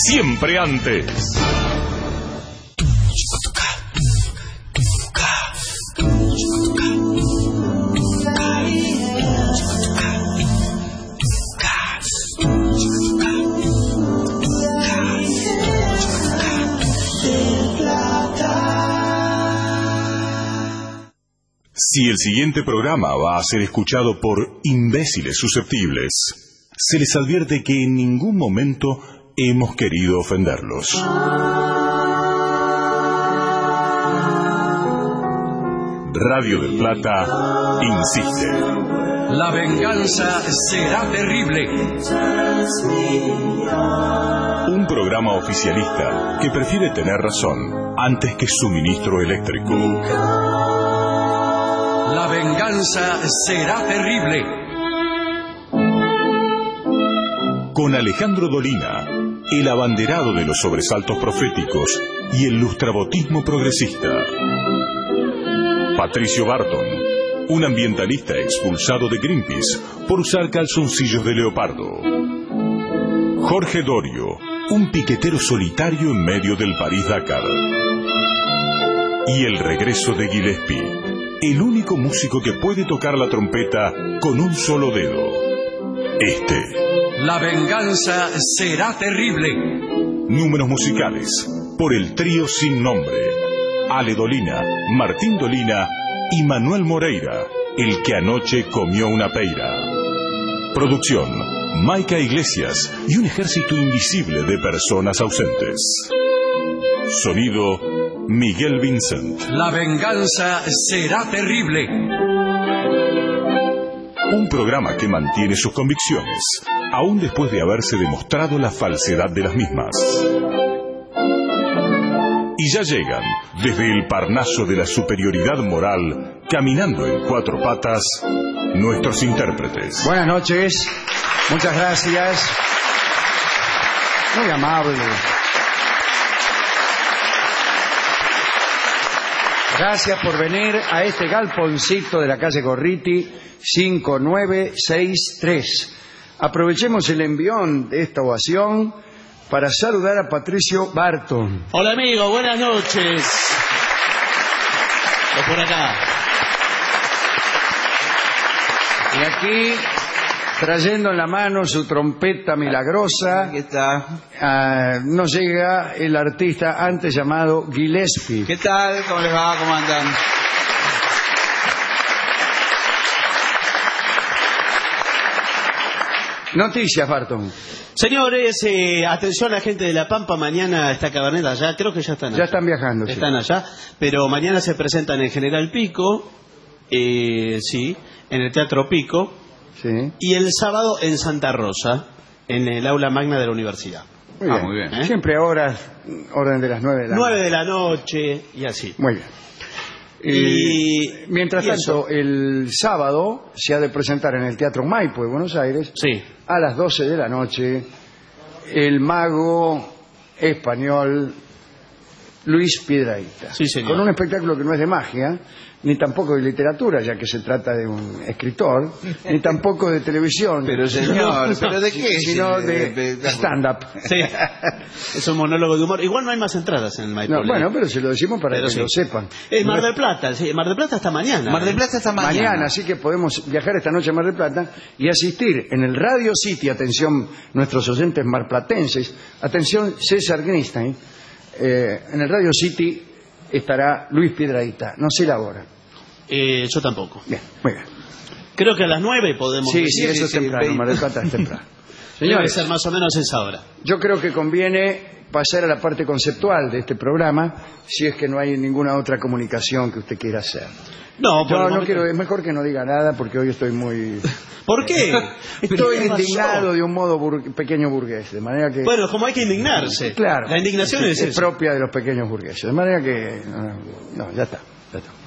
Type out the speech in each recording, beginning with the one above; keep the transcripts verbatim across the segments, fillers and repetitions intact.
siempre antes. Si el siguiente programa va a ser escuchado por imbéciles susceptibles, se les advierte que en ningún momento hemos querido ofenderlos. Radio del Plata insiste. La venganza será terrible. Un programa oficialista que prefiere tener razón antes que suministro eléctrico. La venganza será terrible. Con Alejandro Dolina, el abanderado de los sobresaltos proféticos y el lustrabotismo progresista. Patricio Barton, un ambientalista expulsado de Greenpeace por usar calzoncillos de leopardo. Jorge Dorio, un piquetero solitario en medio del París-Dakar. Y el regreso de Gillespie, el único músico que puede tocar la trompeta con un solo dedo. Este. La venganza será terrible. Números musicales por el trío sin nombre. Ale Dolina, Martín Dolina y Manuel Moreira, el que anoche comió una peira. Producción, Maica Iglesias y un ejército invisible de personas ausentes. Sonido, Miguel Vincent. La venganza será terrible. Un programa que mantiene sus convicciones, aún después de haberse demostrado la falsedad de las mismas. Y ya llegan, desde el Parnaso de la superioridad moral, caminando en cuatro patas, nuestros intérpretes. Buenas noches, muchas gracias. Muy amable. Gracias por venir a este galponcito de la calle Gorriti cinco nueve seis tres. Aprovechemos el envión de esta ovación para saludar a Patricio Barton. Hola amigo, buenas noches. Por acá. Y aquí, trayendo en la mano su trompeta milagrosa, aquí está. Uh, nos llega el artista antes llamado Gillespie. ¿Qué tal? ¿Cómo les va? ¿Cómo andan? Noticias, Barton. Señores, eh, atención a la gente de La Pampa, mañana está Cabernet allá, creo que ya están allá. Ya están viajando. Están sí. allá, pero mañana se presentan en General Pico, eh, sí, en el Teatro Pico, sí. Y el sábado en Santa Rosa, en el aula magna de la universidad. Muy bien. Ah, muy bien. ¿Eh? Siempre a horas, orden de las nueve de la Nueve noche. de la noche y así. Muy bien. Y, eh, mientras y tanto, eso. el sábado se ha de presentar en el Teatro Maipo de Buenos Aires, Sí. a las doce de la noche, el mago español Luis Piedrahita. Sí, señor. Con un espectáculo que no es de magia, ni tampoco de literatura, ya que se trata de un escritor, ni tampoco de televisión. Pero señor, ¿pero de qué? Sino de, de- de- stand-up. Sí. Es un monólogo de humor. Igual no hay más entradas en el Maipo. No, bueno, pero se lo decimos para Pero que sí. lo sepan. Es Mar del Plata, sí, Mar del Plata hasta mañana. Mar del Plata está mañana. Mañana, así que podemos viajar esta noche a Mar del Plata y asistir en el Radio City, atención nuestros oyentes marplatenses, atención César Grinstein, eh, en el Radio City estará Luis Piedrahita, no sé la hora. Eh, yo tampoco. Bien, muy bien. Creo que a las nueve podemos Sí, decir. sí, eso es sí, temprano, sí. Mar del Plata es temprano. Debe Señores, ser más o menos esa hora. yo creo que conviene pasar a la parte conceptual de este programa, si es que no hay ninguna otra comunicación que usted quiera hacer. No, por Yo el no momento- quiero, es mejor que no diga nada porque hoy estoy muy... ¿Por qué? Estoy ¿Qué pasó? indignado de un modo bur- pequeño burgués, de manera que... Bueno, como hay que indignarse. Claro. La indignación es, es eso. propia de los pequeños burgueses. De manera que... No, no, ya está. Ya está.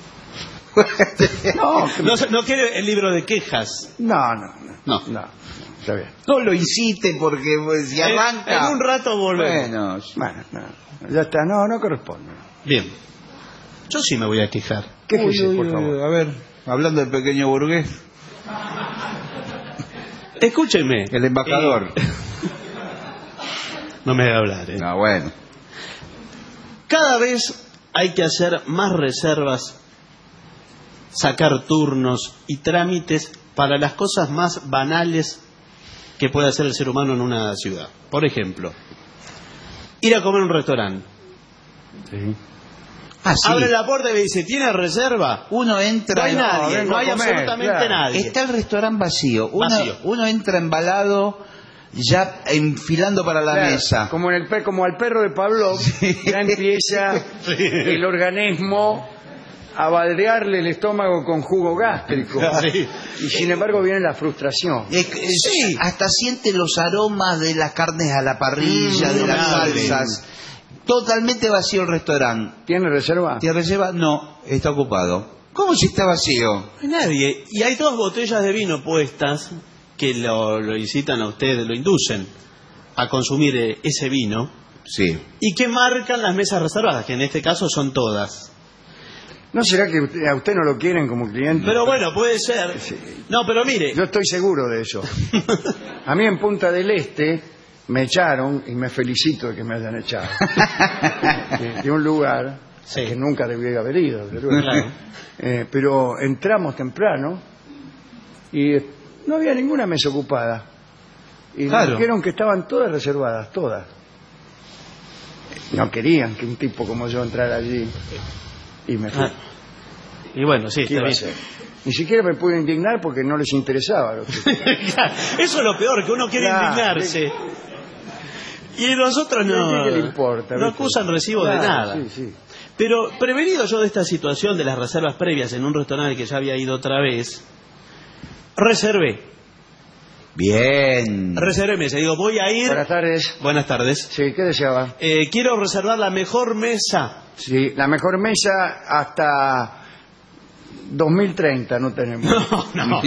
No, que- No, no quiere el libro de quejas. no, no, no, No. no, está bien. No lo hiciste porque pues, si En- arranca... En un rato volvemos. Bueno, Bueno, no, ya está. No, no corresponde. Bien. Yo sí me voy a quejar. Quéjese, uy, por uy, favor. uy, a ver, hablando del pequeño burgués, Escúcheme. el embajador. Eh, No me voy a hablar, ¿eh? No, bueno. Cada vez hay que hacer más reservas, sacar turnos y trámites para las cosas más banales que puede hacer el ser humano en una ciudad. Por ejemplo, ir a comer a un restaurante. Sí. Ah, sí. Abre la puerta y me dice, ¿tiene reserva? Uno entra... No hay y- nadie, vengo no a hay comer, absolutamente claro. nadie. Está el restaurante vacío. Uno, Vacío. uno entra embalado, ya enfilando para la Claro, mesa. Como, en el pe- como al perro de Pavlov, ya empieza el organismo a baldearle el estómago con jugo gástrico. Sí. Y sin embargo viene la frustración. Es- es- Sí. Hasta siente los aromas de las carnes a la parrilla, Mm, de las dale. salsas. Totalmente vacío el restaurante. ¿Tiene reserva? ¿Te reserva? No, está ocupado. ¿Cómo si está vacío? No hay nadie. Y hay dos botellas de vino puestas que lo, lo incitan a ustedes, lo inducen a consumir eh, ese vino Sí. y que marcan las mesas reservadas, que en este caso son todas. ¿No será que usted- a usted no lo quieren como cliente? Pero bueno, puede ser. No, pero mire. Yo estoy seguro de eso. A mí en Punta del Este me echaron, y me felicito de que me hayan echado, de, de un lugar Sí. que nunca debía haber ido, desde luego. Claro. Eh, pero entramos temprano y eh, no había ninguna mesa ocupada. Y Claro. nos dijeron que estaban todas reservadas, todas. No querían que un tipo como yo entrara allí y me fui. Ah. Y bueno, sí, ¿Qué está iba a bien. hacer? Ni siquiera me pude indignar porque no les interesaba. Lo que... Claro, eso es lo peor, que uno quiere Claro. indignarse. Y nosotros no, ¿Qué le importa, no viste? acusan recibo de Claro, nada. sí, sí. Pero prevenido yo de esta situación de las reservas previas en un restaurante que ya había ido otra vez, reservé. Bien. Reservé mesa. Digo, voy a ir... Buenas tardes. Buenas tardes. Sí, ¿qué deseaba? Eh, quiero reservar la mejor mesa. Sí, la mejor mesa hasta dos mil treinta no tenemos. No, no.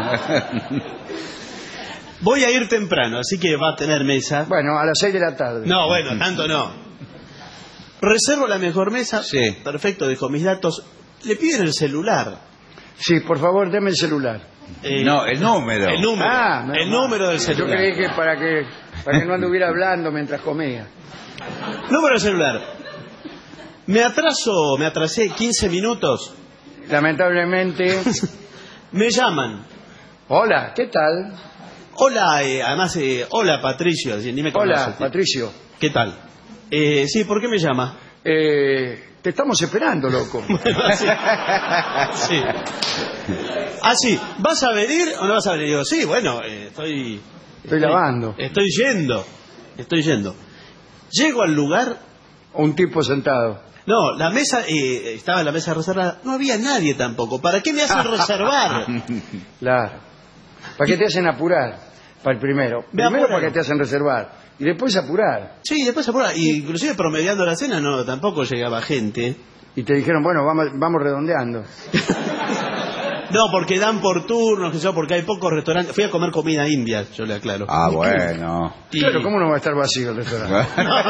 Voy a ir temprano, así que va a tener mesa. Bueno, a las seis de la tarde. No, bueno, tanto no. Reservo la mejor mesa. Sí. Perfecto, dejo mis datos. Le piden el celular. Sí, por favor, deme el celular. Eh, No, el número. El número. Ah, menos el mal. número del Yo celular. creí que para que para que no anduviera hablando mientras comía. Número del celular. Me atraso, me atrasé quince minutos. Lamentablemente. Me llaman. Hola, ¿qué tal? Hola, eh, además, eh, hola Patricio. así, Ni me conoce, Hola, tío. Patricio. ¿Qué tal? Eh, sí, ¿por qué me llama? Eh, te estamos esperando, loco. sí. sí. Ah, sí. ¿Vas a venir o no vas a venir? Digo, sí, bueno, eh, estoy... Estoy lavando. Estoy yendo. Estoy yendo. Llego al lugar... Un tipo sentado. No, la mesa, eh, estaba en la mesa reservada, no había nadie tampoco. ¿Para qué me hacen reservar? Claro. ¿Para qué te hacen apurar? Para el primero. Me Primero apuran. para que te hacen reservar. Y después apurar. Sí, después apura. Y inclusive promediando la cena, no, tampoco llegaba gente. Y te dijeron, bueno, vamos, vamos redondeando. No, porque dan por turnos, que sé yo, porque hay pocos restaurantes. Fui a comer comida india, yo le aclaro. Ah, bueno. Y- Claro, ¿cómo no va a estar vacío el restaurante?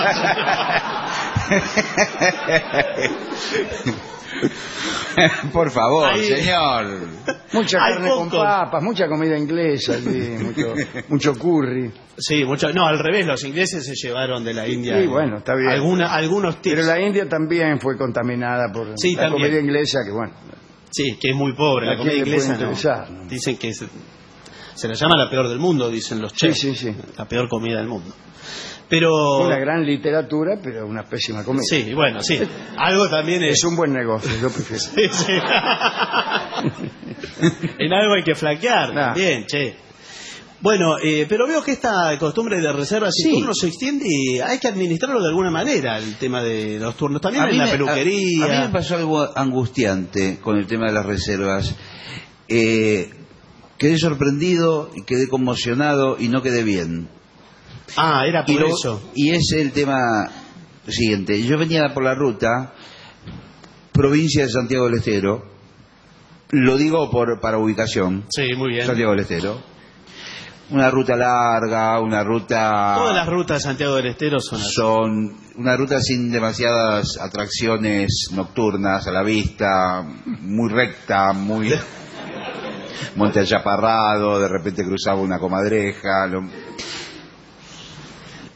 Por favor, Ahí- señor. Mucha Hay carne con poco. papas, mucha comida inglesa, allí, mucho, mucho curry. Sí, mucho. No, al revés, los ingleses se llevaron de la India. Sí, bueno, está bien. Alguna, algunos tips. Pero la India también fue contaminada por Sí, la también. comida inglesa, que bueno. Sí, que es muy pobre. ¿A La comida quién le puede inglesa no. interesar, no? Dicen que se, se la llama la peor del mundo, dicen los Sí, chefs. sí, sí. La peor comida del mundo. Pero... Una gran literatura, pero una pésima comida. Sí, bueno, sí. Algo también es... Es un buen negocio, yo prefiero. Sí, sí. En algo hay que flaquear Nah. también, che. Bueno, eh, pero veo que esta costumbre de reservas y Sí. turnos se extiende y hay que administrarlo de alguna manera, el tema de los turnos. También A en mí la me- peluquería. A, a mí me pasó algo angustiante con el tema de las reservas. Eh, quedé sorprendido, y quedé conmocionado y no quedé bien. Ah, era por Y, lo- eso. y es el tema siguiente. Yo venía por la ruta, provincia de Santiago del Estero. Lo digo por para ubicación. Sí, muy bien. Santiago del Estero. Una ruta larga, una ruta... Todas las rutas de Santiago del Estero son así. Son una ruta sin demasiadas atracciones nocturnas a la vista, muy recta, muy... Monte Ayaparrado, de repente cruzaba una comadreja. lo-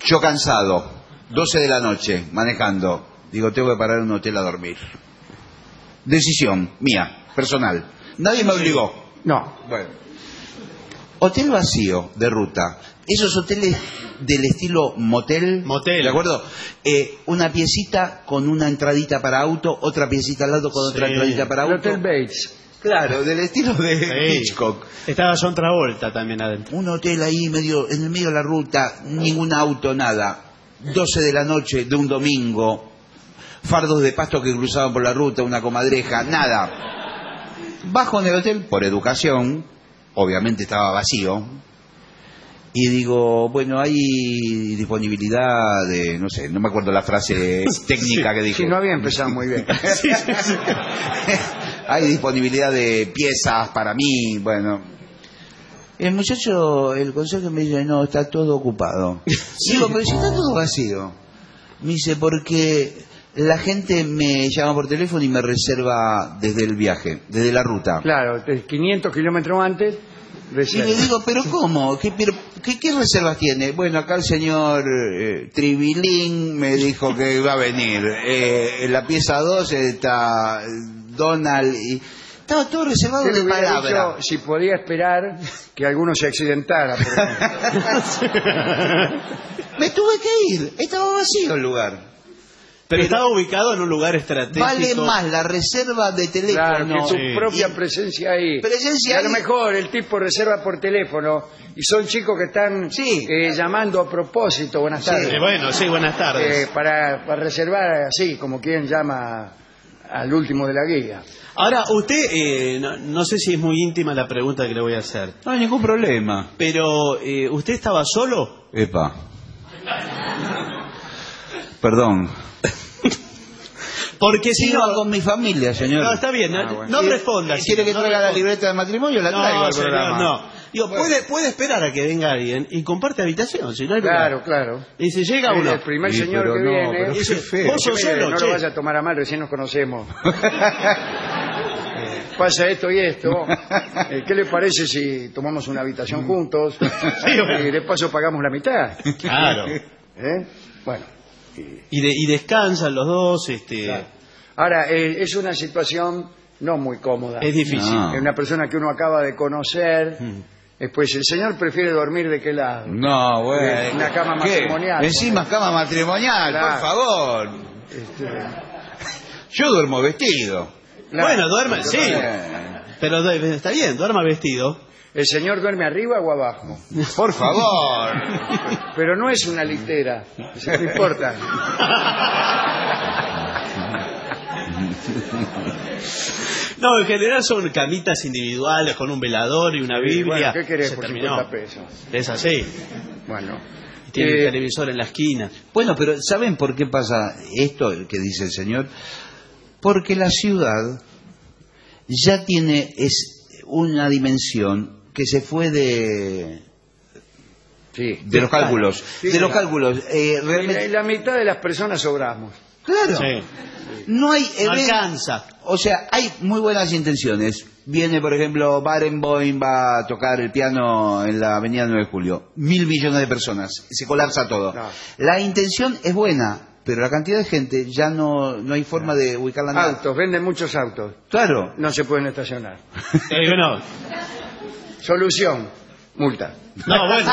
Yo cansado, doce de la noche, manejando. Digo, tengo que parar en un hotel a dormir. Decisión mía, personal. Nadie me obligó. No. Bueno. Hotel vacío, de ruta. Esos hoteles del estilo motel. Motel. ¿De acuerdo? Eh, una piecita con una entradita para auto, otra piecita al lado con otra Sí. entradita para El auto. Hotel Bates. Claro, del estilo de Sí. Hitchcock. Estaba John Travolta también adentro. Un hotel ahí medio, en el medio de la ruta, ningún auto, nada. doce de la noche de un domingo, fardos de pasto que cruzaban por la ruta, una comadreja, nada. Bajo en el hotel por educación, obviamente estaba vacío, y digo, bueno, hay disponibilidad de, no sé, no me acuerdo la frase técnica que dije. Sí, no había empezado muy bien. Sí, sí, sí. Hay disponibilidad de piezas para mí, bueno. El muchacho, el consejo me dice, no, está todo ocupado. Digo, pero si está todo vacío. Me dice, porque la gente me llama por teléfono y me reserva desde el viaje, desde la ruta. Claro, de quinientos kilómetros antes, Y reserva. le digo, pero ¿cómo? ¿Qué, pero, ¿qué, qué reservas tiene? Bueno, acá el señor eh, Tribilín me dijo que iba a venir. Eh, en la pieza dos está Donald y... Estaba todo reservado Yo le de hubiera palabra. dicho si podía esperar que alguno se accidentara. por ejemplo. Me tuve que ir. Estaba vacío el lugar. Pero estaba ubicado en un lugar estratégico. Vale más la reserva de teléfono. Claro, que tu Sí. propia Y- presencia ahí. Presencia Y a lo ahí. mejor el tipo reserva por teléfono y son chicos que están Sí. eh, llamando a propósito, buenas tardes, Eh, bueno, sí, buenas tardes. eh, para, para reservar así, como quien llama al último de la guía. Ahora, usted, eh, no, no sé si es muy íntima la pregunta que le voy a hacer, No hay ningún problema. pero eh, ¿usted estaba solo? Epa. Perdón. Porque si Sí, no... no, con mi familia, señor. No, está bien, no, Ah, bueno. no ¿Quiere- responda. ¿Quiere que no traiga la responda. libreta de matrimonio? La traigo No, al señor, programa. no. Digo, puede, puede esperar a que venga alguien y comparte habitación, si no hay Claro, problema. claro. Y si llega El- uno... El primer Sí, señor pero que no, viene pero dice, qué feo. Vos sos "Mire, solo, no che". lo vaya a tomar a mal, recién nos conocemos. Pasa esto y esto. Eh, ¿Qué le parece si tomamos una habitación juntos? bueno. Y de paso pagamos la mitad. Claro. ¿Eh? Bueno. Y, de, y descansan los dos, este... Claro. Ahora, eh, es una situación no muy cómoda. Es difícil. No. Es una persona que uno acaba de conocer. Después, el señor prefiere dormir de qué lado. No, bueno. En una cama ¿Qué? matrimonial. Encima cama matrimonial, Claro. por favor. Este, Yo duermo vestido. claro. Bueno, duerme, sí. Eh, Pero du- está bien, duerma vestido. ¿El señor duerme arriba o abajo? Por favor. Pero no es una litera. Eso no importa. No, en general son camitas individuales con un velador y una Sí, Biblia. bueno, ¿qué querés Se por terminó. cincuenta pesos? Es así. Bueno. Y tiene Eh, el televisor en la esquina. Bueno, pero ¿saben por qué pasa esto que dice el señor? Porque la ciudad ya tiene es una dimensión que se fue de sí. de los cálculos, Sí, de los claro. cálculos. Eh, Y la, realmente, y la mitad de las personas sobramos. claro. Sí. No hay No even- alcanza. O sea, hay muy buenas intenciones. Viene, por ejemplo, Barenboim va a tocar el piano en la avenida nueve de julio. Mil millones de personas. Se colapsa todo. No. La intención es buena, pero la cantidad de gente ya no, no hay forma de ubicarla nada. Autos, venden muchos autos. Claro. No se pueden estacionar. Eh, bueno, Solución, multa. no, bueno.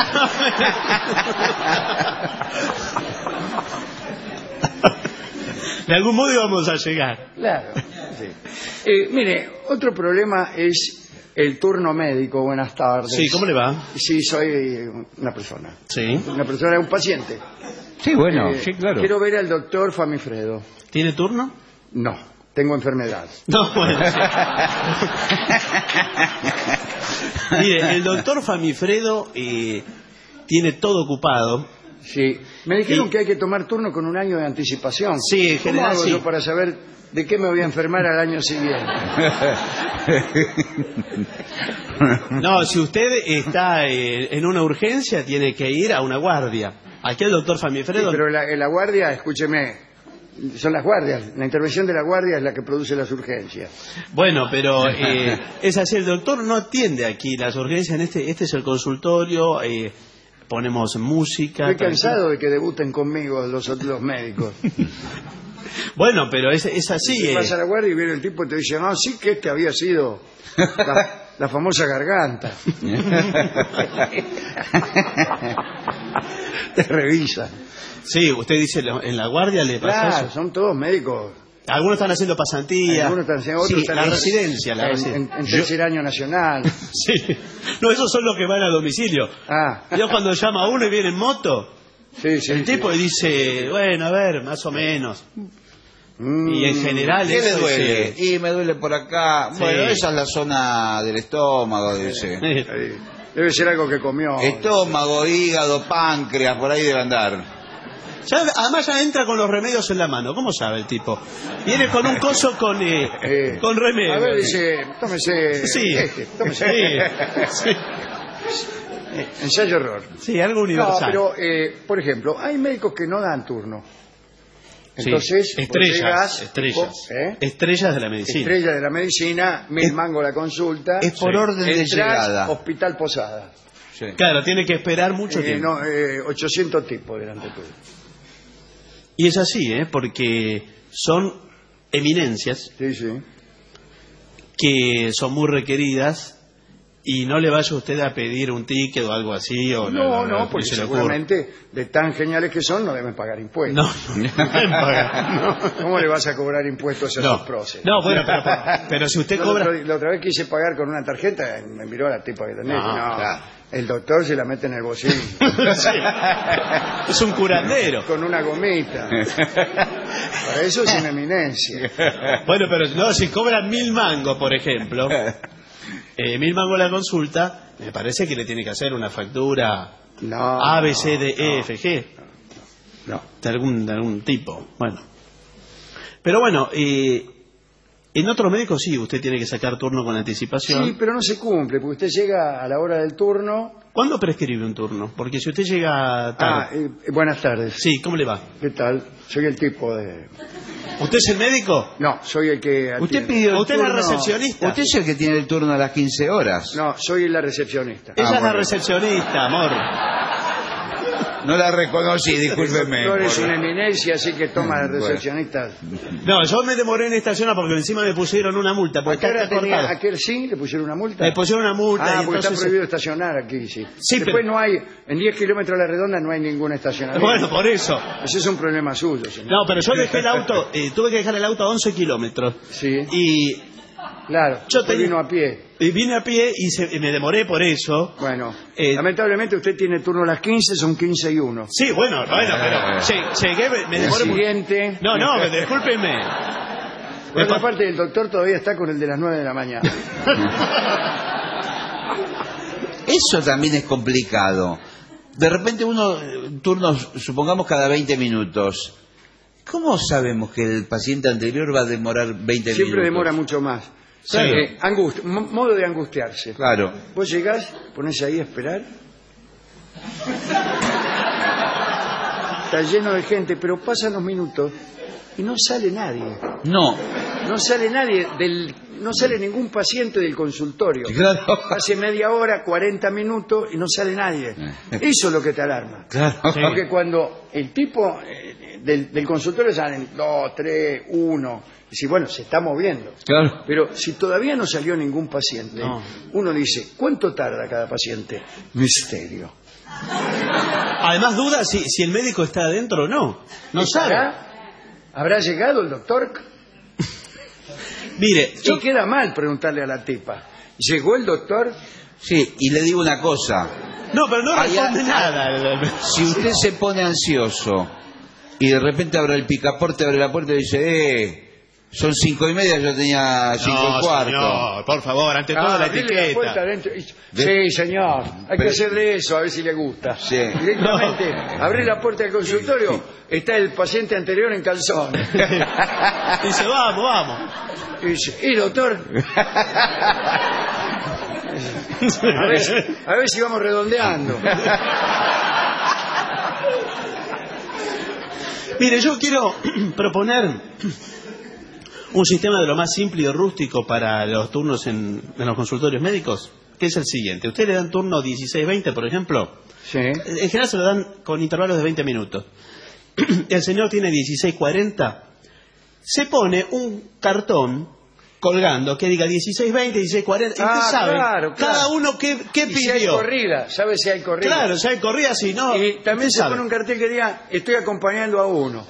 De algún modo íbamos a llegar. Claro. Sí. Eh, mire, otro problema es el turno médico. Buenas tardes. Sí, ¿cómo le va? Sí, soy una persona. Sí. Una persona, un paciente. Sí, bueno, Eh, sí, claro. Quiero ver al doctor Famifredo. ¿Tiene turno? No, tengo enfermedad. No, bueno. Sí. Mire, el doctor Famifredo eh, tiene todo ocupado. Sí. Me dijeron Y- que hay que tomar turno con un año de anticipación. Sí, en ¿Cómo general hago sí. yo para saber de qué me voy a enfermar al año siguiente? No, si usted está eh, en una urgencia, tiene que ir a una guardia. Aquí el doctor Sí, Famifredo... pero la, la guardia, escúcheme, son las guardias. La intervención de la guardia es la que produce las urgencias. Bueno, pero eh, es así, el doctor no atiende aquí las urgencias, en este este es el consultorio, eh, ponemos música. Estoy cansado de que debuten conmigo los otros médicos. Bueno, pero es, es así. Te eh. pasa a la guardia y viene el tipo y te dice, no, sí que este había sido la, la famosa garganta. Te revisa. Sí, usted dice, en la guardia le pasa Claro, eso. son todos médicos. Algunos están haciendo pasantía. Algunos están haciendo, otros Sí, están la en- residencia. La en, residencia. en- en tercer año nacional. Sí. No, esos son los que van a domicilio. Ah. Yo cuando llama a uno y viene en moto, Sí, sí, el sí. tipo y dice, bueno, a ver, más o menos. Mm. Y en general ¿Qué le eso duele? es, Y me duele por acá. Sí. Bueno, esa es la zona del estómago, dice. eh, Ahí. Debe ser algo que comió. Estómago, hígado, páncreas, por ahí debe andar. ya, además ya entra con los remedios en la mano. ¿Cómo sabe el tipo? Viene con un coso con, eh, Eh, con remedios. A ver, dice, tómese Sí. este, tómese. Sí. Sí. Eh, Ensayo error. Sí, algo No, universal. pero, eh, por ejemplo, hay médicos que no dan turno. Sí, Entonces, vos estrellas, llegás, estrellas, tipo, ¿eh? estrellas de la medicina. Estrella de la medicina, mil mangos la consulta. Es por Sí. orden de Entrás, llegada. Hospital Posada. Sí. Claro, tiene que esperar mucho Eh, tiempo. no, eh, ochocientos tipos delante tuyo. Y es así, ¿eh? Porque son eminencias Sí, sí. que son muy requeridas y no le vaya usted a pedir un ticket o algo así. O No, lo- lo- no, lo- porque se le ocurra. seguramente de tan geniales que son no deben pagar impuestos. No, no, no pueden pagar. No, ¿cómo le vas a cobrar impuestos a No. los próceres? No, bueno, pero, pero si usted Yo cobra... La otra, la otra vez quise pagar con una tarjeta, me miró la tipa que tenía. No, No, claro. el doctor se la mete en el bolsillo. Sí. Es un curandero. Con una gomita. Para eso es una eminencia. Bueno, pero no, si cobran mil mangos, por ejemplo, eh, mil mangos la consulta, me parece que le tiene que hacer una factura No. A, B, C, D, E, F, G, No. de algún, de algún tipo. Bueno. Pero bueno, eh, en otros médicos sí, usted tiene que sacar turno con anticipación. Sí, pero no se cumple, porque usted llega a la hora del turno. ¿Cuándo prescribe un turno? Porque si usted llega Ah, tarde... eh, buenas tardes. Sí, ¿cómo le va? ¿Qué tal? Soy el tipo de... ¿Usted es el médico? No, soy el que... Usted atiende. pidió el ¿Usted es la turno- recepcionista? Usted es el que tiene el turno a las quince horas. No, soy la recepcionista. Ella Ah, es la bueno. recepcionista, amor. No la reconocí, discúlpeme. No eres por- una eminencia, así que toma de Bueno. recepcionista. No, yo me demoré en estacionar porque encima me pusieron una multa. ¿A Porque qué hora está tenía cortado. aquel sí? ¿Le pusieron una multa? Me pusieron una multa. Ah, y porque está entonces... prohibido estacionar aquí, sí. Sí, Después pero- no hay, en diez kilómetros a la redonda no hay ningún estacionamiento. Bueno, por eso. Ese es un problema suyo, señor. No, pero yo dejé el auto, eh, tuve que dejar el auto a once kilómetros. Sí, Y, claro. Yo Usted tenía- vino a pie. y vine a pie y, se- y me demoré por eso. Bueno, Eh, lamentablemente usted tiene turno a las quince, son quince y uno. Sí, bueno, bueno, pero lle- llegué, me- me El demoré mucho. siguiente. No, no, me- discúlpeme. Por Me otra pa- parte, el doctor todavía está con el de las nueve de la mañana. Eso también es complicado. De repente uno, eh, turnos, supongamos cada veinte minutos. ¿Cómo sabemos que el paciente anterior va a demorar veinte minutos? Siempre demora mucho más. Sí. Eh, angust- mo- modo de angustiarse. Claro. Vos llegás, ponés ahí a esperar. Está lleno de gente, pero pasan los minutos y no sale nadie. No. No sale nadie, del, no sale ningún paciente del consultorio. Claro. Hace media hora, cuarenta minutos y no sale nadie. Eso es lo que te alarma. Claro. Sí. Porque cuando el tipo eh, del, del consultorio salen dos, tres, uno, y si bueno, se está moviendo. Claro. Pero si todavía no salió ningún paciente, No. uno dice, ¿cuánto tarda cada paciente? Misterio. Además duda si, si el médico está adentro o no. No sabe. ¿Estará? ¿Habrá llegado el doctor? Mire, yo... Y queda mal preguntarle a la tipa. ¿Llegó el doctor? Sí, y le digo una cosa. No, pero no Allá- responde nada. Si usted se pone ansioso y de repente abre el picaporte, abre la puerta y dice, eh, son cinco y media, yo tenía cinco No, y cuarto. señor, por favor, ante todo Ah, la abrile la puerta etiqueta. adentro y- De- Sí, señor. Hay que Pero- hacer de eso, a ver si le gusta. Sí. Directamente, abrí la puerta del consultorio, está el paciente anterior en calzones. Dice, vamos, vamos. Y dice, ¿y doctor? A ver, a ver si vamos redondeando. Mire, yo quiero proponer un sistema de lo más simple y rústico para los turnos en, en los consultorios médicos. que es el siguiente. Usted le dan turno dieciséis veinte, por ejemplo. Sí. En general se lo dan con intervalos de veinte minutos. El señor tiene dieciséis cuarenta. Se pone un cartón colgando que diga dieciséis veinte, dieciséis cuarenta. Y Ah, usted sabe, claro, claro. cada uno qué, qué Y pidió. si hay corrida, ¿sabe si hay corrida? Claro, si hay corrida, si no. Y también usted se sabe. pone un cartel que diga, estoy acompañando a uno.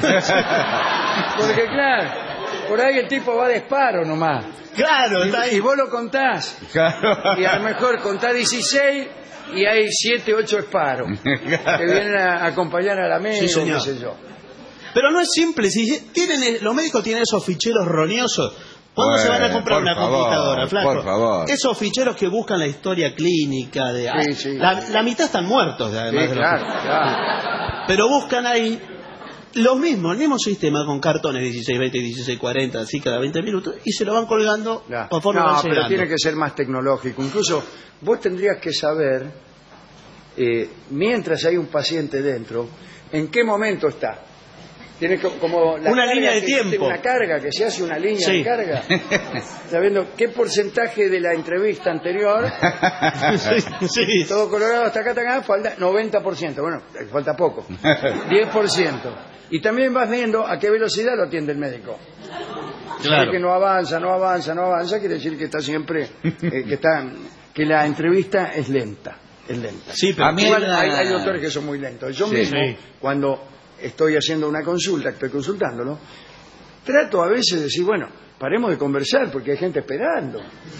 Porque claro, por ahí el tipo va de disparo nomás. Claro, está Y, ahí. y vos lo contás. Y a lo mejor contás dieciséis y hay siete, ocho disparos que vienen a acompañar a la amigo, Sí, señor. qué sé yo. Pero no es simple. Si tienen, los médicos tienen esos ficheros roñosos. ¿Cuándo Bueno, se van a comprar por una favor, computadora, flaco? por favor. Esos ficheros que buscan la historia clínica. De, Sí, sí. La, la mitad están muertos, además. Sí, de los claro, ficheros. claro. Pero buscan ahí los mismos, el mismo sistema con cartones dieciséis veinte, dieciséis cuarenta, así cada veinte minutos, y se lo van colgando Ya. conforme No, van pero llegando. tiene que ser más tecnológico. Incluso vos tendrías que saber, eh, mientras hay un paciente dentro, en qué momento está. Tienes que- como la Una carga línea de que- tiempo. Una carga, que se hace una línea Sí. de carga. Sabiendo qué porcentaje de la entrevista anterior, sí, sí. todo colorado hasta acá, hasta acá, falta noventa por ciento. Bueno, falta poco. diez por ciento. Y también vas viendo a qué velocidad lo atiende el médico. Claro. Si que no avanza, no avanza, no avanza, quiere decir que está siempre, eh, que está, que la entrevista es lenta, es lenta. Sí, pero A mí Igual una- hay, hay doctores que son muy lentos. Yo Sí. mismo, Sí. cuando estoy haciendo una consulta, estoy consultándolo, trato a veces de decir, bueno, paremos de conversar porque hay gente esperando.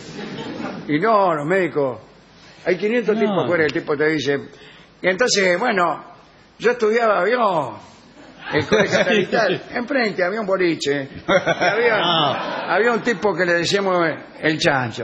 Y no, los médicos, hay quinientos No. tipos afuera, el tipo te dice, y entonces, bueno, yo estudiaba avión, el colegio satelital, enfrente había un boliche, y había, No. había un tipo que le decíamos el chancho.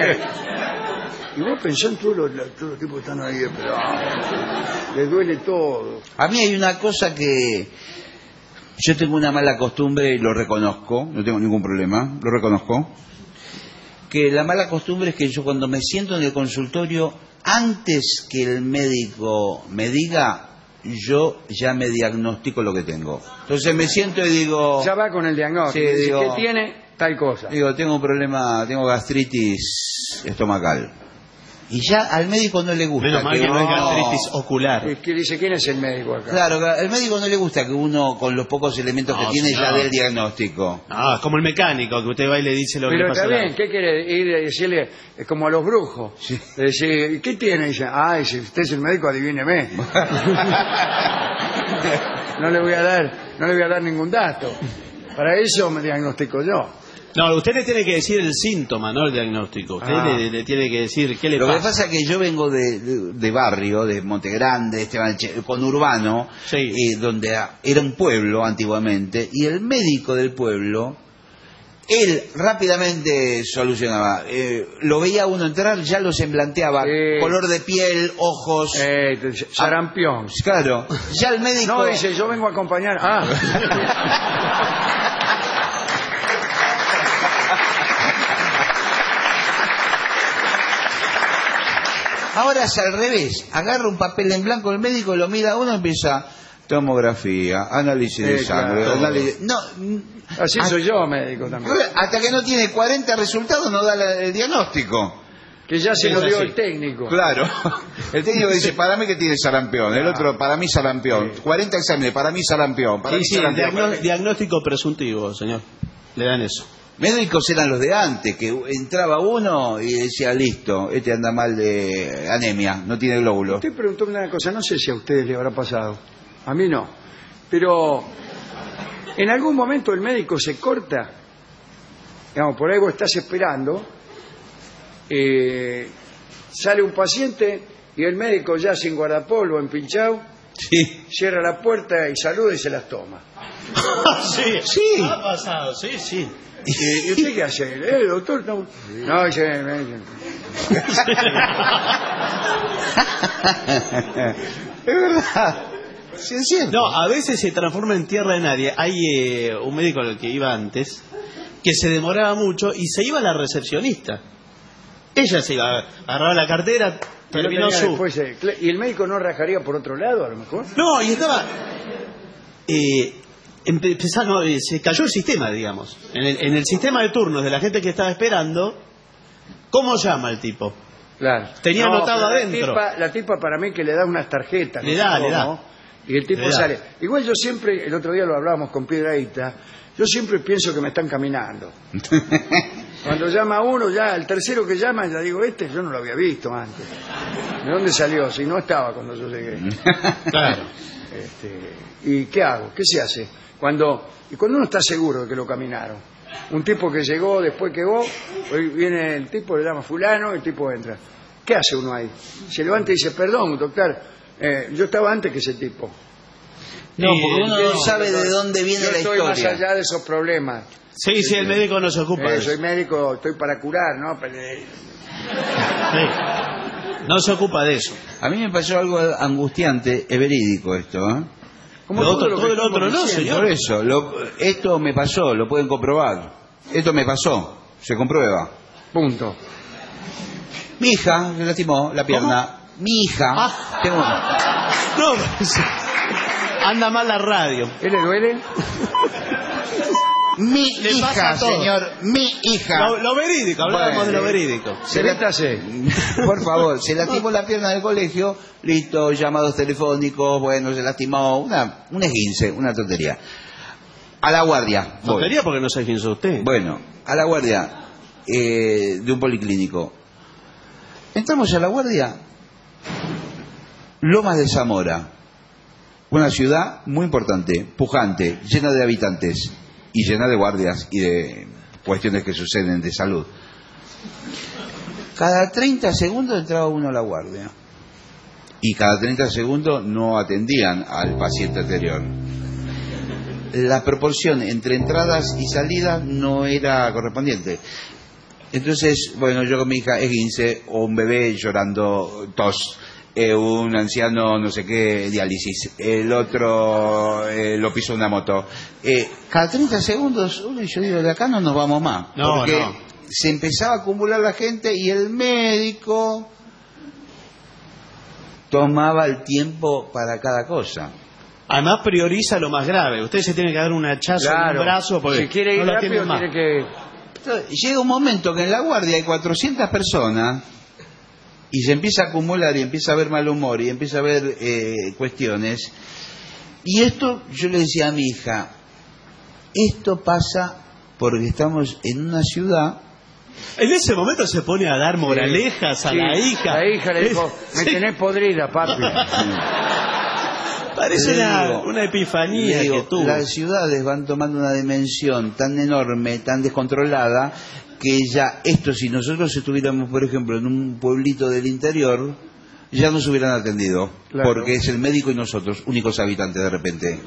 Y vos pensás en todos los, todos los tipos que están ahí esperando, les duele todo. A mí hay una cosa que yo tengo una mala costumbre y lo reconozco, no tengo ningún problema, lo reconozco, que la mala costumbre es que yo cuando me siento en el consultorio, antes que el médico me diga, yo ya me diagnostico lo que tengo. Entonces me siento y digo, Ya va con el diagnóstico. Sí, Dice, digo- ¿qué tiene? Tal cosa. digo, tengo un problema, tengo gastritis estomacal. Y ya al médico no le gusta Menos mal que no es gastritis ocular. Es que dice, ¿quién es el médico acá? Claro, al médico no le gusta que uno con los pocos elementos No, que tiene sí, ya no. dé el diagnóstico. Ah, es como el mecánico, que usted va y le dice lo Pero que le está pasa. a la- bien, ¿qué quiere ir a decirle? Es como a los brujos. Sí. Le dice, ¿qué tiene? Y dice, ah, si usted es el médico, adivíneme. No le voy a dar, no le voy a dar ningún dato. Para eso me diagnostico yo. No, usted le tiene que decir el síntoma, no el diagnóstico. Usted Ah. le, le tiene que decir qué le Lo que pasa. pasa es que yo vengo de, de- de barrio, de Montegrande, Esteban Che- conurbano, Sí. eh, donde a- era un pueblo antiguamente, y el médico del pueblo, él rápidamente solucionaba. Eh, lo veía uno entrar, ya lo semblanteaba, Sí. color de piel, ojos. Eh, te dice, sarampión. Claro, ya el médico. No, dice, yo vengo a acompañar. Ah, Ahora es al revés, agarra un papel en blanco el médico, lo mira a uno y empieza tomografía, análisis de Sí, sangre, claro. análisis... No, mm, así hasta- soy yo, médico también. hasta que no tiene cuarenta resultados no da la- el diagnóstico. Que ya se Es lo dio así. el técnico. Claro, el técnico dice, para mí que tiene sarampión, el otro, para mí sarampión, cuarenta exámenes, para mí sarampión, para Sí, mí sí, sarampión. diagno- diagnóstico presuntivo, señor. Le dan eso. Médicos eran los de antes, que entraba uno y decía, listo, este anda mal de anemia, no tiene glóbulos. Usted preguntó una cosa, no sé si a ustedes les habrá pasado. A mí no. Pero en algún momento el médico se corta. Digamos, por ahí vos estás esperando. eh, sale un paciente y el médico ya sin guardapolvo, empinchado, Sí. cierra la puerta y saluda y se las toma. sí, Sí. Ha pasado, sí, sí. ¿Y, y usted qué hace? ¿Eh, doctor? No, no dice, eh, Es verdad. Sí, es cierto. No, a veces se transforma en tierra de nadie. Hay eh, un médico al que iba antes que se demoraba mucho y se iba la recepcionista. Ella se iba, agarraba la cartera, pero terminó tenía su... después, eh, cl- ¿y el médico no rajaría por otro lado a lo mejor? No, y estaba... Eh, empe- empezá- no, eh, se cayó el sistema, digamos. En el, en el sistema de turnos de la gente que estaba esperando, ¿cómo llama el tipo? Claro. Tenía No, anotado pero la adentro. tipa- La tipa, para mí que le da unas tarjetas. Le no da, sé le da. cómo, Y el tipo Le da. sale. Igual yo siempre, el otro día lo hablábamos con Piedrahíta, yo siempre pienso que me están caminando. Cuando llama uno, ya el tercero que llama, ya digo, este yo no lo había visto antes. ¿De dónde salió? Si no estaba cuando yo llegué. Claro. Este, ¿Y qué hago? ¿Qué se hace? Cuando, y cuando uno está seguro de que lo caminaron. Un tipo que llegó, después que vos, hoy viene el tipo, le llama fulano, el tipo entra. ¿Qué hace uno ahí? Se levanta y dice, perdón, doctor, eh, yo estaba antes que ese tipo. No, porque uno no sabe de dónde viene Yo la estoy más historia. allá de esos problemas. Sí, sí, el médico no se ocupa de Eh, eso. soy médico, estoy para curar, ¿no? Pero, eh, Sí. No se ocupa de eso. A mí me pasó algo angustiante, es verídico esto, ¿eh? como Lo todo otro- lo que todo lo estamos otro no, diciendo. señor. Por eso, lo- esto me pasó, lo pueden comprobar. Esto me pasó, se comprueba. Punto. Mi hija se lastimó la pierna. Mi hija. Ah. Tengo- No, pues, anda mal la radio. ¿Qué le duele? Mi Le pasa hija, a todos. señor, mi hija. Lo, lo verídico, hablábamos Bueno, de lo verídico. Se la- Métase. Por favor, se lastimó la pierna del colegio, listo, llamados telefónicos, bueno, se lastimó, una, un esguince, una tontería. A la guardia. voy. Tontería porque no sé quién es usted. Bueno, a la guardia eh, de un policlínico. Entramos a la guardia. Lomas de Zamora. Una ciudad muy importante, pujante, llena de habitantes y llena de guardias y de cuestiones que suceden de salud. Cada treinta segundos entraba uno a la guardia. Y cada treinta segundos no atendían al paciente anterior. La proporción entre entradas y salidas no era correspondiente. Entonces, bueno, yo con mi hija esguince, o un bebé llorando tos, eh, un anciano no sé qué, diálisis, el otro eh, lo pisó una moto. Eh, cada treinta segundos, uy, yo digo, de acá no nos vamos más. No, porque no. se empezaba a acumular la gente y el médico tomaba el tiempo para cada cosa. Además prioriza lo más grave. Usted se tiene que dar un hachazo en Claro. un brazo porque Si quiere ir no lo rápido, atienden más. tiene que... Entonces, llega un momento que en la guardia hay cuatrocientas personas y se empieza a acumular y empieza a haber mal humor y empieza a haber eh, cuestiones. Y esto, yo le decía a mi hija, esto pasa porque estamos en una ciudad. En ese momento se pone a dar moralejas a Sí, la hija. La hija le dijo, me Sí. tenés podrida, papi. Parece Le una, digo, una epifanía Le digo, que tuvo. las ciudades van tomando una dimensión tan enorme, tan descontrolada, que ya esto, si nosotros estuviéramos, por ejemplo, en un pueblito del interior, ya nos hubieran atendido, Claro. porque es el médico y nosotros, únicos habitantes de repente.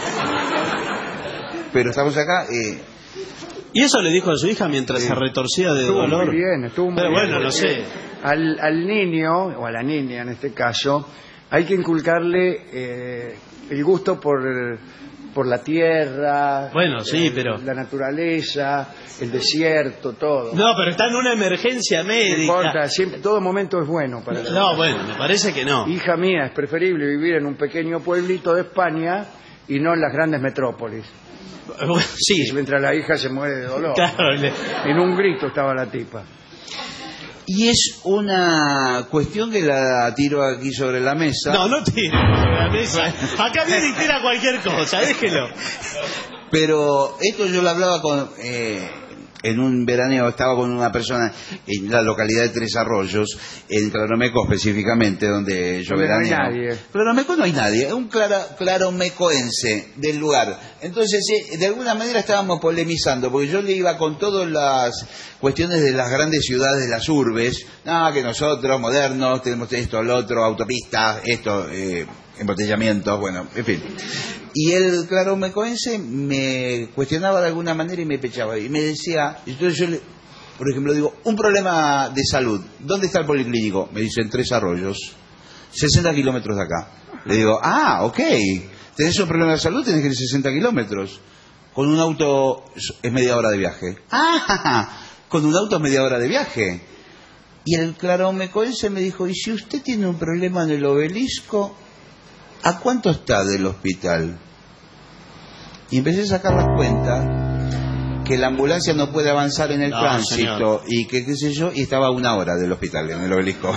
Pero estamos acá, eh, Y eso le dijo a su hija mientras se retorcía de Estuvo dolor. muy bien, estuvo muy Pero bien. bueno, no porque sé. Al, al niño, o a la niña en este caso, hay que inculcarle eh, el gusto por, por la tierra, Bueno, sí, eh, pero- la naturaleza, el desierto, todo. No, pero está en una emergencia No médica. importa, siempre, todo momento es bueno para la No, bueno, me parece que no. Hija mía, es preferible vivir en un pequeño pueblito de España y no en las grandes metrópolis. Bueno, sí, Mientras la hija se muere de dolor. claro. le- En un grito estaba la tipa. y es una cuestión que la tiro aquí sobre la mesa. No, no tire sobre la mesa. Acá viene y tira cualquier cosa, déjelo. Pero esto yo lo hablaba con eh, en un veraneo, estaba con una persona en la localidad de Tres Arroyos, en Claromeco específicamente, donde yo Donde no hay veraneo. nadie. Claromeco no hay nadie, es un clara, claromecoense del lugar. Entonces, eh, de alguna manera estábamos polemizando, porque yo le iba con todas las cuestiones de las grandes ciudades, de las urbes, no, que nosotros, modernos, tenemos esto, lo otro, autopistas, esto, eh, embotellamientos, bueno, en fin. Y el claromecoense me cuestionaba de alguna manera y me pechaba. Y me decía, entonces yo, le, por ejemplo, digo, un problema de salud. ¿Dónde está el policlínico? Me dice, en Tres Arroyos, sesenta kilómetros de acá. Le digo, ah, ok. ¿Tenés un problema de salud? Tenés que ir sesenta kilómetros. Con un auto es media hora de viaje. Ah, con un auto es media hora de viaje. Y el claromecoense me dijo, ¿y si usted tiene un problema en el Obelisco, a cuánto está del hospital? Y empecé a sacar las cuentas que la ambulancia no puede avanzar en el No, tránsito señor. y que qué sé yo, y estaba a una hora del hospital, en el Obelisco.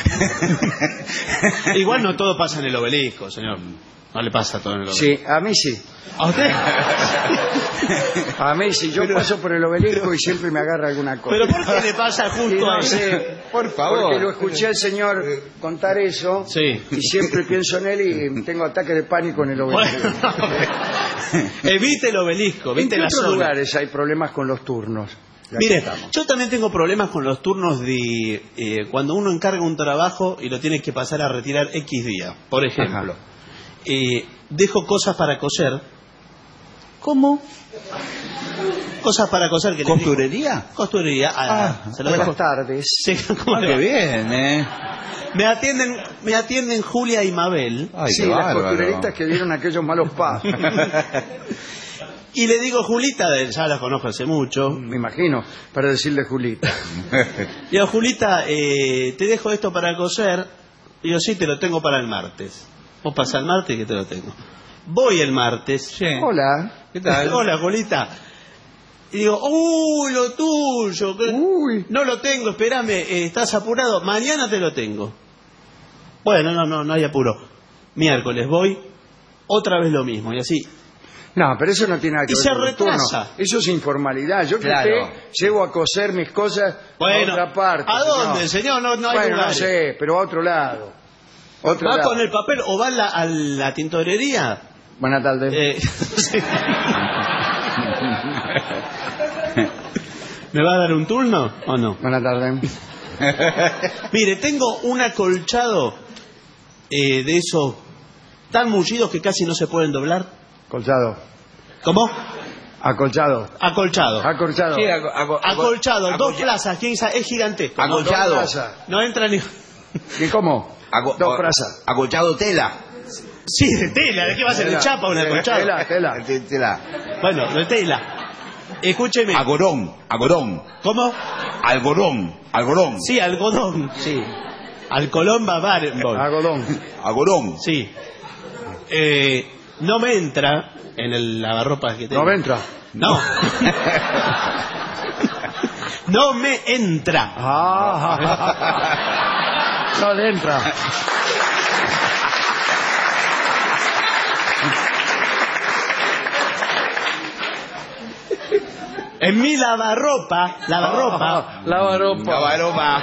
Igual no todo pasa en el Obelisco, señor. No le pasa todo en el Obelisco. Sí, a mí sí. ¿A usted? A mí sí. Yo paso por el Obelisco y siempre me agarra alguna cosa. ¿Pero por qué le pasa Y justo no ahí? sé, Por favor. porque lo escuché al señor contar eso Sí. y siempre pienso en él y tengo ataques de pánico en el Obelisco. Bueno, evite el Obelisco, ¿En evite qué la otros zona. lugares hay problemas con los turnos? Ya Mire, que estamos. yo también tengo problemas con los turnos de eh, cuando uno encarga un trabajo y lo tiene que pasar a retirar X día. Por ejemplo, eh, dejo cosas para coser. ¿Cómo? Cosas para coser que les digo. ¿Costurería? Costurería. Ah, Ah, se lo Buenas dejo. tardes. Sí, ¿cómo Ah, le qué va? bien, ¿eh? Me atienden, me atienden Julia y Mabel. Ay, Sí, qué las bárbaro. costureristas que dieron aquellos malos pasos. Y le digo, Julita, ya la conozco hace mucho. Me imagino, para decirle Julita. Digo, Julita, eh, te dejo esto para coser. Digo, sí, te lo tengo para el martes. Vos pasás el martes que te lo tengo. Voy el martes. Sí. Hola. ¿Qué tal? Hola, Julita. Y digo, uy, lo tuyo. que- Uy. No lo tengo, espérame, eh, estás apurado. Mañana te lo tengo. Bueno, no, no, no hay apuro. Miércoles voy, otra vez lo mismo. Y así. No, pero eso no tiene nada que Y ver se con el turno. retrasa. Eso es informalidad. Yo que Claro. usted llevo a coser mis cosas Bueno, a otra parte. ¿a dónde, señor? No, no hay bueno, lugares. no sé, pero a otro lado. Otro ¿Va lado. con el papel o va a la, a la tintorería? Buenas tardes. Eh, sí. ¿Me va a dar un turno o no? Buenas tardes. Mire, tengo un acolchado eh, de esos tan mullidos que casi no se pueden doblar. Colchado. ¿Cómo? Acolchado. Acolchado. Acolchado. Sí, aco- aco- Acolchado, aco- dos plazas, ¿quién sabe? Es gigantesco. ¿no? Acolchado. Dos plazas. No entra ni... ¿Y cómo? aco- Dos o- plazas. Acolchado tela. Sí, de tela, ¿de qué va a ser? ¿De Tela, chapa un tela, acolchado? Tela, tela. Te- tela. Bueno, de tela. Escúcheme. Agorón, agorón. ¿Cómo? Algodón, algodón. Sí, algodón, sí. Alcolón Barenboim. Algodón. Agorón. Sí. Eh, no me entra en el lavarropas que tengo. No me entra. No. No me entra. Ah. No le entra. En mi lavarropa, lavarropa, Lavaropa. Lavaroma.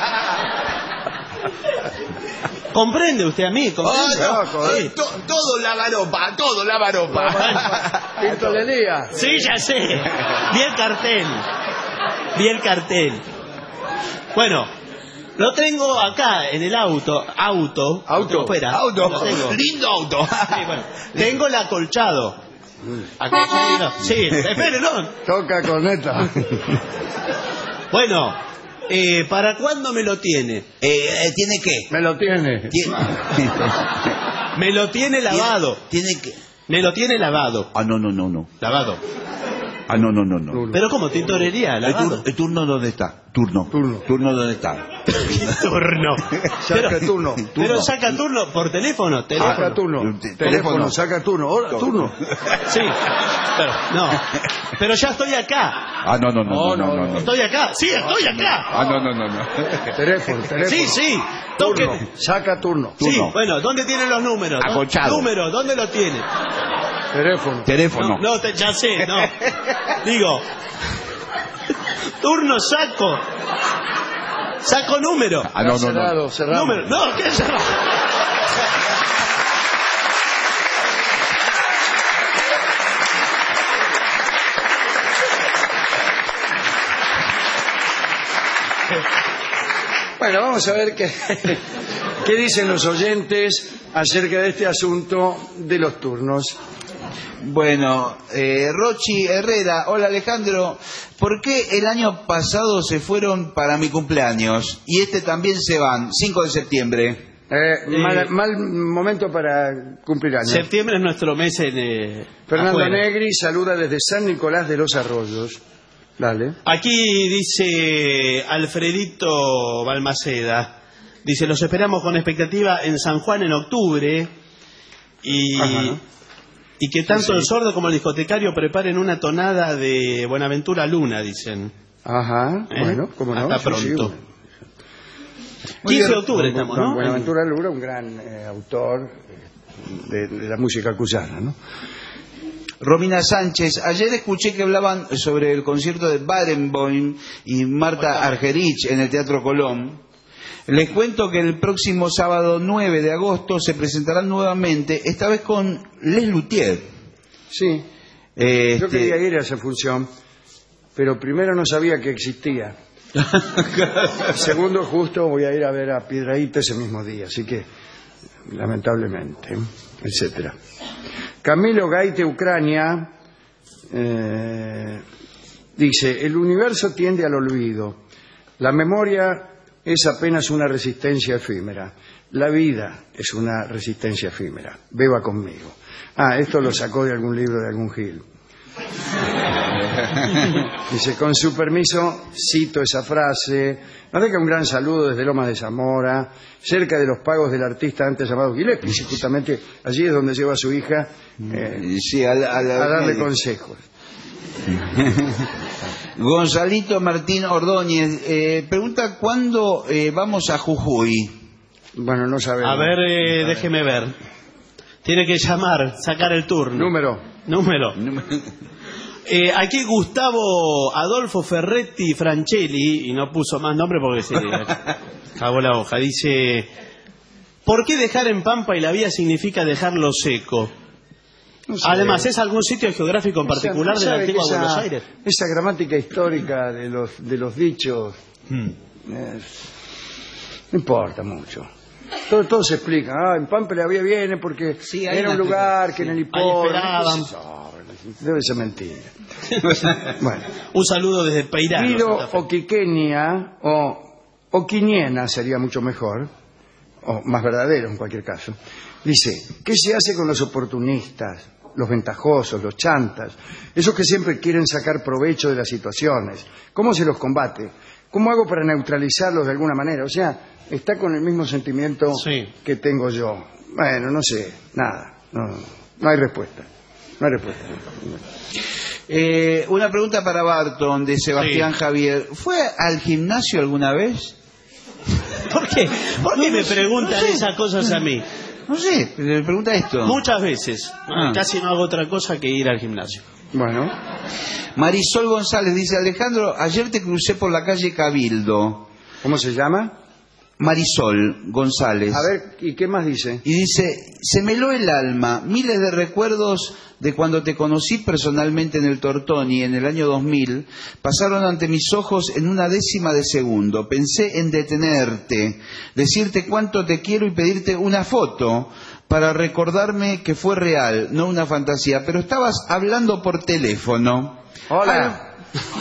¿comprende usted a mí? ¿Comprende? Oh, no. loco, Eh, to- todo lavaropa, todo lavaropa. Tintorería. Sí, ya sé. Vi el cartel. Vi el cartel. Bueno, lo tengo acá en el auto. Auto. Auto. Espera. Auto, Lo tengo. lindo auto. Sí, bueno. Tengo el acolchado. Acolchado. Sí, espere, no. Toca corneta. Bueno, eh, ¿para cuándo me lo tiene? Eh, eh, ¿Tiene qué? Me lo tiene. Tiene, Me lo tiene lavado. tiene que. Me lo tiene lavado. Ah, no, no, no, no. Lavado. Ah, no, no, no, no. Turno. Pero como tintorería, ¿El, lavado. tur- el turno dónde está? Turno. Turno. Turno dónde está. Turno. Saca Pero, turno. pero saca turno por teléfono. teléfono. Saca turno. Te- Teléfono, teléfono. saca turno. Hola, turno. Sí. Pero, no. Pero ya estoy acá. Ah, no, no, no, No, no, no, no, no, no. Estoy acá. Sí, estoy acá. Ah, no, no, no, no. Teléfono, teléfono. Sí, sí. Toque. Turno. Saca turno. Sí, Turno. bueno, ¿dónde tienen los números? ¿Dó- Acolchado. Números, ¿dónde lo tiene? Teléfono. Teléfono. No, no, te- ya sé, no. Digo, turno saco. Saco número. Ah, no, no, Cerrado, no. cerrado. Número. No, ¿qué es? Bueno, vamos a ver qué, qué dicen los oyentes acerca de este asunto de los turnos. Bueno, eh, Rochi Herrera, hola Alejandro, ¿por qué el año pasado se fueron para mi cumpleaños y este también se van, cinco de septiembre? Eh, mal, mal momento para cumplir años. Septiembre es nuestro mes en... eh, Fernando afuera. Negri saluda desde San Nicolás de los Arroyos. Dale. Aquí dice Alfredito Balmaceda, dice, los esperamos con expectativa en San Juan en octubre y Ajá. Y que tanto Sí, sí. el sordo como el discotecario preparen una tonada de Buenaventura Luna, dicen. Ajá, ¿Eh? bueno, cómo no. Hasta sí, pronto. sí, bueno. quince de octubre Don- estamos, don ¿no? Buenaventura Lura, un gran eh, autor de, de la música cuyana, ¿no? Romina Sánchez, ayer escuché que hablaban sobre el concierto de Barenboim y Marta Argerich en el Teatro Colón. Les cuento que el próximo sábado nueve de agosto se presentarán nuevamente, esta vez con Les Luthier. Sí, Este, yo quería ir a esa función, pero primero no sabía que existía. Segundo, justo voy a ir a ver a Piedrahíta ese mismo día, así que, lamentablemente, etcétera. Camilo Gaite, Ucrania, eh, dice, el universo tiende al olvido. La memoria es apenas una resistencia efímera. La vida es una resistencia efímera. Beba conmigo. Ah, esto lo sacó de algún libro de algún Gil. Dice, con su permiso, cito esa frase. Nos deja un gran saludo desde Lomas de Zamora, cerca de los pagos del artista antes llamado Gillespie. Y justamente allí es donde lleva a su hija eh, sí, a, la- a la- a darle consejos. Gonzalito Martín Ordóñez eh, pregunta cuándo eh, vamos a Jujuy. Bueno, no sabemos. A ver, eh, déjeme ver. Tiene que llamar, sacar el turno. Número. Número. Eh, aquí Gustavo Adolfo Ferretti Francelli, y no puso más nombre porque se cagó la hoja, dice, ¿por qué dejar en Pampa y la vía significa dejarlo seco? No sé. Además, ¿es algún sitio geográfico en particular Esa- de la sabe antigua que esa- Buenos Aires? Esa gramática histórica de los, de los dichos Hmm. eh, no importa mucho. Todo, todo se explica. Ah, en Pampa la vía viene porque Sí, hay era un una lugar explicación, que en el Ahí hipódromo... esperaban. No, debe ser mentira. Bueno. Un saludo desde Peirano. Guido Santa Fe. Oquiquenia o Oquiniena sería mucho mejor, o más verdadero en cualquier caso. Dice, ¿qué se hace con los oportunistas, los ventajosos, los chantas, esos que siempre quieren sacar provecho de las situaciones? ¿Cómo se los combate? ¿Cómo hago para neutralizarlos de alguna manera? O sea, está con el mismo sentimiento Sí. que tengo yo. Bueno, no sé, nada, no, no hay respuesta. No hay respuesta. Eh, una pregunta para Barton de Sebastián Sí. Javier. ¿Fue al gimnasio alguna vez? ¿Por qué? ¿Por qué No, me no sé, preguntan no sé. esas cosas a mí? No sé, le pregunta esto. Muchas veces. Ah. Casi no hago otra cosa que ir al gimnasio. Bueno, Marisol González dice, Alejandro, ayer te crucé por la calle Cabildo. ¿cómo se llama? Marisol González. A ver, ¿y qué más dice? Y dice, se me heló el alma, miles de recuerdos de cuando te conocí personalmente en el Tortoni en el año dos mil, pasaron ante mis ojos en una décima de segundo. Pensé en detenerte, decirte cuánto te quiero y pedirte una foto para recordarme que fue real, no una fantasía. Pero estabas hablando por teléfono. Hola.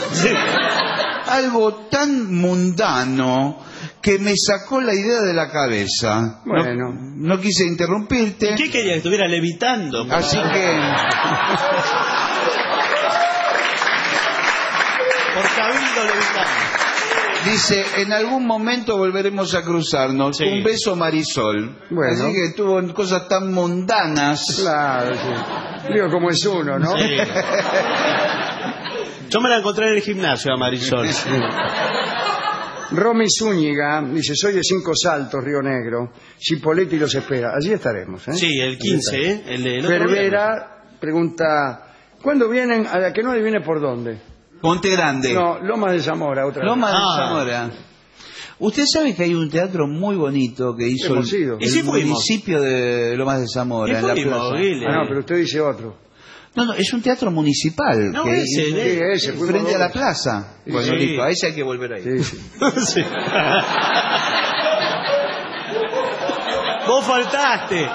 Algo tan mundano que me sacó la idea de la cabeza. Bueno. No, no quise interrumpirte. ¿Qué quería? Que estuviera levitando. Así que Por Cabildo levitando. dice, en algún momento volveremos a cruzarnos. Sí. Un beso, Marisol. Bueno. Así que tuvo cosas tan mundanas. Claro, sí. Digo, como es uno, ¿no? Sí. Yo me la encontré en el gimnasio a Marisol. Romy Zúñiga dice, soy de Cinco Saltos, Río Negro. Chipoletti los espera. Allí estaremos, ¿eh? Sí, el quince, ¿eh? El de el otro Berbera pregunta, ¿cuándo vienen? A la que no adivine por dónde. Ponte Grande. No, Lomas de Zamora, otra vez. Loma de Ah. Zamora. Usted sabe que hay un teatro muy bonito que hizo Hemos el, ido. el Y sí fuimos. municipio de Lomas de Zamora, ¿Y en la fuimos, plaza. Guille? Ah, no, pero usted dice otro. No, no, es un teatro municipal. No, que ese, es- ¿eh? Sí, ese, fuimos frente a la dos. plaza. Sí, Bueno, sí. listo, a ese hay que volver ahí. Sí, sí. Sí. Vos faltaste.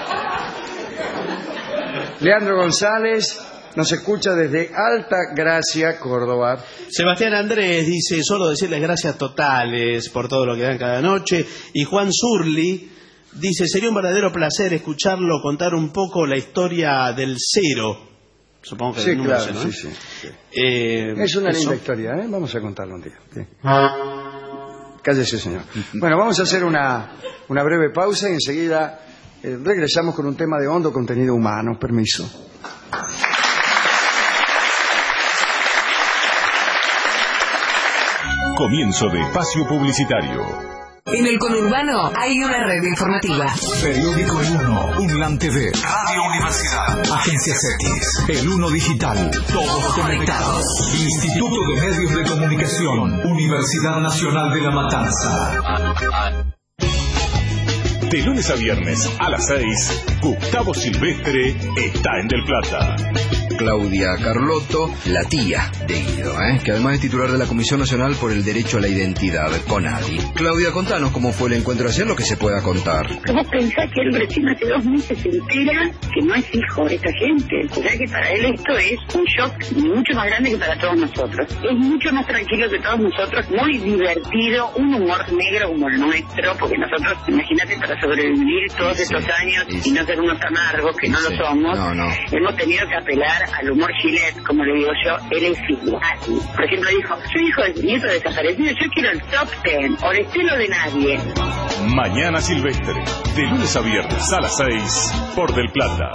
Leandro González nos escucha desde Alta Gracia, Córdoba. Sebastián Andrés dice, solo decirles gracias totales por todo lo que dan cada noche. Y Juan Zurli dice, sería un verdadero placer escucharlo contar un poco la historia del cero. Supongo que Sí, el número claro, cero, ¿no? sí, sí, sí. Eh, Es una eso. linda historia, ¿eh? Vamos a contarlo un día. Sí. Cállese, señor. Bueno, vamos a hacer una, una breve pausa y enseguida Eh, regresamos con un tema de hondo contenido humano. Permiso. Comienzo de espacio publicitario. En el conurbano hay una red informativa. Periódico El Uno, UNLAM T V, Radio Universidad, Agencias X, El Uno Digital, todos conectados. Instituto de Medios de Comunicación, Universidad Nacional de La Matanza. De lunes a viernes a las seis, Gustavo Silvestre está en Del Plata. Claudia Carlotto, la tía de Guido, ¿eh? que además es titular de la Comisión Nacional por el Derecho a la Identidad, CONADI. Claudia, contanos cómo fue el encuentro ayer, lo que se pueda contar. ¿Cómo pensás que él recién hace dos meses se entera que no es hijo de esta gente? O sea que para él esto es un shock mucho más grande que para todos nosotros. Es mucho más tranquilo que todos nosotros, muy divertido, un humor negro como el nuestro, porque nosotros, imagínate, para sobrevivir todos sí, estos años sí, y no ser unos amargos, que no sí, lo somos, no, no. hemos tenido que apelar al humor Gillette, como le digo yo, él es igual. Por ejemplo, dijo, soy hijo de nieto desaparecido, yo quiero el top ten, o el estilo de nadie. Mañana Silvestre, de lunes a viernes a las seis, por Del Plata.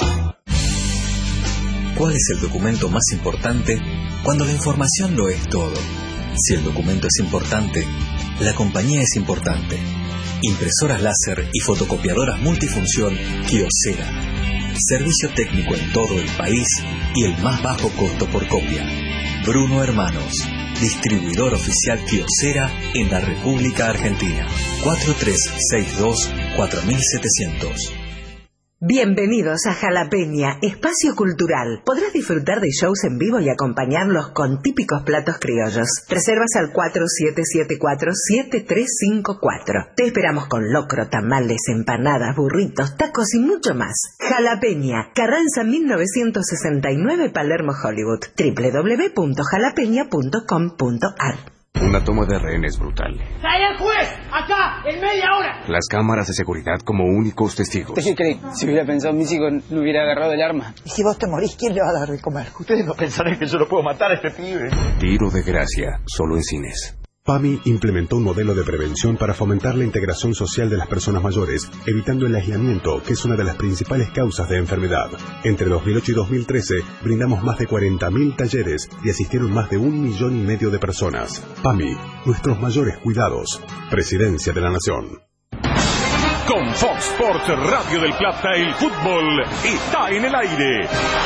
¿Cuál es el documento más importante cuando la información lo es todo? Si el documento es importante, la compañía es importante. Impresoras láser y fotocopiadoras multifunción Kyocera. Servicio técnico en todo el país y el más bajo costo por copia. Bruno Hermanos, distribuidor oficial Kyocera en la República Argentina. cuatro tres seis dos cuatro siete cero cero. Bienvenidos a Jalapeña, espacio cultural. Podrás disfrutar de shows en vivo y acompañarlos con típicos platos criollos. Reservas al cuatro siete siete cuatro siete tres cinco cuatro. Te esperamos con locro, tamales, empanadas, burritos, tacos y mucho más. Jalapeña, Carranza mil novecientos sesenta y nueve, Palermo, Hollywood. doble u doble u doble u punto jalapeña punto com punto a r. Una toma de rehenes brutal. ¡Trae al juez! ¡Acá! ¡En media hora! Las cámaras de seguridad como únicos testigos. ¿Usted qué cree? Si hubiera pensado mis hijos, no hubiera agarrado el arma. Y si vos te morís, ¿quién le va a dar de comer? Ustedes no pensarán que yo lo puedo matar a este pibe. Tiro de gracia, solo en cines. PAMI implementó un modelo de prevención para fomentar la integración social de las personas mayores, evitando el aislamiento, que es una de las principales causas de enfermedad. Entre dos mil ocho y dos mil trece, brindamos más de cuarenta mil talleres y asistieron más de un millón y medio de personas. PAMI, nuestros mayores cuidados. Presidencia de la Nación. Con Fox Sports Radio del Plata, el fútbol está en el aire.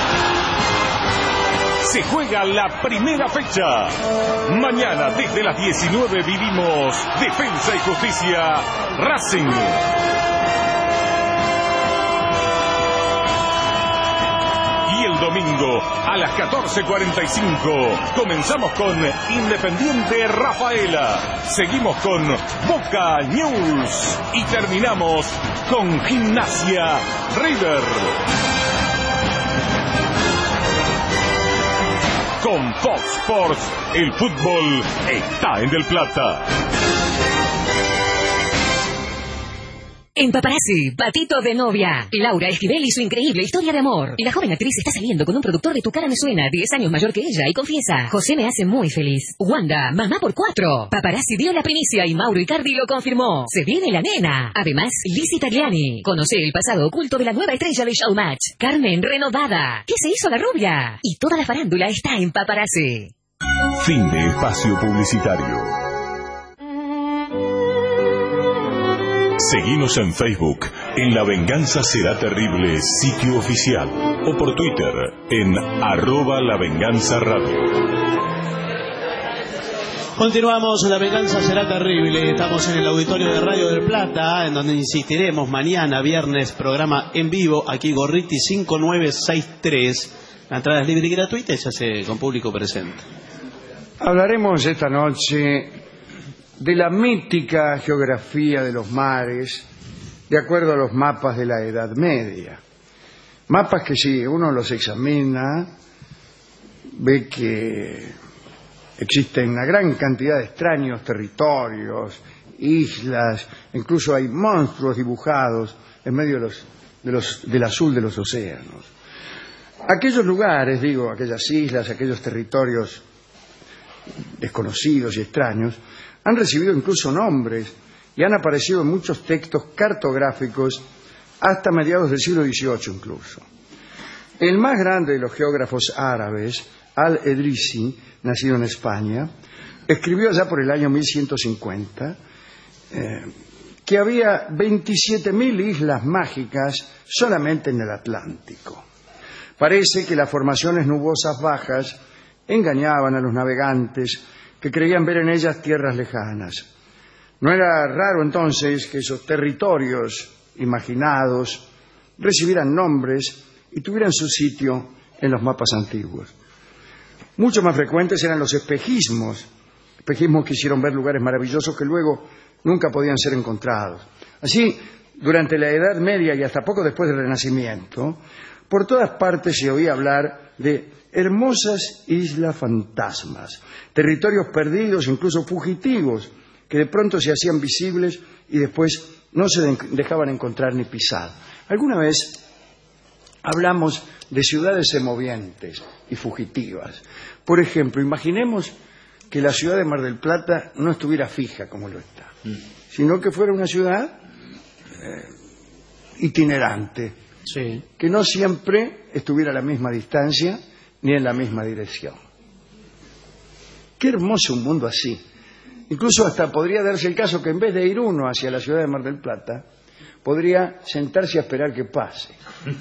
Se juega la primera fecha. Mañana desde las diecinueve vivimos Defensa y Justicia Racing. Y el domingo a las catorce cuarenta y cinco comenzamos con Independiente Rafaela. Seguimos con Boca News y terminamos con Gimnasia River. Con Fox Sports, el fútbol está en Del Plata. En Paparazzi, Patito de novia. Laura Esquivel y su increíble historia de amor. La joven actriz está saliendo con un productor de Tu cara me suena, diez años mayor que ella, y confiesa: José me hace muy feliz. Wanda, mamá por cuatro. Paparazzi dio la primicia y Mauro Icardi lo confirmó. Se viene la nena. Además, Lizzy Tagliani. Conoce el pasado oculto de la nueva estrella de Showmatch, Carmen renovada. ¿Qué se hizo la rubia? Y toda la farándula está en Paparazzi. Fin de espacio publicitario. Seguinos en Facebook, en La Venganza Será Terrible, sitio oficial, o por Twitter, en arroba La Venganza Radio. Continuamos, La Venganza Será Terrible. Estamos en el auditorio de Radio del Plata, en donde insistiremos mañana, viernes, programa en vivo, aquí Gorriti cinco nueve seis tres. La entrada es libre y gratuita y se hace con público presente. Hablaremos esta noche de la mítica geografía de los mares, de acuerdo a los mapas de la Edad Media. Mapas que, si uno los examina, ve que existen una gran cantidad de extraños territorios, islas, incluso hay monstruos dibujados en medio de los, de los, del azul de los océanos. Aquellos lugares, digo, aquellas islas, aquellos territorios desconocidos y extraños, han recibido incluso nombres y han aparecido en muchos textos cartográficos hasta mediados del siglo dieciocho incluso. El más grande de los geógrafos árabes, Al-Edrisi, nacido en España, escribió allá por el año mil ciento cincuenta eh, que había veintisiete mil islas mágicas solamente en el Atlántico. Parece que las formaciones nubosas bajas engañaban a los navegantes que creían ver en ellas tierras lejanas. No era raro entonces que esos territorios imaginados recibieran nombres y tuvieran su sitio en los mapas antiguos. Mucho más frecuentes eran los espejismos, espejismos que hicieron ver lugares maravillosos que luego nunca podían ser encontrados. Así, durante la Edad Media y hasta poco después del Renacimiento, por todas partes se oía hablar de hermosas islas fantasmas, territorios perdidos, incluso fugitivos, que de pronto se hacían visibles y después no se dejaban encontrar ni pisar. Alguna vez hablamos de ciudades semovientes y fugitivas. Por ejemplo, imaginemos que la ciudad de Mar del Plata no estuviera fija como lo está, mm. sino que fuera una ciudad eh, itinerante, sí. que no siempre estuviera a la misma distancia ni en la misma dirección. Qué hermoso un mundo así. Incluso hasta podría darse el caso que en vez de ir uno hacia la ciudad de Mar del Plata, podría sentarse a esperar que pase.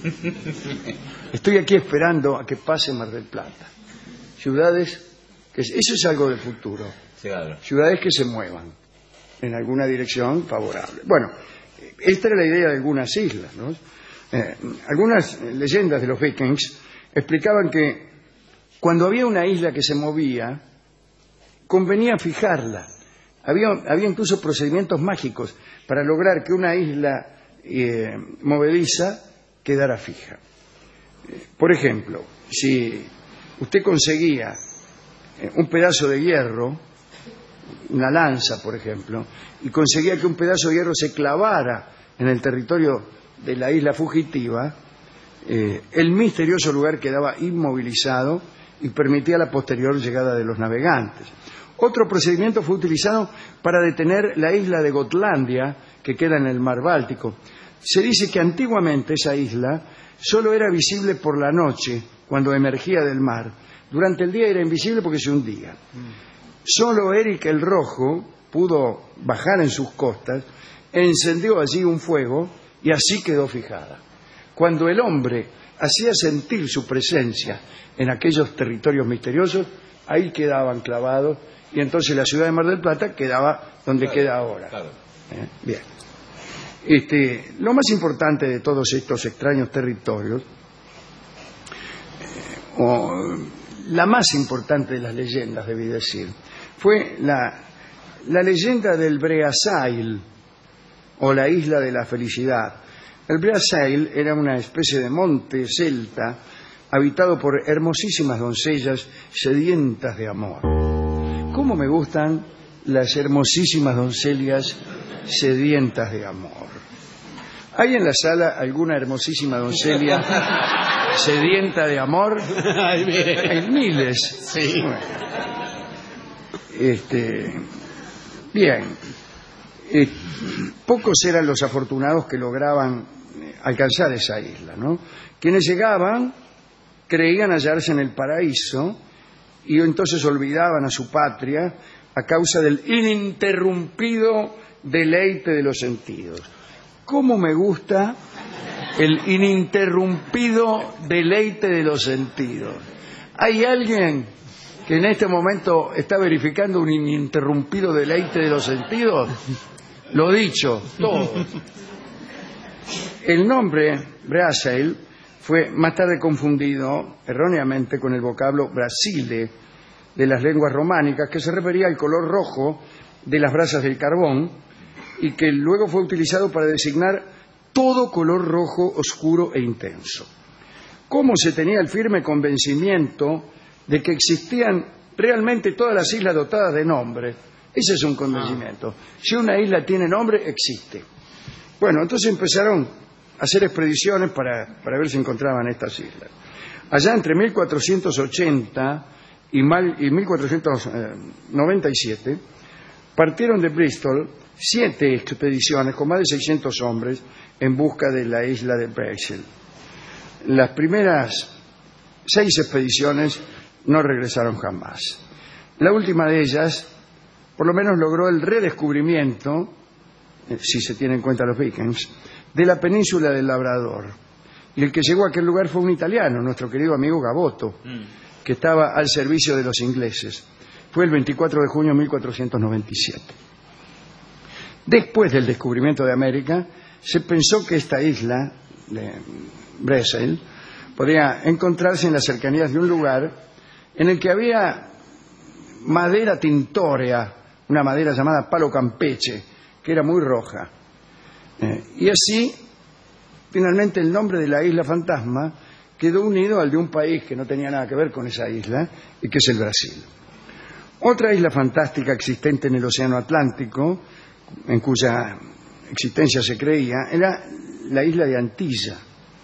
Estoy aquí esperando a que pase Mar del Plata. Ciudades, que eso es algo del futuro. Claro. Ciudades que se muevan en alguna dirección favorable. Bueno, esta era la idea de algunas islas, ¿no? Eh, algunas leyendas de los vikings explicaban que cuando había una isla que se movía, convenía fijarla. Había, había incluso procedimientos mágicos para lograr que una isla eh, movediza quedara fija. Eh, por ejemplo, si usted conseguía eh, un pedazo de hierro, una lanza, por ejemplo, y conseguía que un pedazo de hierro se clavara en el territorio de la isla fugitiva, eh, el misterioso lugar quedaba inmovilizado y permitía la posterior llegada de los navegantes. Otro procedimiento fue utilizado para detener la isla de Gotlandia, que queda en el mar Báltico. Se dice que antiguamente esa isla solo era visible por la noche, cuando emergía del mar. Durante el día era invisible porque se hundía. Solo Eric el Rojo pudo bajar en sus costas, encendió allí un fuego y así quedó fijada. Cuando el hombre hacía sentir su presencia en aquellos territorios misteriosos, ahí quedaban clavados. Y entonces la ciudad de Mar del Plata quedaba donde claro, queda ahora. Claro. ¿Eh? Bien. Este, lo más importante de todos estos extraños territorios, eh, o la más importante de las leyendas, debí decir, fue la, la leyenda del Breasail, o la isla de la felicidad. El Breasail era una especie de monte celta habitado por hermosísimas doncellas sedientas de amor. ¿Cómo me gustan las hermosísimas doncellas sedientas de amor? ¿Hay en la sala alguna hermosísima doncella sedienta de amor? Hay miles. Sí. Bueno. Este, bien. Eh, pocos eran los afortunados que lograban alcanzar esa isla, ¿no? Quienes llegaban creían hallarse en el paraíso y entonces olvidaban a su patria a causa del ininterrumpido deleite de los sentidos. ¿Cómo me gusta el ininterrumpido deleite de los sentidos? ¿Hay alguien que en este momento está verificando un ininterrumpido deleite de los sentidos? Lo dicho, todos. El nombre Breasail fue más tarde confundido erróneamente con el vocablo Brasile de las lenguas románicas, que se refería al color rojo de las brasas del carbón y que luego fue utilizado para designar todo color rojo oscuro e intenso. ¿Cómo se tenía el firme convencimiento de que existían realmente todas las islas dotadas de nombre? Ese es un convencimiento. Si una isla tiene nombre, existe. Bueno, entonces empezaron a hacer expediciones para, para ver si encontraban estas islas. Allá entre mil cuatrocientos ochenta y, mal, y mil cuatrocientos noventa y siete partieron de Bristol siete expediciones con más de seiscientos hombres en busca de la isla de Bexel. Las primeras seis expediciones no regresaron jamás. La última de ellas, por lo menos, logró el redescubrimiento, eh, si se tiene en cuenta los vikings, de la península del Labrador. Y el que llegó a aquel lugar fue un italiano, nuestro querido amigo Gaboto, mm. que estaba al servicio de los ingleses. Fue el veinticuatro de junio de mil cuatrocientos noventa y siete. Después del descubrimiento de América, se pensó que esta isla de Bexel podría encontrarse en las cercanías de un lugar en el que había madera tintórea, una madera llamada palo campeche, que era muy roja. Eh, y así, finalmente, el nombre de la isla fantasma quedó unido al de un país que no tenía nada que ver con esa isla, y que es el Brasil. Otra isla fantástica existente en el Océano Atlántico, en cuya existencia se creía, era la isla de Antilla.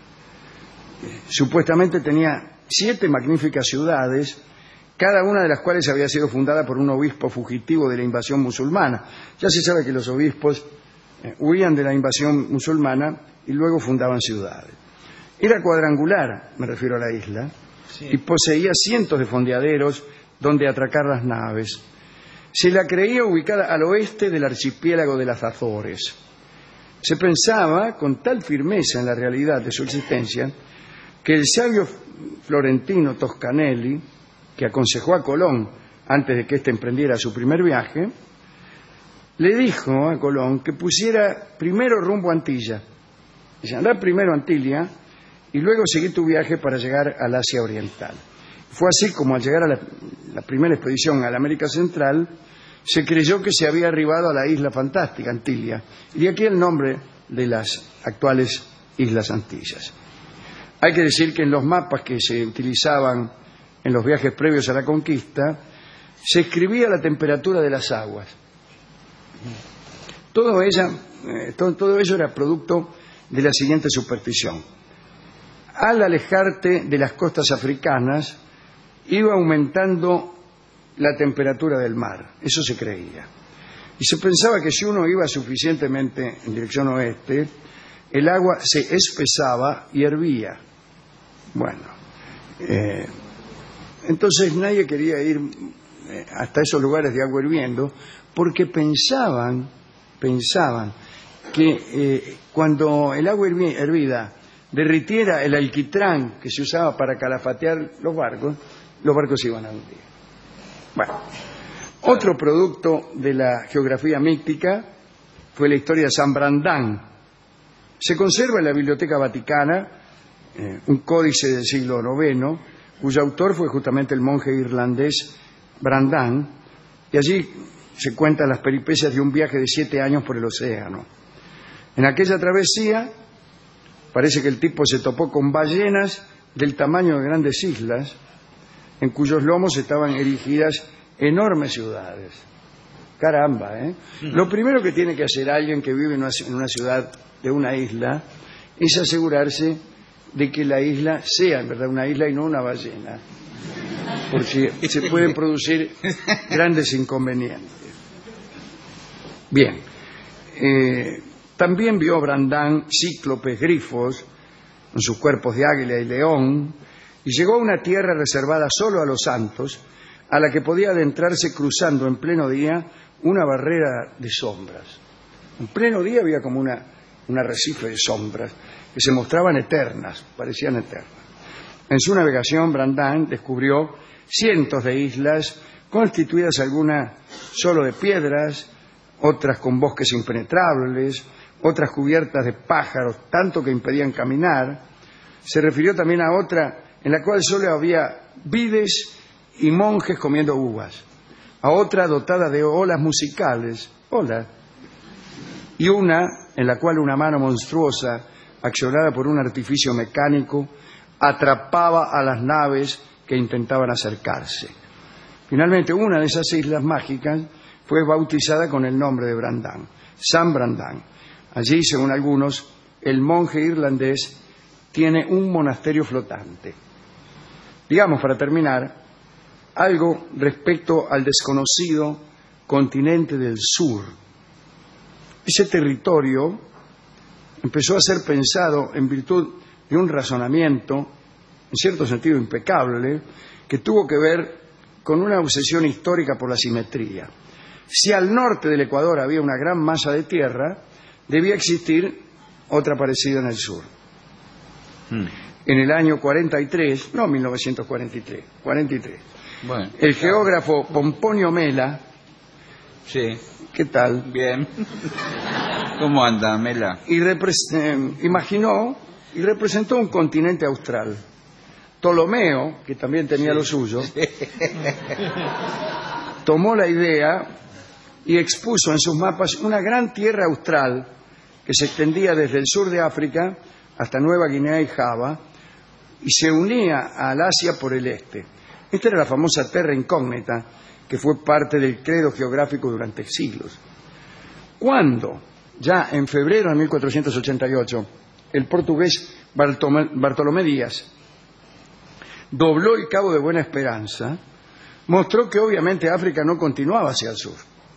Eh, supuestamente tenía siete magníficas ciudades, cada una de las cuales había sido fundada por un obispo fugitivo de la invasión musulmana. Ya se sabe que los obispos eh, huían de la invasión musulmana y luego fundaban ciudades. Era cuadrangular, me refiero a la isla, sí. y poseía cientos de fondeaderos donde atracar las naves. Se la creía ubicada al oeste del archipiélago de las Azores. Se pensaba, con tal firmeza en la realidad de su existencia, que el sabio florentino Toscanelli, que aconsejó a Colón antes de que éste emprendiera su primer viaje, le dijo a Colón que pusiera primero rumbo a Antilla. Dice, andá primero a Antilia y luego seguí tu viaje para llegar al Asia Oriental. Fue así como al llegar a la, la primera expedición a la América Central, se creyó que se había arribado a la isla fantástica, Antilia, y de aquí el nombre de las actuales Islas Antillas. Hay que decir que en los mapas que se utilizaban en los viajes previos a la conquista, se escribía la temperatura de las aguas. Todo, ella, eh, todo, todo ello era producto de la siguiente superstición. Al alejarte de las costas africanas, iba aumentando la temperatura del mar. Eso se creía. Y se pensaba que si uno iba suficientemente en dirección oeste, el agua se espesaba y hervía. Bueno, eh, entonces nadie quería ir eh, hasta esos lugares de agua hirviendo porque pensaban, pensaban que eh, cuando el agua hervida derritiera el alquitrán que se usaba para calafatear los barcos, los barcos se iban a hundir. Bueno, otro producto de la geografía mítica fue la historia de San Brandán. Se conserva en la Biblioteca Vaticana eh, un códice del siglo noveno, cuyo autor fue justamente el monje irlandés Brandán, y allí se cuentan las peripecias de un viaje de siete años por el océano. En aquella travesía parece que el tipo se topó con ballenas del tamaño de grandes islas, en cuyos lomos estaban erigidas enormes ciudades. Caramba, ¿eh? Lo primero que tiene que hacer alguien que vive en una, en una ciudad de una isla es asegurarse de que la isla sea en verdad una isla y no una ballena, porque se pueden producir grandes inconvenientes. Bien, eh, también vio Brandán cíclopes, grifos, con sus cuerpos de águila y león, y llegó a una tierra reservada solo a los santos, a la que podía adentrarse cruzando en pleno día una barrera de sombras. En pleno día había como una, un arrecife de sombras que se mostraban eternas, parecían eternas. En su navegación, Brandán descubrió cientos de islas, constituidas algunas solo de piedras, otras con bosques impenetrables, otras cubiertas de pájaros, tanto que impedían caminar. Se refirió también a otra en la cual solo había vides y monjes comiendo uvas, a otra dotada de olas musicales, olas, y una en la cual una mano monstruosa, accionada por un artificio mecánico, atrapaba a las naves que intentaban acercarse. Finalmente, una de esas islas mágicas fue bautizada con el nombre de Brandán, San Brandán. Allí, según algunos, el monje irlandés tiene un monasterio flotante. Digamos, para terminar, algo respecto al desconocido continente del sur. Ese territorio empezó a ser pensado en virtud de un razonamiento, en cierto sentido impecable, que tuvo que ver con una obsesión histórica por la simetría. Si al norte del Ecuador había una gran masa de tierra, debía existir otra parecida en el sur. Hmm. En el año cuarenta y tres, no mil novecientos cuarenta y tres, cuarenta y tres, bueno, el geógrafo Pomponio Mela, sí. ¿Qué tal? Bien. ¿Cómo anda, Mela? Y eh, imaginó y representó un continente austral. Ptolomeo, que también tenía sí. lo suyo, tomó la idea y expuso en sus mapas una gran tierra austral que se extendía desde el sur de África hasta Nueva Guinea y Java y se unía al Asia por el este. Esta era la famosa terra incógnita que fue parte del credo geográfico durante siglos. Cuando, ya en febrero de mil cuatrocientos ochenta y ocho, el portugués Bartolomé, Bartolomé Díaz dobló el Cabo de Buena Esperanza, mostró que obviamente África no continuaba hacia el sur.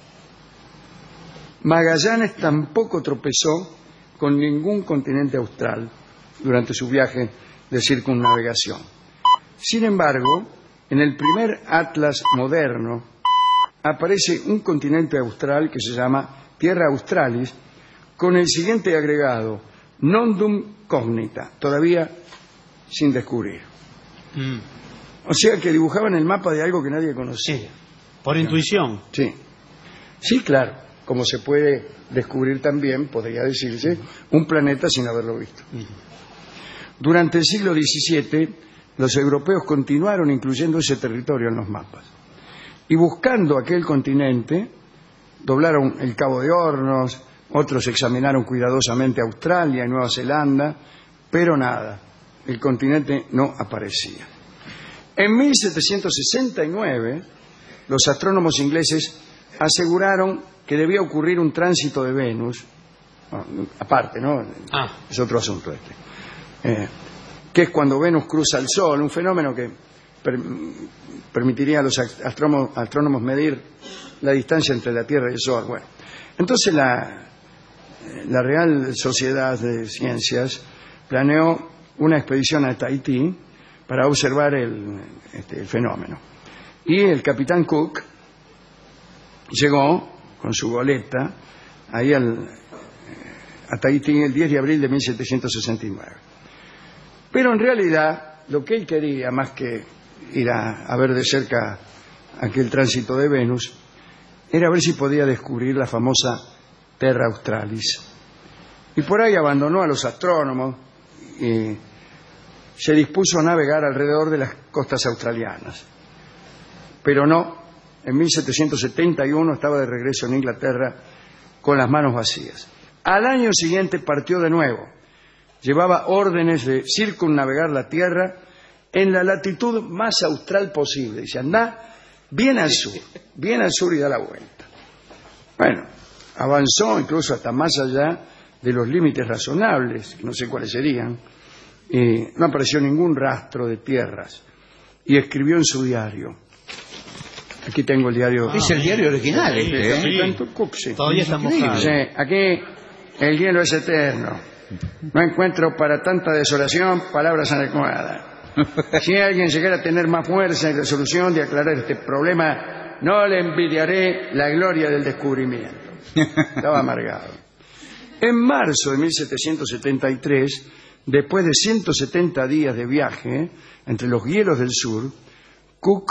Magallanes tampoco tropezó con ningún continente austral durante su viaje de circunnavegación. Sin embargo, en el primer atlas moderno aparece un continente austral que se llama Tierra Australis, con el siguiente agregado, Nondum Cognita, todavía sin descubrir. Mm. O sea que dibujaban el mapa de algo que nadie conocía. Sí, por intuición. Sí, sí, claro, como se puede descubrir también, podría decirse, un planeta sin haberlo visto. Mm. Durante el siglo diecisiete, los europeos continuaron incluyendo ese territorio en los mapas. Y buscando aquel continente, doblaron el Cabo de Hornos, otros examinaron cuidadosamente Australia y Nueva Zelanda, pero nada, el continente no aparecía. En mil setecientos sesenta y nueve, los astrónomos ingleses aseguraron que debía ocurrir un tránsito de Venus, no, aparte, ¿no? Ah. Es otro asunto este. Eh, que es cuando Venus cruza el Sol, un fenómeno que per, permitiría a los astrónomos, astrónomos medir la distancia entre la Tierra y el Sol. Bueno, entonces la, la Real Sociedad de Ciencias planeó una expedición a Tahití para observar el, este, el fenómeno. Y el capitán Cook llegó con su goleta ahí al, a Tahití el diez de abril de mil setecientos sesenta y nueve. Pero en realidad lo que él quería, más que ir a, a ver de cerca aquel tránsito de Venus, era ver si podía descubrir la famosa Terra Australis. Y por ahí abandonó a los astrónomos y se dispuso a navegar alrededor de las costas australianas. Pero no, en mil setecientos setenta y uno estaba de regreso en Inglaterra con las manos vacías. Al año siguiente partió de nuevo. Llevaba órdenes de circunnavegar la Tierra en la latitud más austral posible. Dice, anda bien al sur, bien al sur y da la vuelta. Bueno, avanzó incluso hasta más allá de los límites razonables, que no sé cuáles serían, y no apareció ningún rastro de tierras. Y escribió en su diario. Aquí tengo el diario. Ah, es el diario original, este, ¿eh? Sí. Cook, sí. Todavía está mojado. Sí, aquí el hielo es eterno. No encuentro para tanta desolación palabras adecuadas. Si alguien llegara a tener más fuerza y resolución de aclarar este problema, no le envidiaré la gloria del descubrimiento. Estaba amargado. En marzo de mil setecientos setenta y tres, después de ciento setenta días de viaje entre los hielos del sur, Cook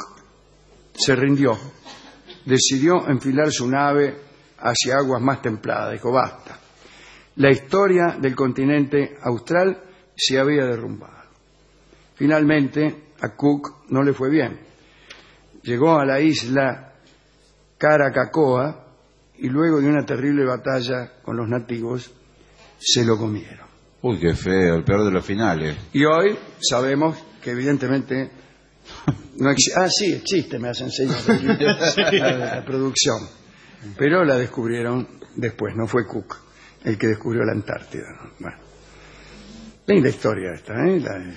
se rindió. Decidió enfilar su nave hacia aguas más templadas. Dijo, basta. La historia del continente austral se había derrumbado. Finalmente, a Cook no le fue bien. Llegó a la isla Caracacoa y luego de una terrible batalla con los nativos, se lo comieron. Uy, qué feo, el peor de los finales. Y hoy sabemos que evidentemente no existe. Ah, sí, existe, me hacen señas la, la producción. Pero la descubrieron después, no fue Cook el que descubrió la Antártida. Bueno, linda historia esta, ¿eh? La de,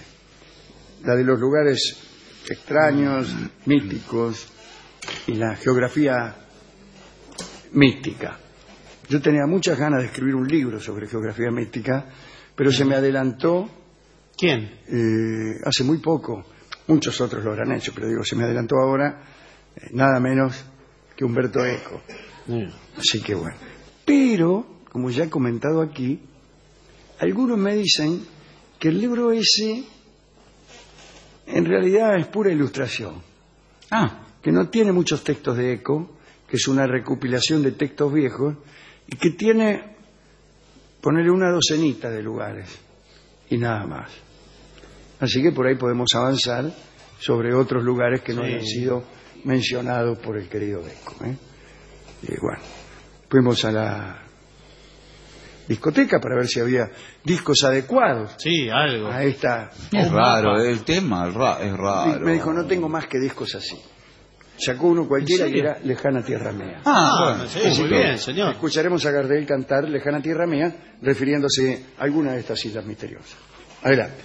la de los lugares extraños, míticos, y la geografía mística. Yo tenía muchas ganas de escribir un libro sobre geografía mística, pero se me adelantó... ¿Quién? Eh, hace muy poco. Muchos otros lo habrán hecho, pero digo, se me adelantó ahora eh, nada menos que Humberto Eco. Mm. Así que bueno. Pero, como ya he comentado aquí, algunos me dicen que el libro ese en realidad es pura ilustración. Ah. Que no tiene muchos textos de Eco, que es una recopilación de textos viejos, y que tiene, ponerle una docenita de lugares, y nada más. Así que por ahí podemos avanzar sobre otros lugares que no sí. han sido mencionados por el querido Eco, ¿eh? Y bueno, fuimos a la discoteca para ver si había discos adecuados. Sí, algo. A esta... Es raro, el tema es raro. Me dijo, no tengo más que discos así. Sacó uno cualquiera y era Lejana Tierra Mía. Ah, bueno, sí, muy bien, señor. Escucharemos a Gardel cantar Lejana Tierra Mía, refiriéndose a alguna de estas islas misteriosas. Adelante.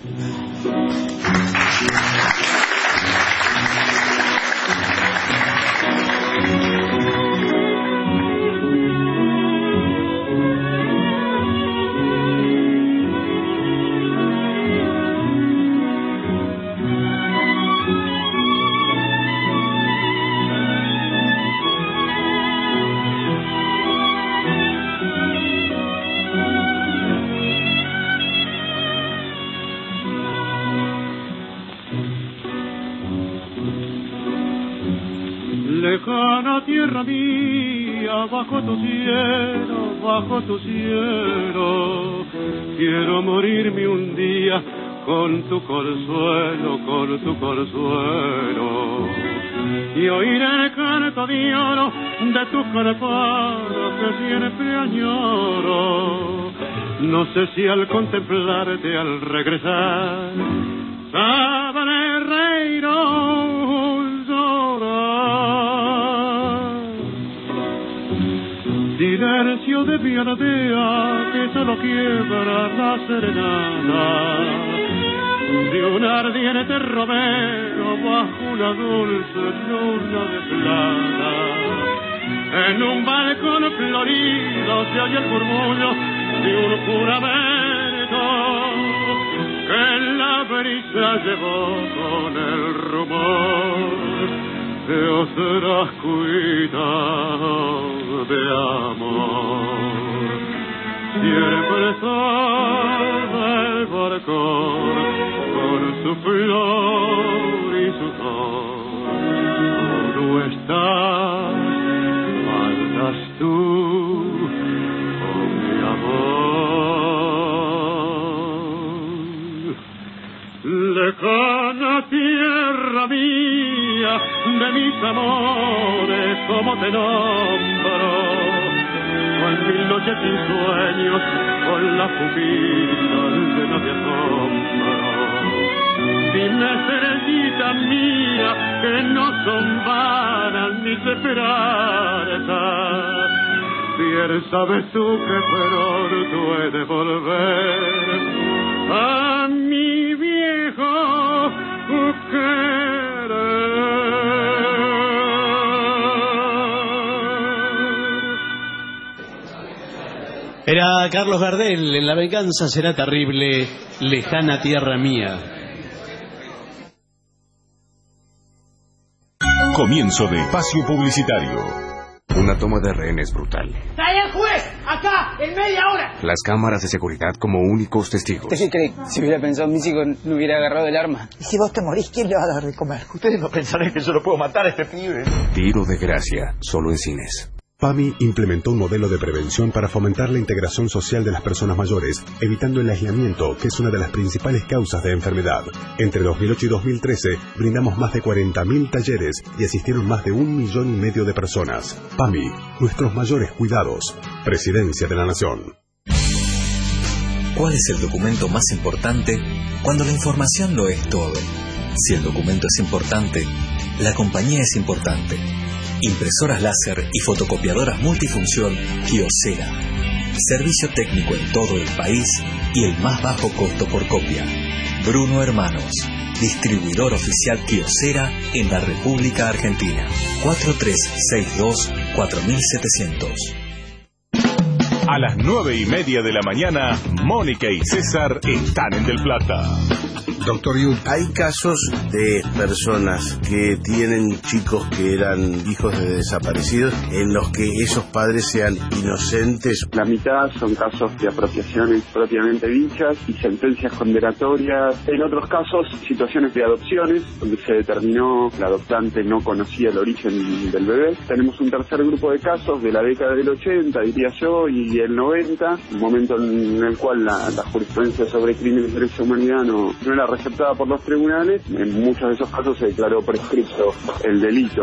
Lejana tierra mía, bajo tu cielo, bajo tu cielo, quiero morirme un día con tu consuelo, con tu consuelo, y oír el canto de oro de tu carpado que siempre añoro. No sé si al contemplarte, al regresar, sabré reír o llorar. Silencio de mi aldea que solo quiebra la serenata de un ardiente romero bajo una dulce luna de plata. En un balcón florido se oye el murmullo de un juramento que la brisa llevó con el rumor de otras cuitas de amor. Siempre está el barcón con su flor y su sol. Tú estás, faltas tú, oh mi amor. Lejana tierra mía, de mis amores, como te nombro, con mil noches sin sueños, con la pupila llena de asombro. Dime, estrellita mía, que no son vanas mis esperanzas. Bien sabes tú que pronto he de volver a mi viejo querer. Era Carlos Gardel en La venganza será terrible, lejana tierra mía. Comienzo de espacio publicitario. Una toma de rehenes brutal. ¡Sale el juez! ¡Acá! ¡En media hora! Las cámaras de seguridad como únicos testigos. ¿Usted qué cree? Si hubiera pensado mi chico no hubiera agarrado el arma. Y si vos te morís, ¿quién le va a dar de comer? Ustedes no pensarán que yo lo puedo matar a este pibe. Tiro de gracia, solo en cines. PAMI implementó un modelo de prevención para fomentar la integración social de las personas mayores, evitando el aislamiento, que es una de las principales causas de enfermedad. Entre dos mil ocho y dos mil trece, brindamos más de cuarenta mil talleres y asistieron más de un millón y medio de personas. PAMI, nuestros mayores cuidados. Presidencia de la Nación. ¿Cuál es el documento más importante cuando la información lo es todo? Si el documento es importante, la compañía es importante. Impresoras láser y fotocopiadoras multifunción Kyocera. Servicio técnico en todo el país y el más bajo costo por copia. Bruno Hermanos, distribuidor oficial Kyocera en la República Argentina. cuatro tres seis dos cuatro siete cero cero. A las nueve y media de la mañana, Mónica y César están en Del Plata. Doctor Yu, hay casos de personas que tienen chicos que eran hijos de desaparecidos en los que esos padres sean inocentes. La mitad son casos de apropiaciones propiamente dichas y sentencias condenatorias. En otros casos, situaciones de adopciones, donde se determinó que la adoptante no conocía el origen del bebé. Tenemos un tercer grupo de casos de la década del ochenta, diría yo, y el noventa, un momento en el cual la, la jurisprudencia sobre crímenes de lesa humanidad no, no era aceptada por los tribunales. En muchos de esos casos se declaró prescrito el delito.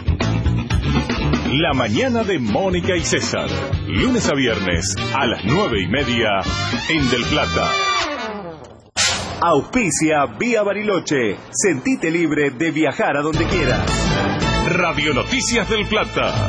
La mañana de Mónica y César, lunes a viernes a las nueve y media en Del Plata. Auspicia Vía Bariloche. Sentite libre de viajar a donde quieras. Radio Noticias del Plata.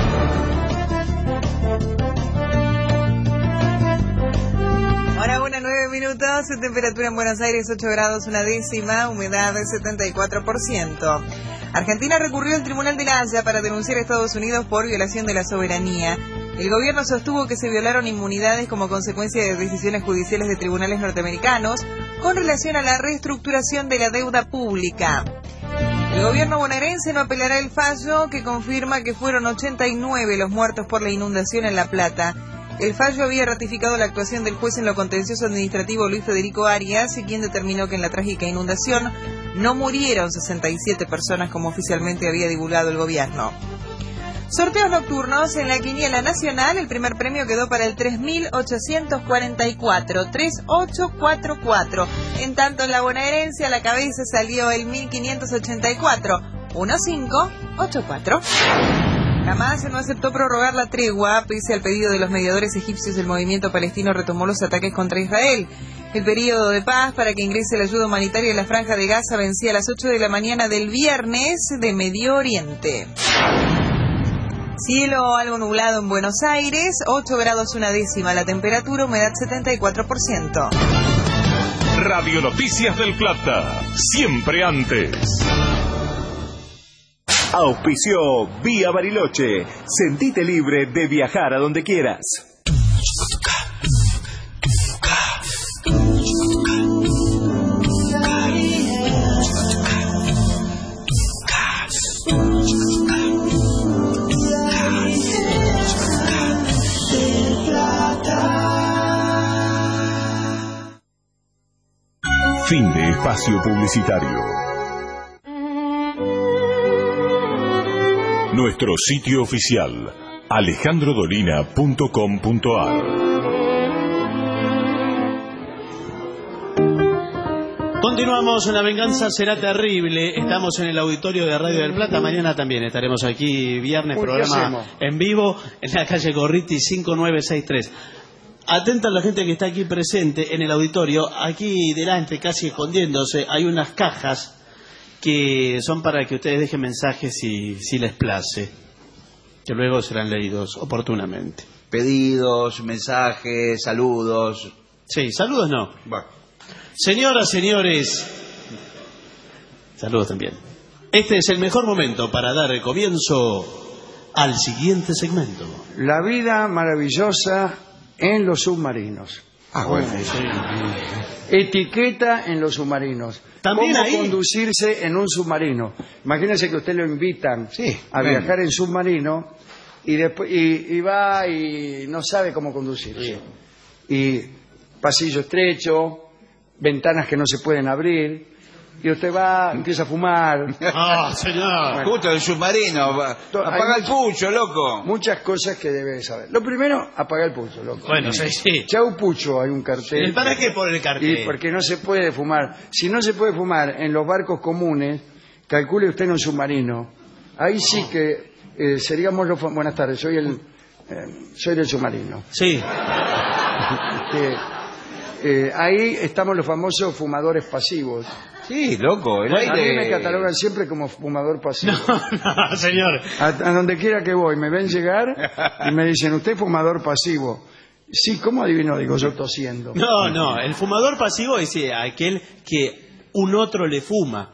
Ahora una nueve minutos, temperatura en Buenos Aires ocho grados una décima, humedad del setenta y cuatro por ciento. Argentina recurrió al Tribunal de la Haya para denunciar a Estados Unidos por violación de la soberanía. El gobierno sostuvo que se violaron inmunidades como consecuencia de decisiones judiciales de tribunales norteamericanos con relación a la reestructuración de la deuda pública. El gobierno bonaerense no apelará el fallo que confirma que fueron ochenta y nueve los muertos por la inundación en La Plata. El fallo había ratificado la actuación del juez en lo contencioso administrativo Luis Federico Arias, quien determinó que en la trágica inundación no murieron sesenta y siete personas como oficialmente había divulgado el gobierno. Sorteos nocturnos en la quiniela nacional. El primer premio quedó para el tres mil ochocientos cuarenta y cuatro, tres ocho cuatro cuatro. En tanto, en la bonaerense a la cabeza salió el mil quinientos ochenta y cuatro, uno cinco ocho cuatro. Hamas no aceptó prorrogar la tregua, pese al pedido de los mediadores egipcios. El movimiento palestino retomó los ataques contra Israel. El periodo de paz para que ingrese la ayuda humanitaria en la Franja de Gaza vencía a las ocho de la mañana del viernes de Medio Oriente. Cielo algo nublado en Buenos Aires, ocho grados una décima, la temperatura, humedad setenta y cuatro por ciento. Radio Noticias del Plata, siempre antes. Auspició Vía Bariloche. Sentite libre de viajar a donde quieras. Fin de espacio publicitario. Nuestro sitio oficial, alejandro dolina punto com punto a r. Continuamos, una venganza será terrible. Estamos en el auditorio de Radio del Plata. Mañana también estaremos aquí, viernes, Uy, programa en vivo en la calle Gorriti cinco nueve seis tres. Atenta a la gente que está aquí presente en el auditorio. Aquí delante, casi escondiéndose, hay unas cajas que son para que ustedes dejen mensajes si, si les place, que luego serán leídos oportunamente. Pedidos, mensajes, saludos. Sí, saludos no. Bueno. Señoras, señores, saludos también. Este es el mejor momento para dar el comienzo al siguiente segmento. La vida maravillosa en los submarinos. Ah, bueno. Etiqueta en los submarinos. También ¿Cómo ahí? conducirse en un submarino? Imagínense que usted lo invitan Sí, a bien. viajar en submarino y después y, y va y no sabe cómo conducirse. Y pasillo estrecho, ventanas que no se pueden abrir, y usted va, empieza a fumar. ¡Ah, señor! Bueno. Justo el submarino. va- Apaga el pucho, loco. Muchas cosas que debe saber. Lo primero, apagar el pucho, loco. Bueno, sí, sí. Chau pucho, hay un cartel. ¿El para qué por el cartel? Y porque no se puede fumar. Si no se puede fumar en los barcos comunes, calcule usted en un submarino. Ahí sí que eh, seríamos los... fam- Buenas tardes, soy el eh, soy del submarino. Sí. Este, eh, ahí estamos los famosos fumadores pasivos. Sí, loco. El Bueno, a mí aire... me catalogan siempre como fumador pasivo. No, señor. A, a donde quiera que voy, me ven llegar y me dicen, usted es fumador pasivo. Sí, ¿cómo adivino? Digo, yo tosiendo. No, no, el fumador pasivo es eh, aquel que un otro le fuma.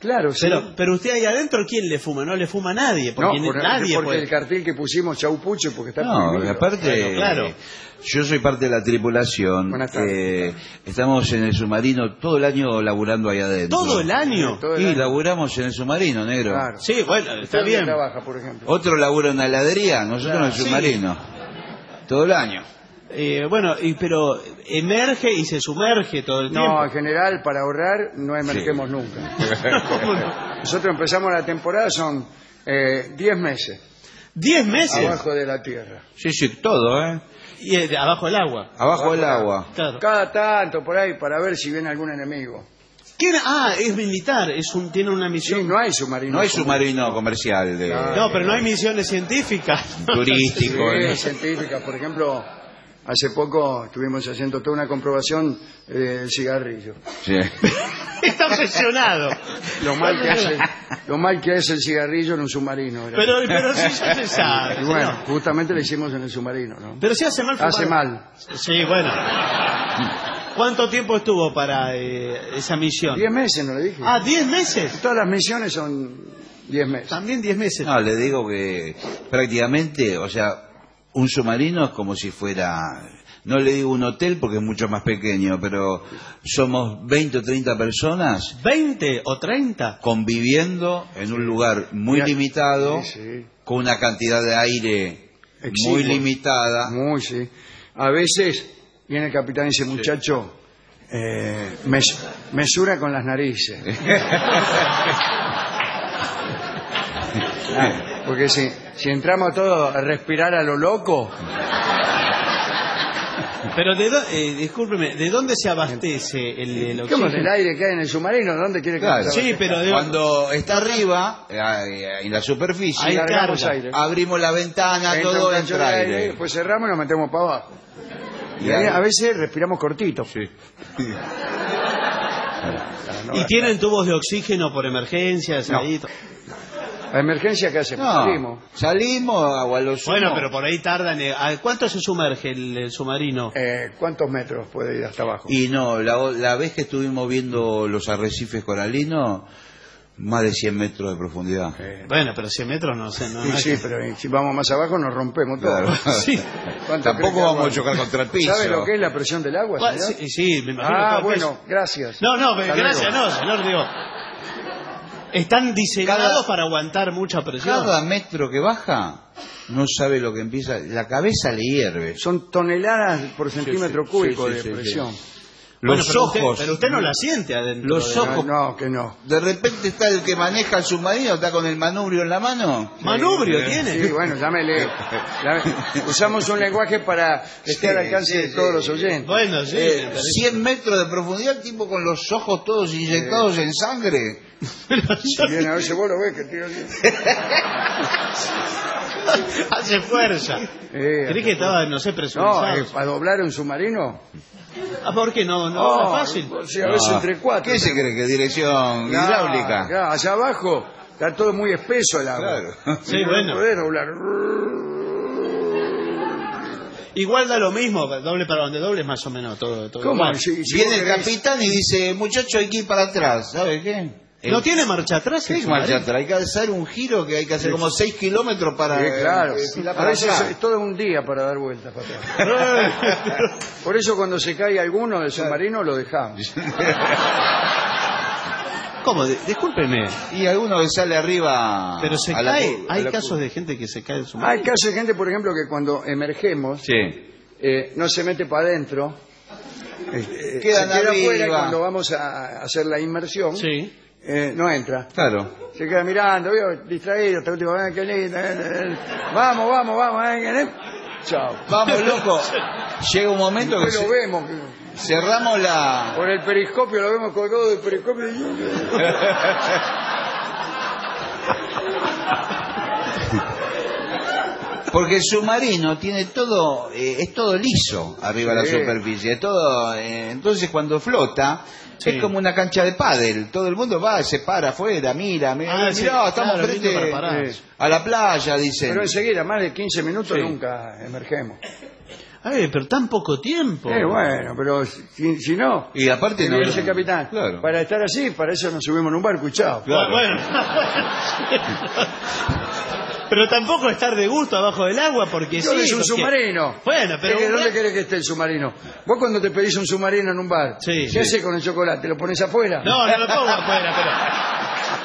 Claro, sí. Pero, pero usted ahí adentro, ¿quién le fuma? No le fuma a nadie. Porque no, por, nadie porque puede. el cartel que pusimos, Chau Pucho, porque está No, prohibido. aparte, Claro, claro. yo soy parte de la tripulación. Buenas tardes. Eh, estamos en el submarino todo el año laburando ahí adentro. ¿Todo el año? Sí, todo el Y año. laburamos en el submarino, negro. Claro. Sí, bueno, está ¿Usted bien. dónde trabaja, por ejemplo? Otro labura en la heladería, nosotros Claro, en el submarino. Todo el año. Eh, bueno, y, pero emerge y se sumerge todo el tiempo. No, en general, para ahorrar, no emergemos nunca. Nosotros empezamos la temporada, son eh, diez meses. ¿Diez meses? Abajo de la tierra. Sí, sí, todo, ¿eh? Y eh, abajo del agua. Abajo del agua. Claro. Cada tanto, por ahí, para ver si viene algún enemigo. ¿Quién? Ah, es militar, es un, tiene una misión. Sí, no hay submarino. No hay submarino comercial de No, pero no hay misiones científicas. turístico. Sí, ¿eh? científicas. Por ejemplo, hace poco estuvimos haciendo toda una comprobación eh, del cigarrillo. Sí. Está obsesionado. Lo mal que hace, lo mal que hace el cigarrillo en un submarino. era. Pero, pero sí, ya se sabe. Y bueno, ¿no? justamente lo hicimos en el submarino, ¿no? Pero sí hace mal fumar. Hace mal. Sí, bueno. ¿Cuánto tiempo estuvo para eh, esa misión? Diez meses, ¿no le dije? Ah, diez meses. Todas las misiones son diez meses. También diez meses. No, le digo que prácticamente, o sea, un submarino es como si fuera, no le digo un hotel porque es mucho más pequeño, pero somos veinte o treinta personas ¿veinte o treinta? conviviendo en un lugar muy Mira, limitado, sí, sí. con una cantidad de aire Exiguo. muy limitada. Muy, sí. A veces viene el capitán y dice, muchacho, eh, mes- mesura con las narices. Ah, porque si, si entramos todos a respirar a lo loco, Pero, de do- eh, discúlpeme, ¿de dónde se abastece el, el ¿cómo oxígeno? es el aire que hay en el submarino? ¿Dónde quiere que Claro. nos Sí, abastezca? pero de- Cuando está arriba, eh, eh, en la superficie, Ahí Largamos carga. aire. abrimos la ventana, Entra todo un cacho entra de aire. después cerramos y nos metemos para abajo. Y Y ahí ahí- a veces respiramos cortito. Sí. ¿Y tienen tubos de oxígeno por emergencias? No. Ahí? La emergencia que hace, No, salimos. salimos o a lo sumo. Bueno, pero por ahí tardan. eh, ¿a ¿Cuánto se sumerge el, el submarino? Eh, ¿Cuántos metros puede ir hasta abajo? Y no, la, la vez que estuvimos viendo los arrecifes coralinos, más de cien metros de profundidad. Eh, Bueno, pero cien metros no sé. No, sí, no hay sí, que- pero eh, si vamos más abajo nos rompemos todo. Claro. Sí. ¿Cuánto Tampoco cree que vamos agua? a chocar contra el piso. ¿Sabe lo que es la presión del agua, ¿Cuál- señor? Sí, sí, me imagino. Ah, todo el bueno, peso. gracias. No, no, Hasta gracias, luego. no, señor, digo. Están diseñados Cada- para aguantar mucha presión. Cada metro que baja, no sabe lo que empieza. La cabeza le hierve. Son toneladas por centímetro sí, cúbico sí, de sí, sí, presión. Bueno, Los pero ojos. Usted, pero usted no la siente adentro. Los de- ojos. No, no, que no. De repente está el que maneja el submarino, está con el manubrio en la mano. ¿Manubrio Sí. tiene? Sí, bueno, llámele. Llame- Usamos un lenguaje para que esté al alcance sí, de sí. todos los oyentes. Bueno, sí. Eh, me parece. cien metros de profundidad, tipo con los ojos todos inyectados en sangre. Bien, a veces vos lo ves que tira así. Hace fuerza. Eh, ¿Crees que estaba, no sé, presurizado? No, eh, para doblar un submarino. Ah, ¿por qué no? No, Oh, no es fácil. sí, a veces No. entre cuatro. ¿Qué se cree que dirección Claro, hidráulica? claro, allá abajo está todo muy espeso el agua. Claro. Sí, Y no bueno. podés doblar. Igual da lo mismo, doble para donde doble es más o menos todo. todo ¿Cómo? igual. Si- si Viene vos el querés- capitán y dice, muchacho, hay que ir para atrás. ¿Sabe qué? ¿No El- tiene marcha atrás? ¿Qué el es marcha submarino? atrás? Hay que hacer un giro que hay que hacer como seis kilómetros para... Sí, claro. eh, filar A para veces atrás. es todo un día para dar vueltas para atrás. Por eso cuando se cae alguno del submarino lo dejamos. ¿Cómo? De- discúlpeme. Y alguno que sale arriba... Pero se a la cae. cu- a Hay la cu- casos de gente que se cae del Hay submarino. casos de gente, por ejemplo, que cuando emergemos Sí. eh, no se mete para adentro, eh, eh, Quedan se queda arriba. afuera y cuando vamos a hacer la inmersión Sí. eh, no entra. Claro. Se queda mirando, ¿vio? Distraído, hasta último, "Ah, qué lindo, eh, eh, vamos, vamos, vamos, eh, eh". Chao. Vamos, loco. Llega un momento que Después lo ce- vemos, cerramos la... por el periscopio lo vemos colgado del periscopio. Porque el submarino tiene todo, eh, es todo liso arriba de la Sí. superficie, es todo, eh, entonces cuando flota Sí. es como una cancha de pádel, todo el mundo va, se para afuera, mira, mira, Ah, mirá, sí, estamos claro, frente lindo para parar. a la playa, dicen. Pero enseguida, más de quince minutos Sí. nunca emergemos. Ay, pero tan poco tiempo. Eh, bueno, pero si, si no... Y aparte no... Dice capitán, claro. Para estar así, para eso nos subimos en un barco y chao. Claro. Bueno, pero tampoco estar de gusto abajo del agua porque Yo sí. es un porque... submarino. Bueno, pero... ¿Qué, ¿Dónde querés que esté el submarino? Vos cuando te pedís un submarino en un bar, sí, ¿qué sí. haces con el chocolate? ¿Lo pones afuera? No, no lo pongo afuera, pero...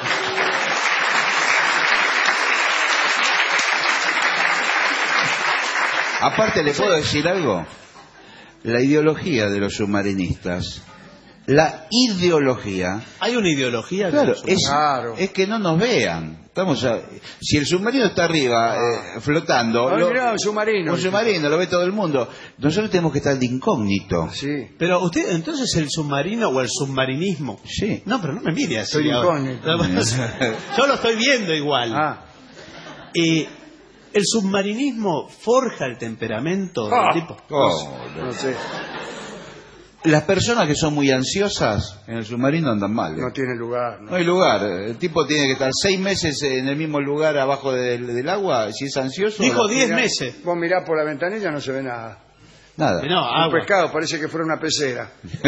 Aparte, ¿le puedo decir algo? La ideología de los submarinistas, la ideología... ¿Hay una ideología? Claro, de es, claro. es que no nos vean. Estamos a- si el submarino está arriba, eh, flotando... Ay, lo- mirá, un submarino. un submarino, lo ve todo el mundo. Nosotros tenemos que estar de incógnito. Sí. Pero usted, entonces el submarino o el submarinismo... Sí. No, pero no me mire así. Estoy ahora. incógnito. Yo lo estoy viendo igual. Ah. Eh, ¿El submarinismo forja el temperamento del Ah. tipo? Oh, No sé, Las personas que son muy ansiosas en el submarino andan mal. ¿eh? no tiene lugar. No. No hay lugar. El tipo tiene que estar seis meses en el mismo lugar abajo del, del agua. Si es ansioso... Dijo lo- diez Mirá, meses. Vos mirás por la ventanilla, no se ve nada. Nada. No, Un agua. pescado, parece que fuera una pecera.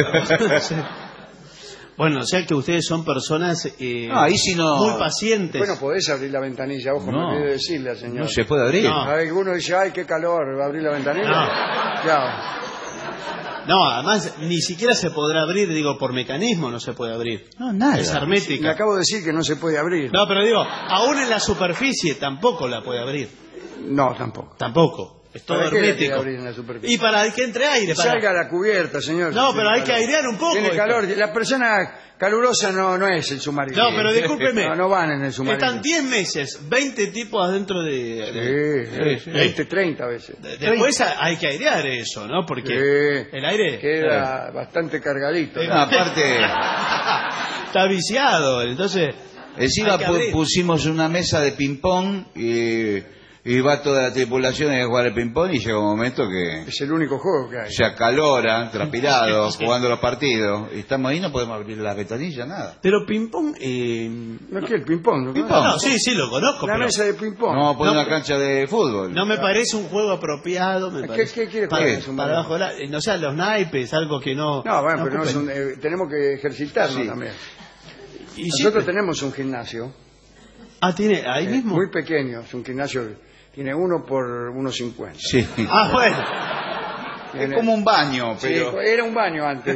Bueno, o sea que ustedes son personas eh, No, ahí sí no- muy pacientes. Bueno, podés abrir la ventanilla, ojo, No. me olvidé de decirle al señor. No se puede abrir. No. Alguno dice, ay, qué calor, ¿va a abrir la ventanilla? No. Ya. No, además ni siquiera se podrá abrir, digo, por mecanismo no se puede abrir. No, nada. Es Le hermética. acabo de decir que no se puede abrir. No, pero digo, aún en la superficie tampoco la puede abrir. No, tampoco. Tampoco. Es todo ¿Para qué la quiere hermético. abrir en la superficie? Y para que entre aire. Para... Salga a la cubierta, señor. No, Si pero tiene hay que calor. airear un poco Tiene esto. calor. La persona calurosa no, no es el submarino. No, pero discúlpeme. No, no van en el submarino. Están diez meses, veinte tipos adentro de... de- Sí, Sí, sí. veinte, treinta veces. de- Después hay que airear eso, ¿no? Porque Sí. el aire Queda bastante cargadito. Sí. No, aparte, está viciado, entonces... encima hay que pu- abrir. pusimos una mesa de ping-pong y, y va toda la tripulación a jugar el ping-pong y llega un momento que Es el único juego que hay. se acaloran, transpirados, jugando los partidos. Y estamos ahí, no podemos abrir las ventanillas, nada. Pero ping-pong... Eh... No es que el ping-pong. ¿no? Ping-pong. No, sí, sí, lo conozco, Una pero mesa de ping-pong. No, poner No, una cancha de fútbol. no me parece un juego apropiado. Me ¿Qué- parece. qué quiere para, jugar en su para mano? abajo de la- eh, no sé, los naipes, algo que no... No, bueno, pero no es ocupen. un- eh, tenemos que ejercitarnos Sí. también. Y sí, Nosotros pero- tenemos un gimnasio Ah, tiene ahí eh, mismo. muy pequeño, es un gimnasio, tiene uno por uno cincuenta. Sí. Ah, bueno. Es como un baño, Sí, pero... era un baño antes.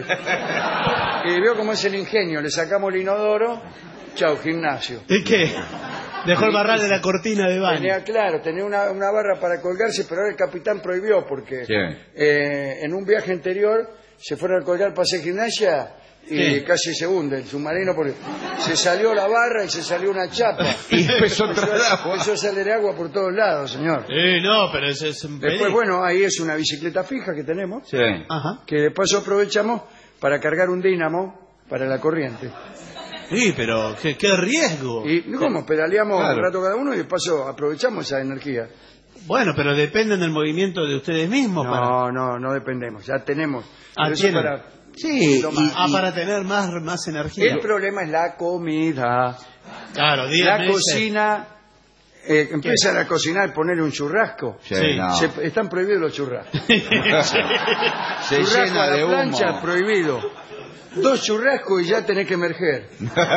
Y veo cómo es el ingenio, le sacamos el inodoro, chao, gimnasio. ¿Y qué? Dejó el barral de la cortina de baño. Tenía, claro, tenía una, una barra para colgarse, pero ahora el capitán prohibió porque Sí. eh, en un viaje anterior se fueron a colgar para hacer gimnasia y Sí. casi se hunde el submarino porque se salió la barra y se salió una chapa. Y empezó a entrar agua. Empezó a salir agua por todos lados, señor. Eh, no, pero ese es un Después, peligro. bueno, ahí es una bicicleta fija que tenemos, Sí. Ajá. que de paso aprovechamos para cargar un dínamo para la corriente. Sí, pero qué, qué riesgo. Y ¿cómo? Pedaleamos Claro. un rato cada uno y de paso aprovechamos esa energía. Bueno, pero dependen del movimiento de ustedes mismos. para... No, no, no dependemos, ya tenemos. Ah, Pero eso tienen. para- Sí, Lo y- más. Ah, y- para tener más, más energía. El problema es la comida. Claro, diez La meses. cocina, eh, empiezan a cocinar, ponerle un churrasco. Sí, Sí. no. Se- están prohibidos los churrascos. Se Churrasco llena a la de humo. plancha, prohibido. Dos churrascos y ya tenés que emerger.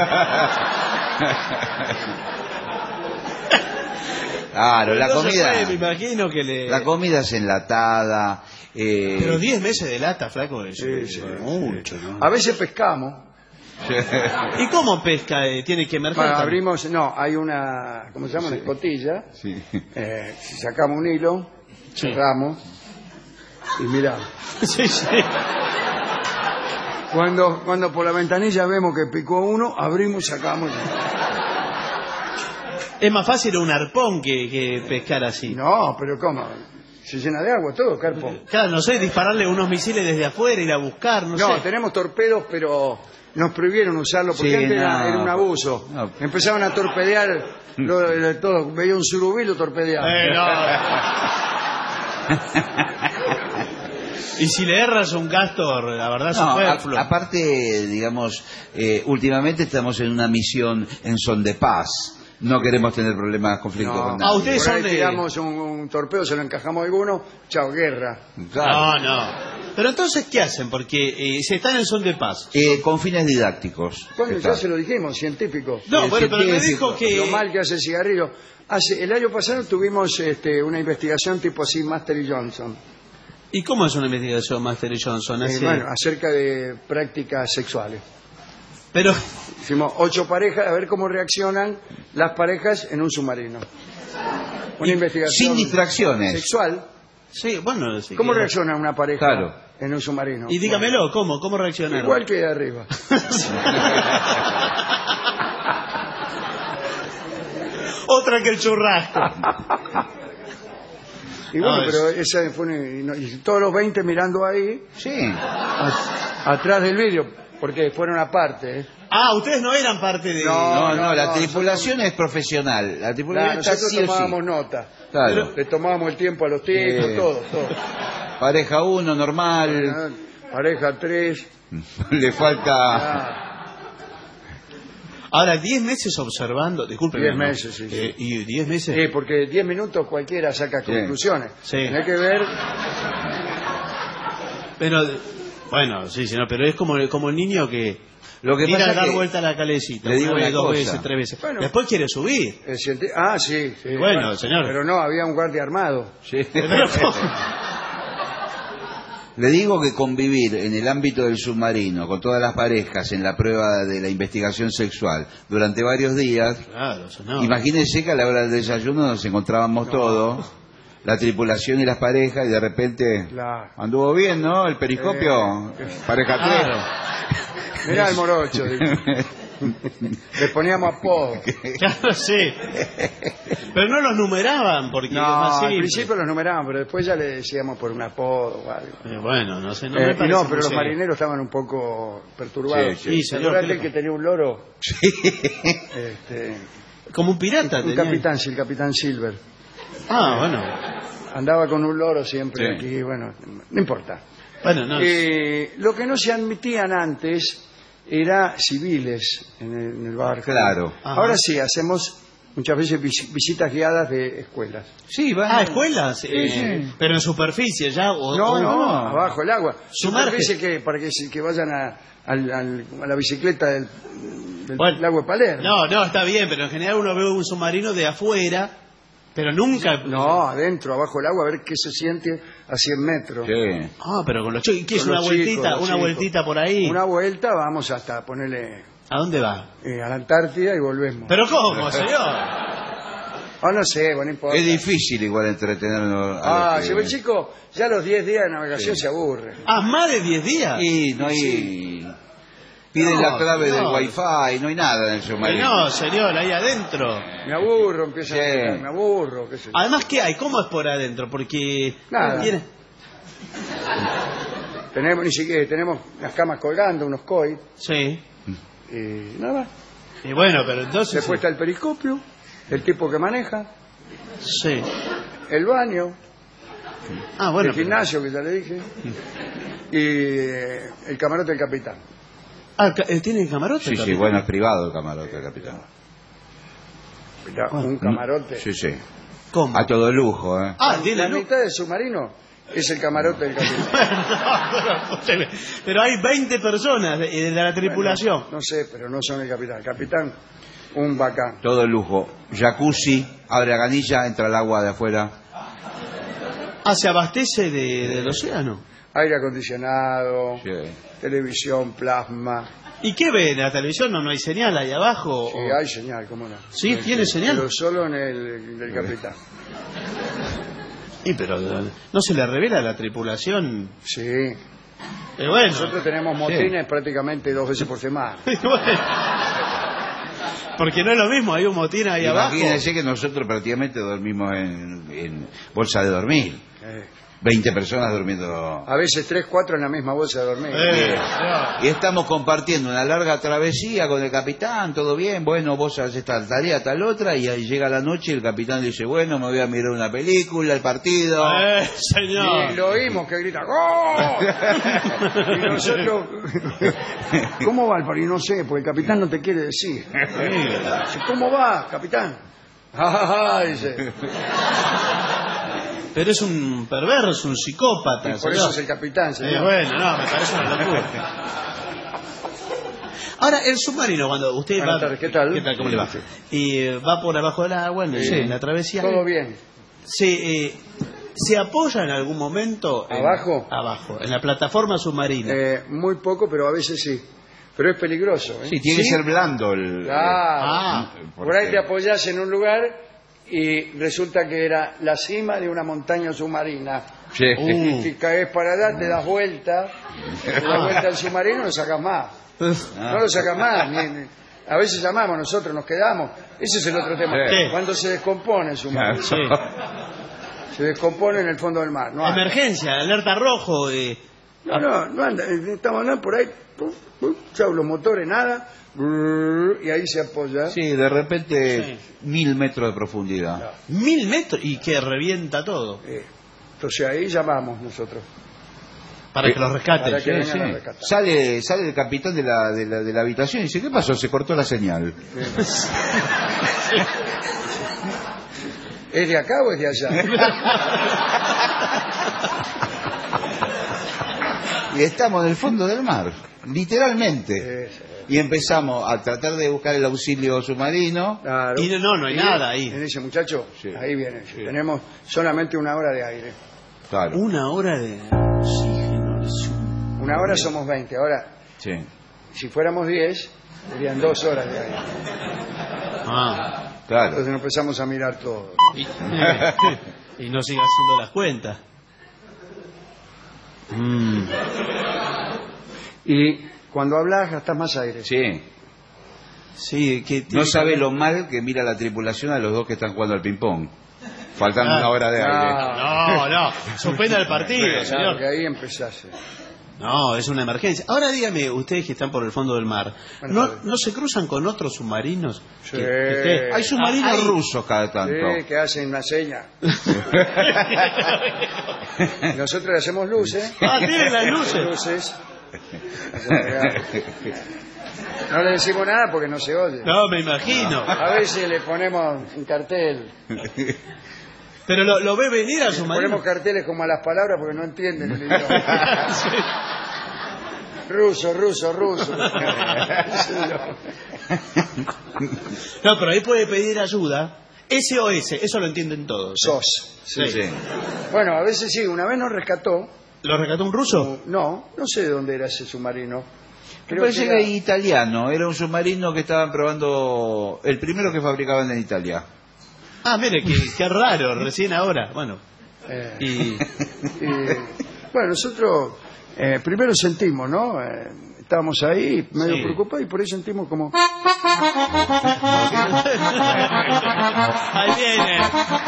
Claro, la Entonces, comida, pues, me imagino que le... la comida es enlatada. eh, Pero diez meses de lata, flaco, eso Sí, es sí, mucho, ¿no? A veces pescamos. ¿Y cómo pesca? Eh, ¿Tiene que emerger? Bueno, también? abrimos, no, hay una, ¿cómo se llama? Una escotilla. sí. Eh, sacamos un hilo, cerramos y miramos. Sí, sí. Cuando, cuando por la ventanilla vemos que picó uno, abrimos y sacamos. Es más fácil un arpón que, que pescar así. No, pero ¿cómo? Se llena de agua todo, Carpo. Claro, no sé, dispararle unos misiles desde afuera, ir a buscar, no, No, sé. tenemos torpedos, pero nos prohibieron usarlo porque Sí, antes era, no. era un abuso. No. Empezaban a torpedear lo- lo- todo. Veía un surubí y lo torpedeaba. Eh, no. Y si le erras un castor, la verdad, No, a- superfluo. aparte, digamos, eh, últimamente estamos en una misión en son de paz. no queremos tener problemas, conflictos No, con nadie. Ah, ustedes por ahí son de- tiramos un, un torpedo, se lo encajamos a alguno, chao, guerra. No, no. Pero entonces, ¿qué hacen? Porque eh, se están en son de paz. Eh, con fines didácticos. Bueno, Está. ya se lo dijimos, científicos. No, Eh, bueno, pero me científico. dijo que... Lo mal que hace el cigarrillo. Hace, el año pasado tuvimos este, una investigación tipo así, Master y Johnson. ¿Y cómo es una investigación, Master y Johnson? Eh, Hace- bueno, acerca de prácticas sexuales. Pero... Hicimos ocho parejas, a ver cómo reaccionan las parejas en un submarino. Una investigación Sin distracciones. sexual. Sí, bueno... sí ¿Cómo que- reacciona una pareja Claro. en un submarino? Y dígamelo, ¿cómo? ¿Cómo reaccionaron? Igual que de arriba. Otra que el churrasco. Y bueno, No, es- pero esa fue una- y no- y todos los veinte mirando ahí, Sí. a- atrás del vidrio, porque fueron aparte. ¿eh? Ah, ustedes no eran parte de... No, No, no, no, la no, tripulación es profesional. La Claro, tripulación está nosotros sí o sí. tomábamos nota. Claro. Le tomábamos el tiempo a los tipos, Sí. todo, todo. Pareja uno, normal. Pareja tres. Le falta... Ah, Ahora, diez meses observando... Disculpen. Diez meses, sí, sí. Eh, y diez meses... sí, porque diez minutos cualquiera saca Sí. conclusiones. Sí. Hay que ver. Pero... Bueno, sí, sí, no, pero es como, como el niño que... Lo que tira pasa a dar que- vuelta a la calecita. le digo una vez, una dos cosa. veces, tres veces. Bueno. Después quiere subir. el cienti- Ah, sí. sí, Bueno, señor. Pero no, había un guardia armado. Sí. Pero- Le digo que convivir en el ámbito del submarino con todas las parejas en la prueba de la investigación sexual durante varios días, Claro, eso no. imagínense que a la hora del desayuno nos encontrábamos todos, la tripulación y las parejas, y de repente Claro. anduvo bien, ¿no? El periscopio, Eh, pareja Claro. Mirá el morocho. dice. Le poníamos apodo. Claro, sí. Pero no los numeraban porque No, es más al simple. principio los numeraban, pero después ya le decíamos por un apodo o algo. Eh, bueno, no sé, no Eh, me y parece no, muy pero los serio. marineros estaban un poco perturbados. Sí, sí. Sí, señor, ¿Acordate ¿qué el le- que tenía un loro? Este, Como un pirata. un tenía. capitán, sí, el capitán Silver. Ah, bueno. Andaba con un loro siempre Sí. aquí, bueno, no importa. Bueno, no. Eh, lo que no se admitían antes era civiles en el, en el barco. Claro. Ajá. Ahora sí, hacemos muchas veces vis- visitas guiadas de escuelas. Sí, van. Ah, escuelas. eh, sí. Pero en superficie ya. O, No, o- no, abajo el agua. Sumerge. Superficie que para que, se- que vayan a, al- al- a la bicicleta del, del Bueno. lago de Palermo. No, no, está bien, pero en general uno ve un submarino de afuera, pero nunca. No, adentro, abajo del agua, a ver qué se siente a cien metros. Sí. Ah, pero con los chicos. ¿Qué es Con una los vueltita? chicos, los una chicos. vueltita por ahí. Una vuelta, vamos hasta ponerle ¿A dónde va? eh, a la Antártida y volvemos. ¿Pero cómo, señor? Ah, no sé, bueno, no importa. Es difícil igual entretenernos. a Ah, los si que- el chico ya a los diez días de navegación se aburre. ¿Ah, más de diez días? Y no hay... Piden No, la clave no. del wifi, no hay nada en el Que submarino. no, señor, ahí adentro. Me aburro, empiezo Sí. a gritar, me aburro, qué sé yo. Además, ¿qué hay? ¿Cómo es por adentro? Porque... Nada. tiene- Tenemos, ni siquiera, tenemos las camas colgando, unos koi, Sí. y nada más. Y bueno, pero entonces... Después está el periscopio, el tipo que maneja, Sí. el baño, Ah, bueno. el gimnasio, que ya le dije, y eh, el camarote del capitán. Ah, ca- eh, ¿tiene camarote? Sí, sí, capitán? bueno, es privado el camarote, capitán. Mirá, un camarote. Sí, sí. ¿Cómo? A todo lujo, ¿eh? Ah, tiene La luz. mitad del submarino es el camarote del capitán. No, escúcheme, pero hay veinte personas de, de la tripulación. Bueno, no sé, pero no son el capitán. El capitán, un bacán. Todo lujo. Jacuzzi, abre la canilla, entra el agua de afuera. Ah, se abastece de, del océano. Aire acondicionado, Sí. televisión, plasma. ¿Y qué ve? ¿En la televisión no, no hay señal ahí abajo? Sí, o- hay señal, cómo no. ¿Sí? ¿Tiene señal? Pero solo en el del capitán. Y pero eh, no se le revela a la tripulación. Sí. Eh, bueno. Nosotros tenemos motines prácticamente dos veces por semana. Bueno. Porque no es lo mismo, hay un motín ahí abajo. Imagínense que nosotros prácticamente dormimos en, en bolsa de dormir. Eh, veinte personas durmiendo. A veces tres, cuatro en la misma bolsa de dormir. Eh, y estamos compartiendo una larga travesía con el capitán, todo bien, bueno, vos haces tal tarea, tal otra, y ahí llega la noche y el capitán dice, bueno, me voy a mirar una película, el partido. Eh, señor. Y lo oímos que grita, ¡gol! Y nosotros, ¿cómo va el partido? No sé, porque el capitán no te quiere decir. ¿Cómo va, capitán? Ah, dice. Pero es un perverso, un psicópata. Y por eso es el capitán, señor. Eh, bueno, no, me parece una locura. Ahora, el submarino, cuando usted Buenas va... tardes, ¿qué tal? ¿Qué tal? ¿Cómo le va? Sí. Y eh, va por abajo del agua, en, Sí. en la travesía. Todo bien. Se, eh, ¿Se apoya en algún momento? en- ¿Abajo? Abajo, en la plataforma submarina. Eh, muy poco, pero a veces sí. Pero es peligroso, ¿eh? Sí, tiene que ser blando el... Claro. Ah, Por ahí te apoyás en un lugar y resulta que era la cima de una montaña submarina. Sí. Y si caes para allá, te das vuelta, te das vuelta al submarino y no lo sacas más. No lo sacas más. ni- ni- a veces llamamos, nosotros nos quedamos. Ese es el otro tema. Sí. Cuando se descompone el submarino. Sí. Se descompone en el fondo del mar. No anda. Emergencia, alerta rojo. Eh. No, no, no anda. Estamos andando por ahí. pum, pum, chau, los motores, nada. brrr, Y ahí se apoya. Sí, de repente mil metros de profundidad. Mil metros y que revienta todo. Eh, Entonces ahí llamamos nosotros. Para que los rescaten. Para que Sí, vengan a sí. rescatar. Sale, sale el capitán de la, de, la, de la habitación y dice, ¿qué pasó? Se cortó la señal. ¿Es de acá o es de allá? Y estamos en el fondo del mar, literalmente. Sí, sí. Y empezamos a tratar de buscar el auxilio submarino. Claro. Y no, no hay Y nada ahí. Me dice, muchacho, Sí. ahí viene. Sí. Tenemos solamente una hora de aire. Claro. Una hora de oxígeno. es un- Una hora somos veinte. Ahora, Sí. si fuéramos diez, serían dos horas de aire. Ah. Claro. Entonces nos empezamos a mirar todo. Y, y no siga haciendo las cuentas. Mm. Y cuando hablas, gastas más aire. Sí. Sí, que No sabe lo mal que mira la tripulación a los dos que están jugando al ping-pong. Faltando Ah. una hora de aire. No, no, suspenda el partido, Claro, señor. que ahí empezás. No, es una emergencia. Ahora dígame, ustedes que están por el fondo del mar, Buenas ¿no, tardes. ¿no se cruzan con otros submarinos? Sí. Que- que usted- Hay submarinos Ah, hay- rusos cada tanto. Sí, que hacen una seña. Y nosotros le hacemos luces. Ah, tienen las luces. Luces. No le decimos nada porque no se oye. No, me imagino. A veces le ponemos un cartel. Pero lo, lo ve venir al Le submarino. ponemos carteles como a las palabras porque no entienden el idioma. Ruso, ruso, ruso. No, pero ahí puede pedir ayuda. S O S, eso lo entienden todos. Sos. Sí, sí. Bueno, a veces sí. Una vez nos rescató. ¿Lo rescató un ruso? No, no sé de dónde era ese submarino. Me Creo parece que que era- era italiano. Era un submarino que estaban probando. El primero que fabricaban en Italia. Ah, mire, qué, qué raro, recién ahora. Bueno, Eh, y y, bueno, nosotros eh, primero sentimos, ¿no? Eh, estábamos ahí medio Sí. preocupados y por ahí sentimos como... ahí viene.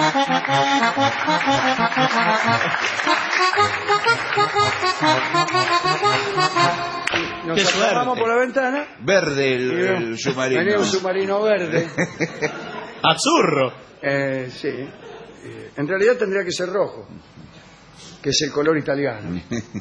Nos Qué asomamos suerte. por la ventana Verde el, y el vemos- submarino. venía un submarino verde. Absurdo. Eh, sí. Eh, en realidad tendría que ser rojo, que es el color italiano.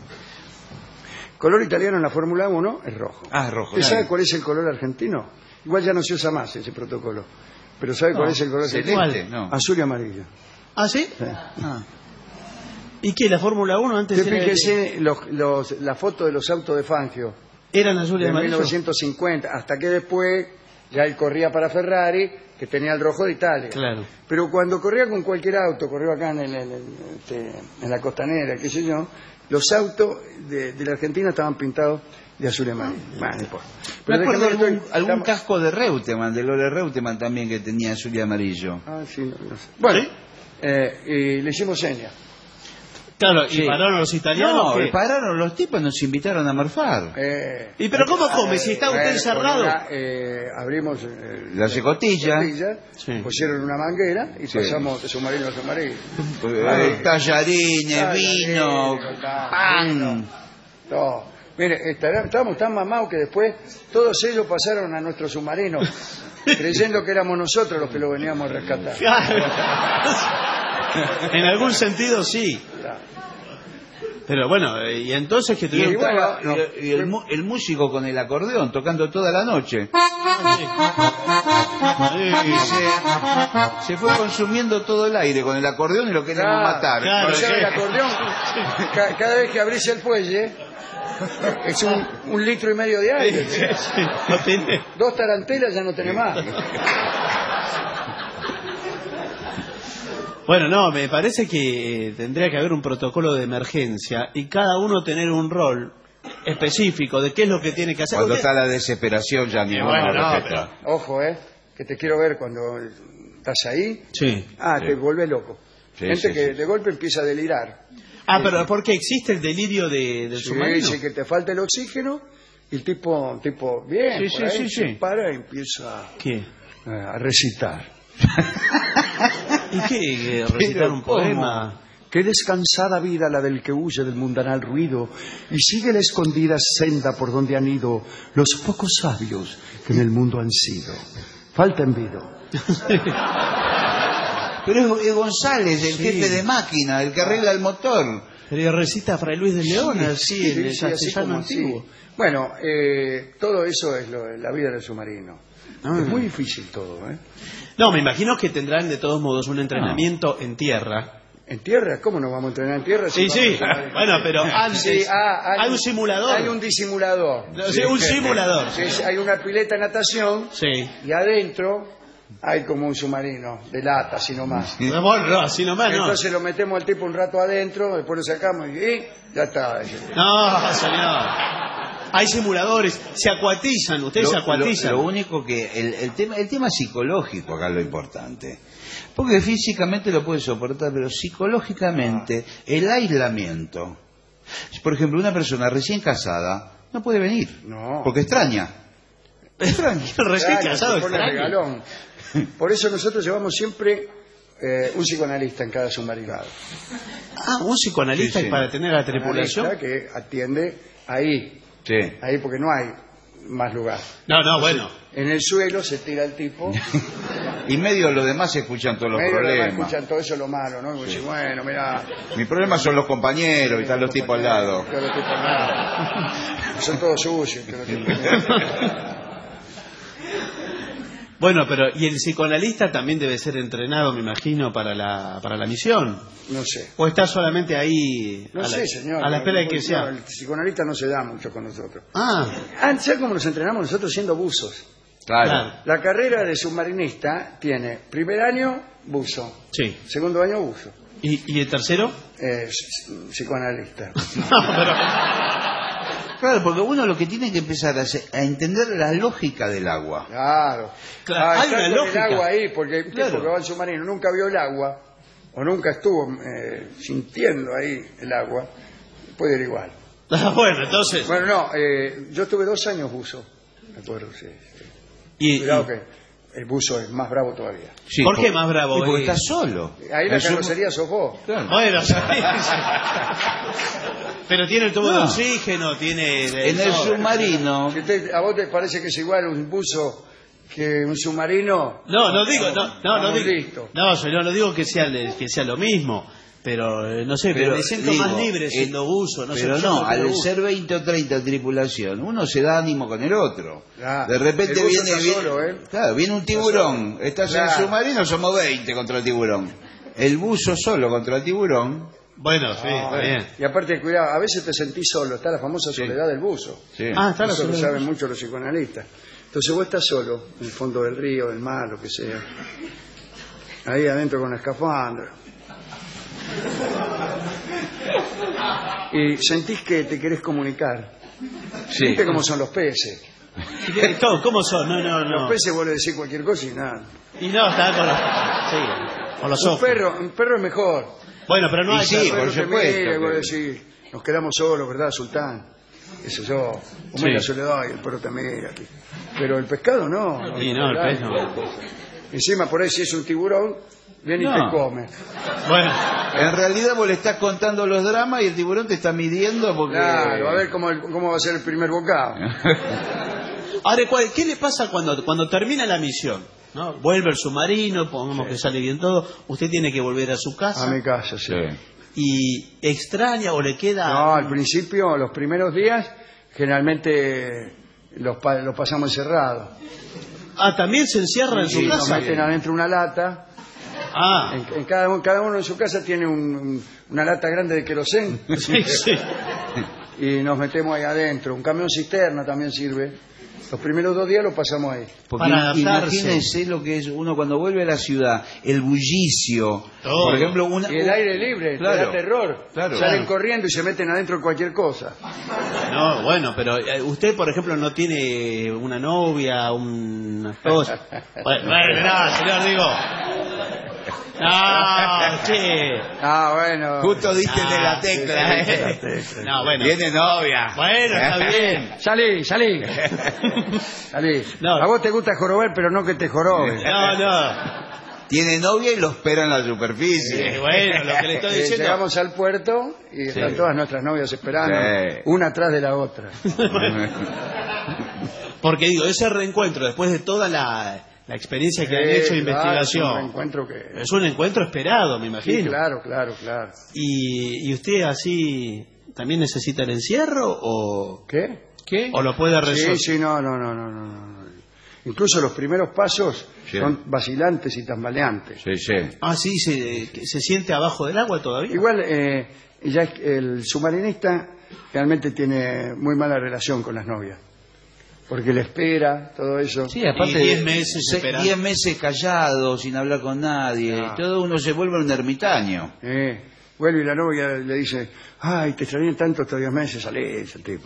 Color italiano en la Fórmula uno es rojo. Ah, es rojo. ¿Usted sabe claro. cuál es el color argentino? Igual ya no se usa más ese protocolo. Pero ¿sabe cuál No, es el color celeste, argentino? no. Azul y amarillo. ¿Ah, sí? Sí. Ah. ¿Y qué? ¿La Fórmula uno antes Usted era fíjese los, los, la foto de los autos de Fangio eran azul y de amarillo? mil novecientos cincuenta, hasta que después ya él corría para Ferrari, que tenía el rojo de Italia. Claro. Pero cuando corría con cualquier auto, corrió acá en, el- en el- este, en la costanera, qué sé yo, los autos de, de la Argentina estaban pintados de azul y amarillo. Bueno, no importa. Me Pero acuerdo déjame que algún, estoy- algún estamos- casco de Reutemann, de Lore Reutemann también, que tenía azul y amarillo. Ah, sí, no, no sé. Bueno, ¿Sí? eh, y le hicimos señas. Claro, Sí. y pararon los italianos. No, que... pararon los tipos, nos invitaron a morfar. Eh, ¿Y pero cómo come? Si está usted bueno, encerrado. con una, eh, abrimos eh, La secotilla. costilla, Sí. pusieron una manguera y Sí. pasamos de submarino a submarino. Eh, tallarines, Tallarines, vino, pan, pan. Todo. Mire, estará- estábamos tan mamados que después todos ellos pasaron a nuestro submarino, creyendo que éramos nosotros los que lo veníamos a rescatar. En algún sentido sí. Pero bueno, eh, y entonces que Y, tuvieron... estaba- no. y- y el, mu- el músico con el acordeón tocando toda la noche. Y se, se fue consumiendo todo el aire con el acordeón y lo queríamos Claro, matar. claro. O sea, el acordeón, ca- cada vez que abrís el fuelle, es un, un litro y medio de aire. Sí, sí, no tiene- Dos tarantelas ya no tenés más. Bueno, no, me parece que eh, tendría que haber un protocolo de emergencia y cada uno tener un rol específico de qué es lo que tiene que hacer. Cuando Usted- está la desesperación ya ni bueno, uno no, respeta. Ojo, eh, que te quiero ver cuando estás ahí. Sí. Ah, Sí. te vuelves loco. Sí, Gente sí, que sí. de golpe empieza a delirar. Ah, pero porque existe el delirio de, del Sí, submarino. dice que te falta el oxígeno y el tipo, tipo bien, Sí, por sí, ahí sí, se sí. para y empieza ¿Qué? eh, a recitar. ¿Y qué? eh, ¿Recitar un ¿cómo? poema? Qué descansada vida la del que huye del mundanal ruido y sigue la escondida senda por donde han ido los pocos sabios que en el mundo han sido. Falta envido. Pero es, es González, el Sí. jefe de máquina, el que arregla el motor. Pero recita Fray Luis de León, así, sí, en el sí, así castellano como antiguo. así. Bueno, eh, todo eso es lo, la vida del submarino. Ah. Es muy difícil todo, ¿eh? No, me imagino que tendrán de todos modos un entrenamiento en tierra. ¿En tierra? ¿Cómo nos vamos a entrenar en tierra? Sí, si sí. vamos a submarino? Bueno, pero antes Sí, ah, hay un simulador. Hay un disimulador. Sí, un simulador. Sí, sí, hay una pileta de natación Sí. y adentro hay como un submarino de lata, así nomás. No, no, así nomás no. Entonces lo metemos al tipo un rato adentro, después lo sacamos y ¡eh! Ya está. No, señor. Hay simuladores, se acuatizan, ustedes se Lo, acuatizan. lo- lo único que el, el tema el tema psicológico acá es lo importante, porque físicamente lo puede soportar, pero psicológicamente el aislamiento. Por ejemplo, una persona recién casada no puede venir, No. porque extraña. Extraña. Recién Claro, casado, se pone extraño. regalón. Por eso nosotros llevamos siempre eh, un psicoanalista en cada submarinado. Ah, un psicoanalista Sí, sí. para tener a la tripulación. Analista que atiende ahí, Sí. ahí porque no hay más lugar. No, no, bueno. En el suelo se tira el tipo. Y medio los demás escuchan todos los medio además problemas. escuchan todo eso lo malo, ¿no? Y dicen, bueno, mira, Mi problema son los compañeros y están los tipos al lado. todos los tipos al lado. Son todos sucios. todos los tipos al lado. Bueno, pero y el psicoanalista también debe ser entrenado, me imagino, para la para la misión. No sé. ¿O está solamente ahí No a, la, sé, señor. a la espera de que No, sea? el psicoanalista no se da mucho con nosotros. Ah, Ah, ¿sabes cómo nos entrenamos nosotros siendo buzos? Claro. claro. La carrera de submarinista tiene primer año, buzo. Sí. Segundo año, buzo. ¿Y, y el tercero? Eh, s- psicoanalista. No, pero... Claro, porque uno lo que tiene que empezar a, hacer- a entender la lógica del agua. Claro. Claro, Ah, hay está una con lógica. el agua ahí, porque el Claro. tipo que va al submarino nunca vio el agua, o nunca estuvo eh, sintiendo ahí el agua, puede ir igual. Ah, bueno, entonces... Bueno, no, eh, yo estuve dos años buzo, me acuerdo, sí. sí. Y, Cuidado y- que el buzo es más bravo todavía. Sí, ¿Por por- qué más bravo? y porque Eh, está solo. Ahí la El sub- carrocería sos vos. Claro. Bueno, sí, sí. Pero tiene el tubo de No. oxígeno, tiene... de- En el no. submarino. Si usted- ¿A vos te parece que es igual un buzo que un submarino? No, no digo, no, no, no Estamos digo, listos. no, señor, no digo que sea, le- que sea lo mismo, pero eh, no sé, pero, Pero me siento digo, más libre eh, siendo buzo, no sé, Pero yo no, prefiero al buzo. ser veinte o treinta tripulación, uno se da ánimo con el otro. Ah, De repente el buzo viene, está viene- solo, ¿eh? claro, viene un tiburón. Estás en Claro. el submarino, somos veinte contra el tiburón. El buzo solo contra el tiburón. Bueno, sí, Ah, está bien. Y aparte, cuidado, a veces te sentís solo, está la famosa soledad del buzo. Sí. Ah, está la Eso lo soledad. saben mucho los psicoanalistas. Entonces vos estás solo, en el fondo del río, del mar, lo que sea. Ahí adentro con la escafandra. Y sentís que te querés comunicar. Sí. ¿Viste cómo son los peces? ¿Y qué- todo? ¿Cómo son? No, no, Los no. peces vos le decís cualquier cosa y nada. Y no, está con los, sí, con los Un ojos. perro, un perro es mejor. Bueno, pero no Y hay sí, que- por Pero te supuesto mire, que- vos decís, nos quedamos solos, ¿verdad, Sultán? Eso yo, como Sí. la soledad y el perro te mira. Pero el pescado no. Sí, no, el pez no. Encima, por ahí, si es un tiburón, viene y No. te come. Bueno, En realidad vos le estás contando los dramas y el tiburón te está midiendo porque... Claro, a ver cómo, cómo va a ser el primer bocado. ahora, ¿cuál- ¿qué le pasa cuando, cuando termina la misión? ¿No? Vuelve el submarino, pongamos que sale bien todo, usted tiene que volver a su casa. A mi casa, sí. Y extraña o le queda... No, al principio, los primeros días, generalmente los, pa- los pasamos encerrados. Ah, también se encierra en Sí, su nos casa. meten adentro una lata. Ah, En, en cada, uno- cada uno en su casa tiene un- un- una lata grande de querosén. sí, sí. Y nos metemos ahí adentro. Un camión cisterna también sirve. Los primeros dos días los pasamos ahí. Porque Para adaptarse. imagínense lo que es uno cuando vuelve a la ciudad, el bullicio. Todo. Por ejemplo, una, Y el aire libre, te Claro. da terror. Claro. Salen Claro. corriendo y se meten adentro de cualquier cosa. No, bueno, pero eh, usted, por ejemplo, no tiene una novia, una esposa. Bueno, bueno, no, señor, digo. No, che. Ah, bueno. Justo diste de la Ah, tecla. sí, sí, ¿eh? sí, sí. No, bueno. Viene novia. Bueno, está bien. Salí, salí. Salí. No. A vos te gusta jorobar, pero no que te joroben. No, no. Tiene novia y lo espera en la superficie. Sí, bueno, lo que le estoy Eh, diciendo. llegamos al puerto y están todas nuestras novias esperando, Sí. una atrás de la otra. Porque digo, ese reencuentro, después de toda la, la experiencia que han Sí, hecho de claro, investigación, es un reencuentro que- es un encuentro esperado, me imagino. Sí, claro, claro, claro. Y, ¿Y usted así también necesita el encierro o, ¿Qué? ¿Qué? o lo puede resolver? Sí, sí, no, no, no, no, no, no. Incluso los primeros pasos Sí. son vacilantes y tambaleantes. Sí, sí. Ah, sí, se, que se siente abajo del agua todavía. Igual, eh, ya es- el submarinista realmente tiene muy mala relación con las novias. Porque le espera, todo eso. Sí, aparte Y diez de- meses se- esperando. diez meses callado, sin hablar con nadie. Ah. Todo uno se vuelve un ermitaño. Eh, vuelve y la novia le dice, ay, te extrañé tanto estos diez meses, salí, el tipo.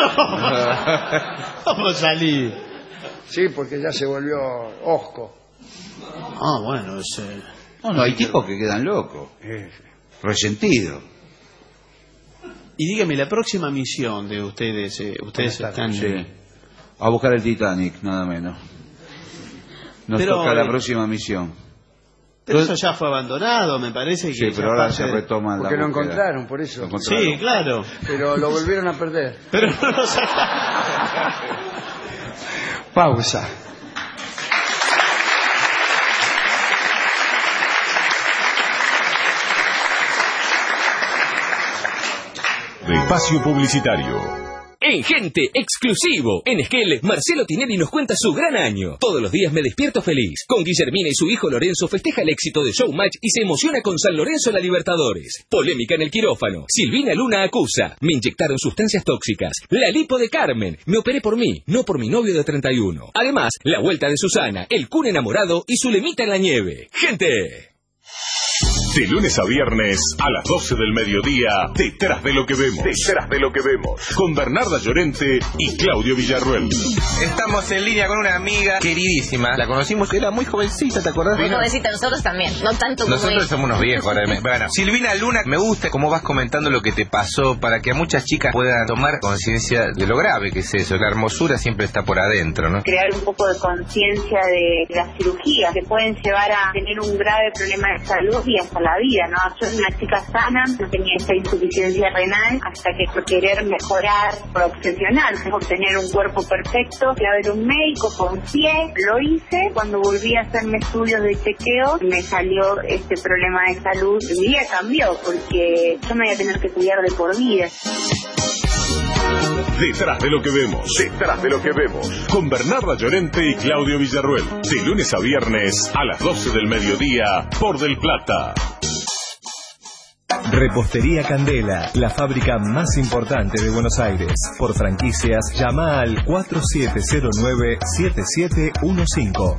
¿Cómo salí? Sí, porque ya se volvió osco. Ah, bueno, es, eh, No, no, hay tipos que quedan locos, Eh, resentidos. Y dígame, la próxima misión de ustedes, eh, ustedes Buenas tardes. están... Sí. A buscar el Titanic, nada menos. Nos Pero, toca la eh, próxima misión. Pero eso ya fue abandonado, me parece que... Sí, ya pero ahora parte se de- retoma la porque lo búsqueda. encontraron, por eso. Lo encontraron. Sí, claro. Pero lo volvieron a perder. Pero no lo sé. Pausa. Espacio publicitario. En Gente, exclusivo. En Esquel, Marcelo Tinelli nos cuenta su gran año. Todos los días me despierto feliz. Con Guillermina y su hijo Lorenzo festeja el éxito de Showmatch y se emociona con San Lorenzo en la Libertadores. Polémica en el quirófano. Silvina Luna acusa. Me inyectaron sustancias tóxicas. La lipo de Carmen. Me operé por mí, no por mi novio de treinta y uno. Además, la vuelta de Susana, el Kun enamorado y su lemita en la nieve. ¡Gente! De lunes a viernes a las doce del mediodía, Detrás de lo que vemos. Detrás de lo que vemos. Con Bernarda Llorente y Claudio Villarruel. Estamos en línea con una amiga queridísima. La conocimos, era muy jovencita, ¿te acordás? Muy Vino- jovencita, nosotros también, no tanto como Nosotros ella. somos unos viejos ahora. Bueno, Silvina Luna, me gusta cómo vas comentando lo que te pasó para que a muchas chicas puedan tomar conciencia de lo grave que es eso. La hermosura siempre está por adentro, ¿no? Crear un poco de conciencia de las cirugías que pueden llevar a tener un grave problema de salud y hasta la vida, ¿no? Yo era una chica sana, no tenía esta insuficiencia renal, hasta que por querer mejorar, por obsesionar, por tener un cuerpo perfecto, fui a ver un médico, confié, lo hice. Cuando volví a hacerme estudios de chequeo, me salió este problema de salud. Mi vida cambió porque yo me voy a tener que cuidar de por vida. Detrás de lo que vemos. Detrás de lo que vemos. Con Bernarda Llorente y Claudio Villarruel. De lunes a viernes a las doce del mediodía por Del Plata. Repostería Candela, la fábrica más importante de Buenos Aires. Por franquicias, llama al cuatro siete cero nueve siete siete uno cinco.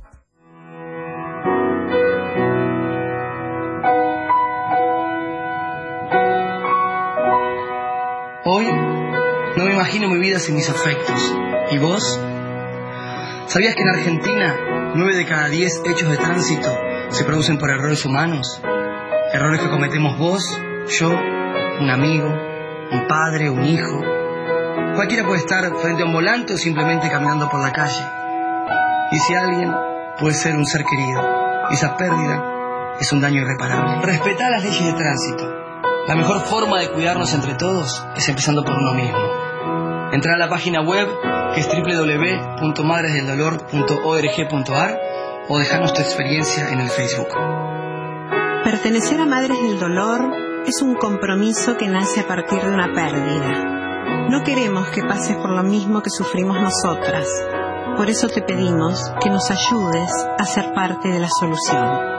Hoy no me imagino mi vida sin mis afectos. ¿Y vos? ¿Sabías que en Argentina nueve de cada diez hechos de tránsito se producen por errores humanos? Errores que cometemos vos, yo, un amigo, un padre, un hijo. Cualquiera puede estar frente a un volante o simplemente caminando por la calle. Y si alguien puede ser un ser querido, esa pérdida es un daño irreparable. Respetar las leyes de tránsito. La mejor forma de cuidarnos entre todos es empezando por uno mismo. Entra a la página web que es doble u doble u doble u punto madres del dolor punto org punto a r o dejarnos tu experiencia en el Facebook. Pertenecer a Madres del Dolor es un compromiso que nace a partir de una pérdida. No queremos que pases por lo mismo que sufrimos nosotras. Por eso te pedimos que nos ayudes a ser parte de la solución.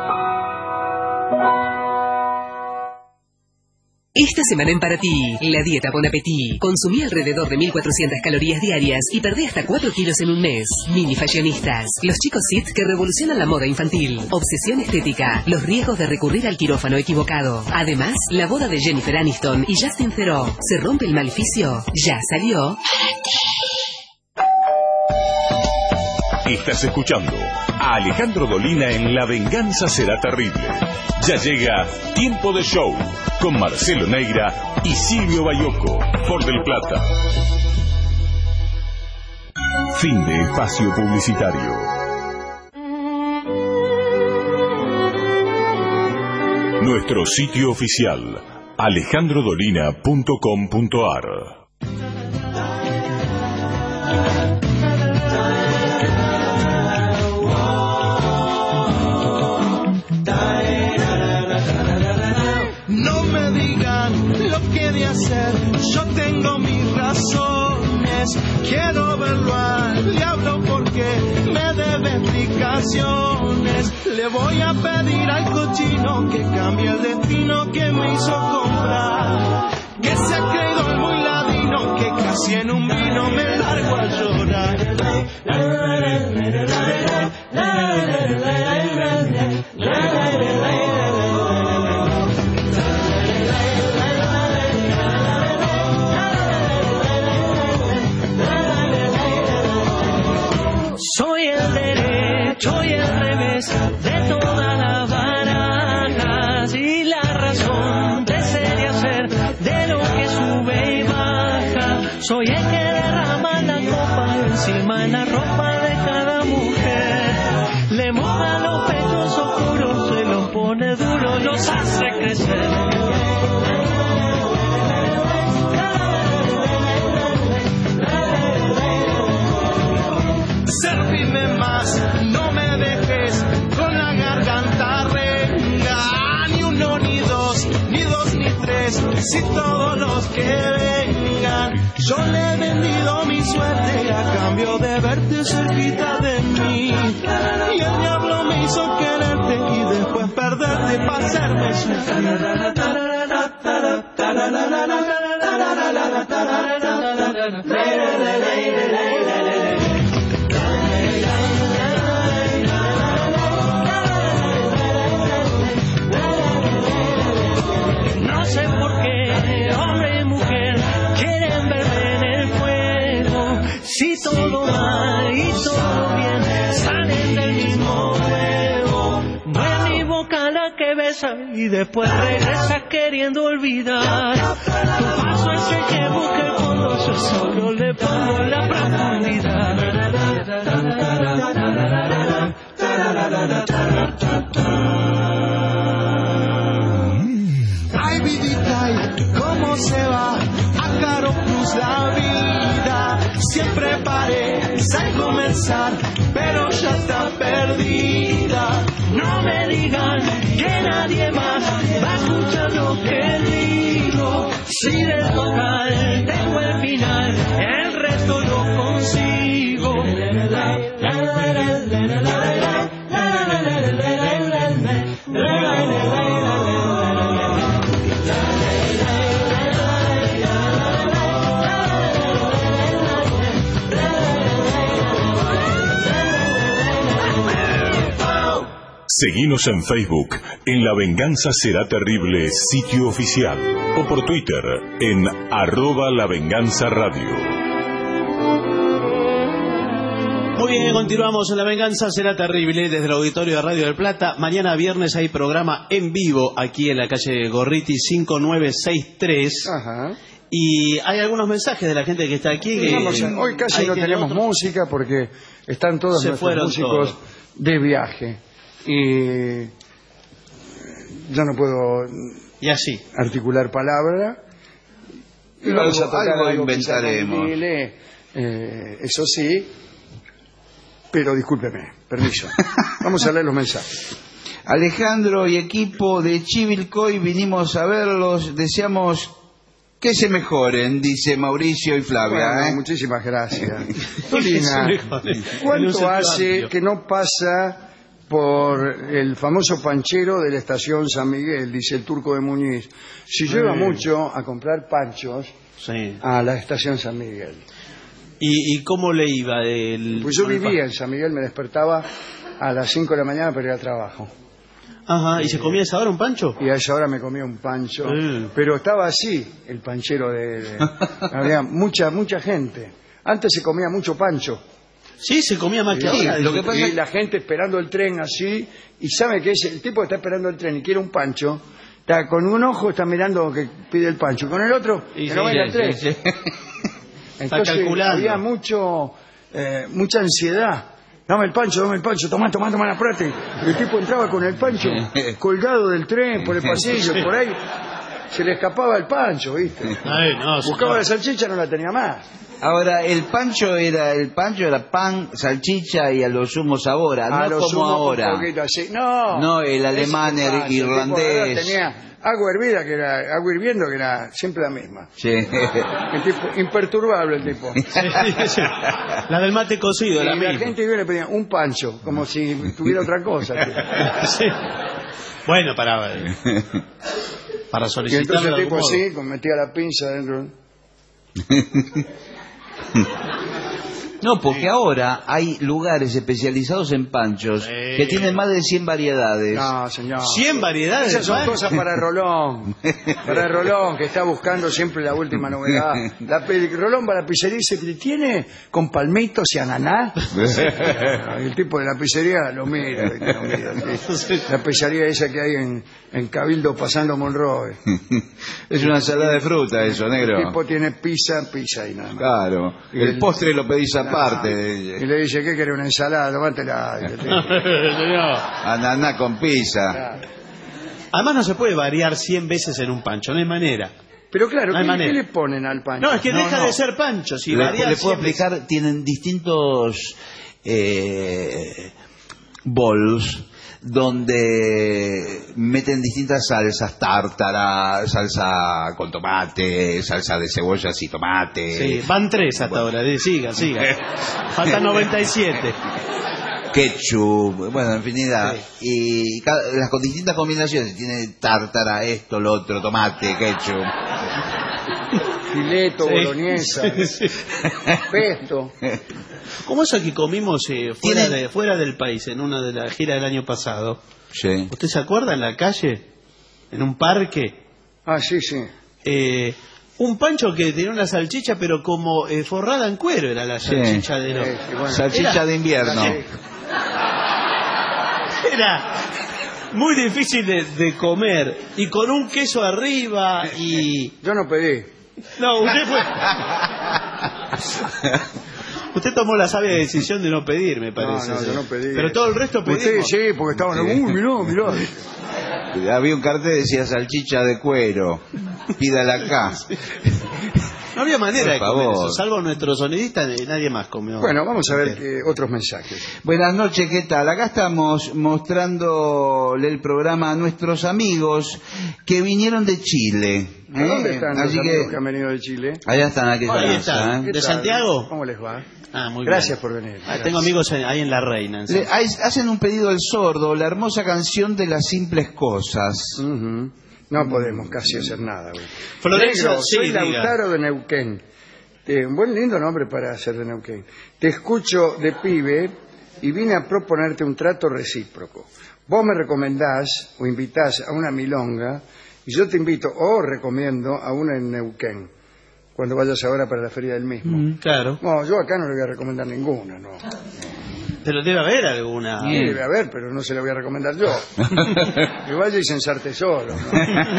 Esta semana en Para Ti, la dieta Bon Appetit. Consumí alrededor de mil cuatrocientas calorías diarias y perdí hasta cuatro kilos en un mes. Mini fashionistas, los chicos sit que revolucionan la moda infantil. Obsesión estética, los riesgos de recurrir al quirófano equivocado. Además, la boda de Jennifer Aniston y Justin Theroux. ¿Se rompe el maleficio? Ya salió Para Ti. Estás escuchando a Alejandro Dolina en La Venganza Será Terrible. Ya llega Tiempo de Show con Marcelo Neira y Silvio Bayoco por Del Plata. Fin de espacio publicitario. Nuestro sitio oficial alejandro dolina punto com punto a r. Yo tengo mis razones, quiero verlo al diablo porque me debe explicaciones. Le voy a pedir al cochino que cambie el destino que me hizo comprar, que se ha creído el muy ladino, que casi en un vino me largo a llorar. Soy el derecho y el revés de todas las barajas y la razón de ser y hacer de lo que sube y baja. Soy el que derrama la copa encima en la ropa de cada mujer. Le moja los pechos oscuros, se los pone duros, los hace crecer. Servime más, no me dejes con la garganta renga. Ni uno, ni dos, ni dos, ni tres, si todos los que vengan. Yo le he vendido mi suerte a cambio de verte cerquita de mí. Y el diablo me hizo quererte y después perderte para hacerme sufrir. No sé por qué hombre y mujer quieren verme en el fuego. Si todo va y todo bien, salen del mismo huevo. No es mi boca la que besa y después regresa queriendo olvidar. Tu paso es el que busca el fondo, yo solo le pongo la profundidad. Ay, vidita, cómo se va a Caro Cruz la vida. Siempre parece comenzar, pero ya está perdida. No me digan que nadie más va a escuchar lo que digo. Si del total tengo el final, el resto lo consigo. Seguinos en Facebook en La Venganza Será Terrible, sitio oficial, o por Twitter en arroba La Venganza Radio. Voy bien, continuamos en La Venganza Será Terrible desde el auditorio de Radio del Plata. Mañana viernes hay programa en vivo aquí en la calle Gorriti cinco nueve seis tres. Ajá. Y hay algunos mensajes de la gente que está aquí. Que, Vamos a- hoy casi no tenemos otro. música porque están todos Se nuestros fueron músicos todos. de viaje. Y yo no puedo y así. articular palabra. Y vamos a tocar algo algo que inventaremos. se articule, eh, eso sí, pero discúlpeme, permiso. Vamos a leer los mensajes. Alejandro y equipo de Chivilcoy vinimos a verlos, deseamos que se mejoren, dice Mauricio y Flavia. Bueno, ¿eh? muchísimas gracias. Que se Tolina, mejoren. En un ¿cuánto sentido hace amplio. que no pasa por el famoso panchero de la estación San Miguel? Dice el Turco de Muñiz. Si yo iba Sí. mucho a comprar panchos Sí. a la estación San Miguel. ¿Y, y cómo le iba? El, Pues yo con el pa- vivía en San Miguel, me despertaba a las cinco de la mañana para ir al trabajo. Ajá, ¿y se comía esa hora un pancho? Y a esa hora me comía un pancho. Mm. Pero estaba así, el panchero de... de- había mucha, mucha gente. Antes se comía mucho pancho. Sí, se comía más que Sí, ahora. lo que pasa y la gente esperando el tren así, y sabe que es el tipo que está esperando el tren y quiere un pancho, está con un ojo está mirando que pide el pancho, con el otro Y que sí, no venga el sí, tren. sí, sí. Entonces calculando. había mucho, eh, mucha ansiedad. Dame el pancho, dame el pancho, tomá, tomá, tomá, apurate. Y el tipo entraba con el pancho colgado del tren, por el pasillo, por ahí. Se le escapaba el pancho, ¿viste? Ay, no, Buscaba señor. la salchicha, no la tenía más. Ahora, el pancho era el pancho era pan, salchicha y a lo sumo sabor, A no lo como sumo un ahora. poquito así. No, No, el ese alemán, el pancho, tipo, irlandés. ahora tenía agua hervida, que era agua hirviendo, que era siempre la misma. Sí. El tipo, imperturbable el tipo. Sí, sí, sí. La del mate cocido, Y la la misma. gente iba y le pedía un pancho, como si tuviera otra cosa. Sí. Bueno, para, para Y solicitar. entonces el tipo así, con- metía la pinza dentro. No, porque ahora hay lugares especializados en panchos que tienen más de cien variedades. No, señor. cien variedades. Esas son ¿vale? cosas para Rolón. Para Rolón, que está buscando siempre la última novedad. La, el Rolón va a la pizzería y dice, ¿tiene con palmitos y ananá? El tipo de la pizzería lo mira. Lo mira sí. La pizzería esa que hay en, en Cabildo pasando Monroe. Es una ensalada de fruta eso, El negro. tipo tiene pizza, pizza y nada más. Claro. El, El- postre lo pedís Ah, aparte. y le dice, ¿qué quiere? Una ensalada, tomátela. Y le dice, Señor. Ananá con pizza. claro. Además no se puede variar cien veces en un pancho, no hay manera. Pero claro, No hay ¿qué, manera. qué le ponen al pancho? No, es que No, deja no. de ser pancho. Si le, varía le puedo cien veces. explicar, tienen distintos eh, bowls donde meten distintas salsas, tártara, salsa con tomate, salsa de cebollas y tomate, Sí, van tres hasta ahora. eh, Siga, siga. Faltan noventa y siete. ketchup, bueno, infinidad. Y cada- las con distintas combinaciones, tiene tártara, esto, lo otro, tomate, ketchup. Fileto, Sí. boloñesa, Sí, sí. pesto. ¿Cómo eso que comimos eh, fuera, Tienen- de, fuera del país en una de las giras del año pasado? Sí. ¿Usted se acuerda en la calle? En un parque. Ah, sí, sí. Eh, un pancho que tenía una salchicha, pero como eh, forrada en cuero era la Sí. salchicha de los... Sí, sí, bueno. Salchicha Era- de invierno. Sí. Era muy difícil de, de comer. Y con un queso arriba y... Yo no pedí. No, usted fue... Usted tomó la sabia decisión de no pedir, me parece. no, sí. yo no pedí. Pero todo el resto pedimos. Ustedes sí, porque estaban... Uy, mirá, mirá. Había un cartel que decía salchicha de cuero. Pídala acá. No había manera Por de comer favor. eso, salvo nuestro sonidista, de- nadie más comió. Bueno, vamos a ver qué otros mensajes. Buenas noches, ¿qué tal? Acá estamos mostrándole el programa a nuestros amigos que vinieron de Chile. ¿A dónde ¿eh? están los Así amigos que que han venido de Chile? allá están, aquí Ahí están. está. ¿eh? ¿Qué ¿De tal? Santiago? ¿Cómo les va? Ah, muy Gracias bien. por venir. Ah, tengo amigos en- ahí en La Reina. en Le- San- hay- hacen un pedido al sordo, la hermosa canción de las simples cosas. Ujú. No podemos casi hacer nada. güey. Florencia, Negro, sí, soy diga. Lautaro de Neuquén. Eh, un buen lindo nombre para ser de Neuquén. Te escucho de pibe y vine a proponerte un trato recíproco. Vos me recomendás o invitás a una milonga y yo te invito o recomiendo a una en Neuquén. cuando vayas ahora para la feria del mismo. Mm, claro. No, yo acá no le voy a recomendar ninguna, no. Pero debe haber alguna. Sí, debe haber, pero no se la voy a recomendar yo. Que vaya y se ensarte solo, ¿no?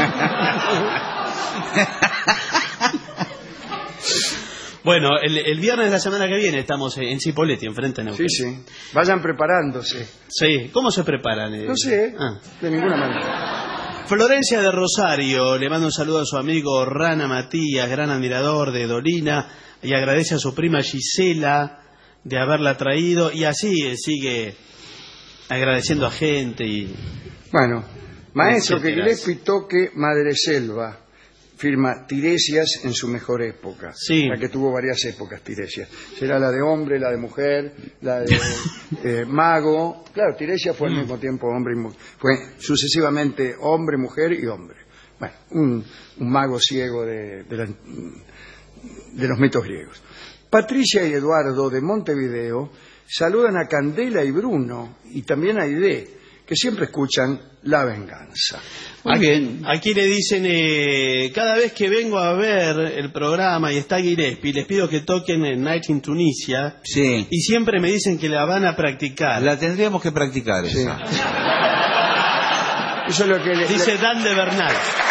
Bueno, el, el viernes de la semana que viene estamos en Cipolletti, enfrente de Neuquén. Sí, sí. Vayan preparándose. Sí. ¿Cómo se preparan? Eh? No sé, Ah. de ninguna manera. Florencia de Rosario le manda un saludo a su amigo Rana Matías, gran admirador de Dolina, y agradece a su prima Gisela de haberla traído, y así eh, sigue agradeciendo a gente y... Bueno, maestro, que etcétera. Gillespie toque Madre Selva, firma Tiresias en su mejor época. Sí. La que tuvo varias épocas, Tiresias. Será la de hombre, la de mujer, la de eh, mago. Claro, Tiresias fue al mismo tiempo hombre y mujer. Fue sucesivamente hombre, mujer y hombre. Bueno, un, un mago ciego de, de, la, de los mitos griegos. Patricia y Eduardo de Montevideo saludan a Candela y Bruno, y también a Aide, que siempre escuchan La Venganza. Muy bien. Aquí le dicen, eh, cada vez que vengo a ver el programa y está Gillespie, les pido que toquen en Night in Tunisia. Sí. Y siempre me dicen que la van a practicar. La tendríamos que practicar Sí. esa. Eso es lo que le, Dice le- Dan de Bernal.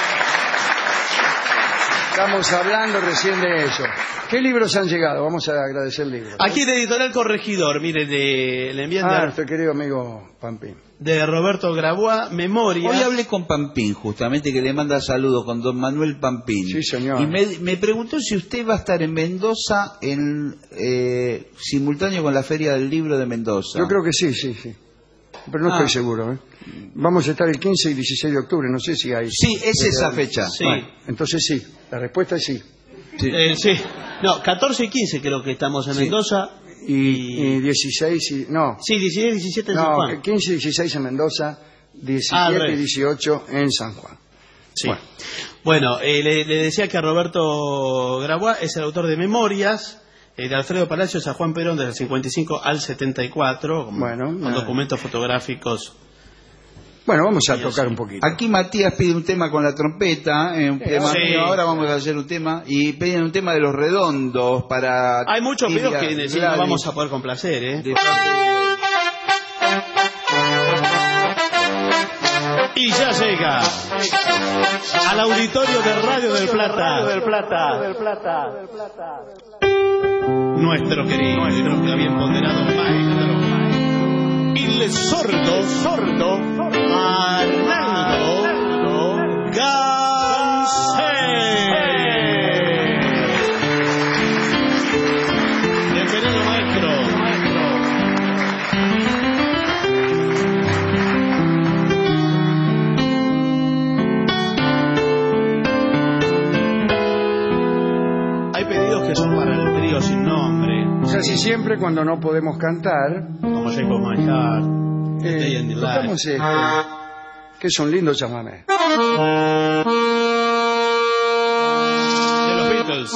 estamos hablando recién de eso. ¿Qué libros han llegado? Vamos a agradecer libros. Aquí de Editorial Corregidor, mire, de, le envían Ah, de, nuestro querido amigo Pampín. de Roberto Grabois, Memoria. Hoy hablé con Pampín, justamente, que le manda saludos con don Manuel Pampín. Sí, señor. Y me, me preguntó si usted va a estar en Mendoza en eh, simultáneo con la Feria del Libro de Mendoza. Yo creo que sí, sí, sí. Pero no Ah. estoy seguro, ¿eh? Vamos a estar el quince y dieciséis de octubre, no sé si hay... Sí, es esa fecha. Sí. Bueno, entonces sí, la respuesta es sí. Sí. Eh, sí. No, catorce y quince creo que estamos en Sí. Mendoza. Y, y dieciséis y... No, Sí, dieciséis, diecisiete en San no, Juan. quince y dieciséis en Mendoza, Ah, diecisiete al y revés. dieciocho en San Juan. Sí. Bueno. Bueno, eh, le, le decía que Roberto Grabois es el autor de Memorias, eh, de Alfredo Palacios a Juan Perón, desde el cincuenta y cinco al setenta y cuatro, con, Bueno, con nada. documentos fotográficos. Bueno, vamos a tocar un poquito. Aquí Matías pide un tema con la trompeta, eh, un tema Sí. mío. Ahora vamos a hacer un tema, y piden un tema de los redondos para... Hay muchos Iria pedidos que sí, no Gladys. vamos a poder complacer, ¿eh? De- Y ya llega al auditorio de Radio del Plata, del Plata, nuestro querido, nuestro bien ponderado maestro, el sordo, sordo, Arnaldo Gansé. Bienvenido, maestro. Hay pedidos que son para el trío sin nombre, Casi siempre cuando no podemos cantar, como Shape of My Heart, eh, Day in the Life. tocamos este, que es un lindo chamamé. De los Beatles.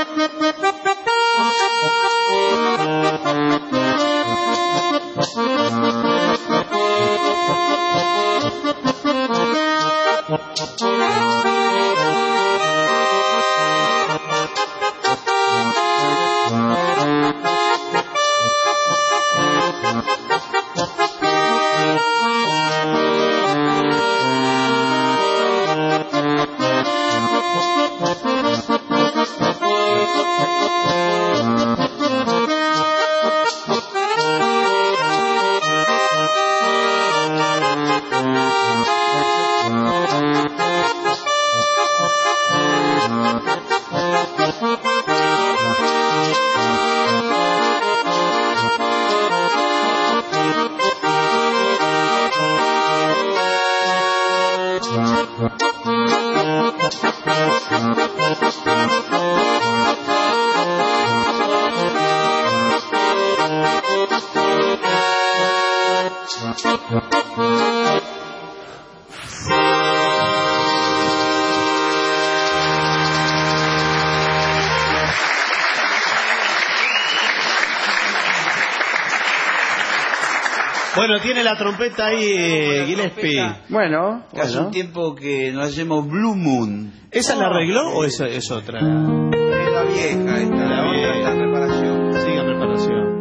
Bueno, tiene la trompeta ahí, eh, Gillespie. Bueno, Hace bueno. un tiempo que nos hacemos Blue Moon. ¿Esa la arregló o esa es otra? Él había vieja esta, la otra está en reparación. Sigue en reparación.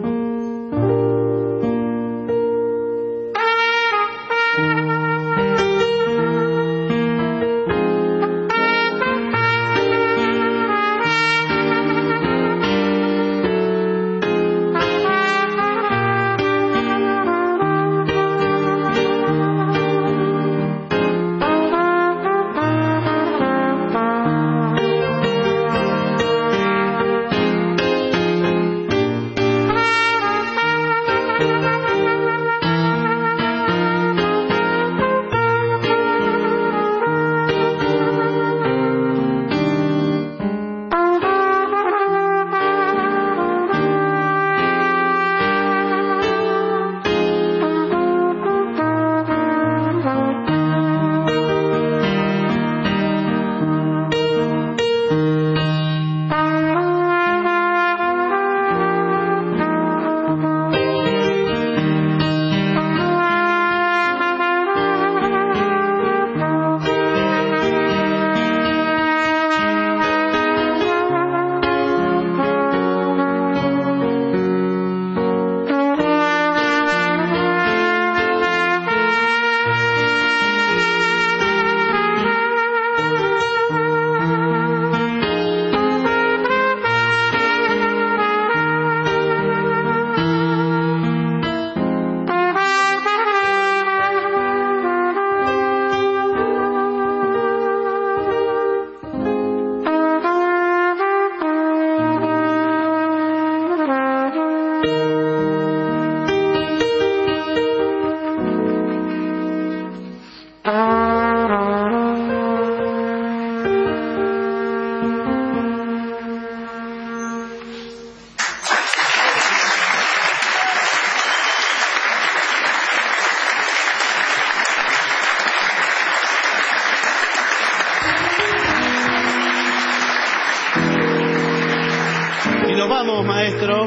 Maestro,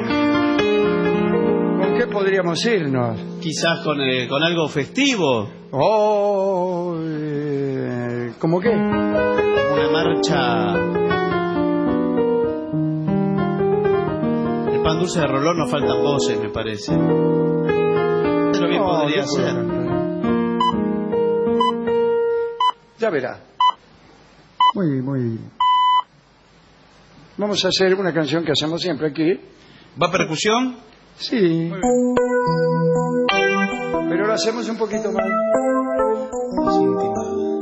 ¿con qué podríamos irnos? Quizás con, eh, con algo festivo. Oh, eh, ¿cómo qué? Una marcha. El pan dulce de Rolón nos faltan voces, me parece. Pero bien Oh, podría qué ser. bueno. Ya verá. Muy, muy. Vamos a hacer una canción que hacemos siempre aquí. ¿Va percusión? Sí. Pero lo hacemos un poquito más. Más íntima.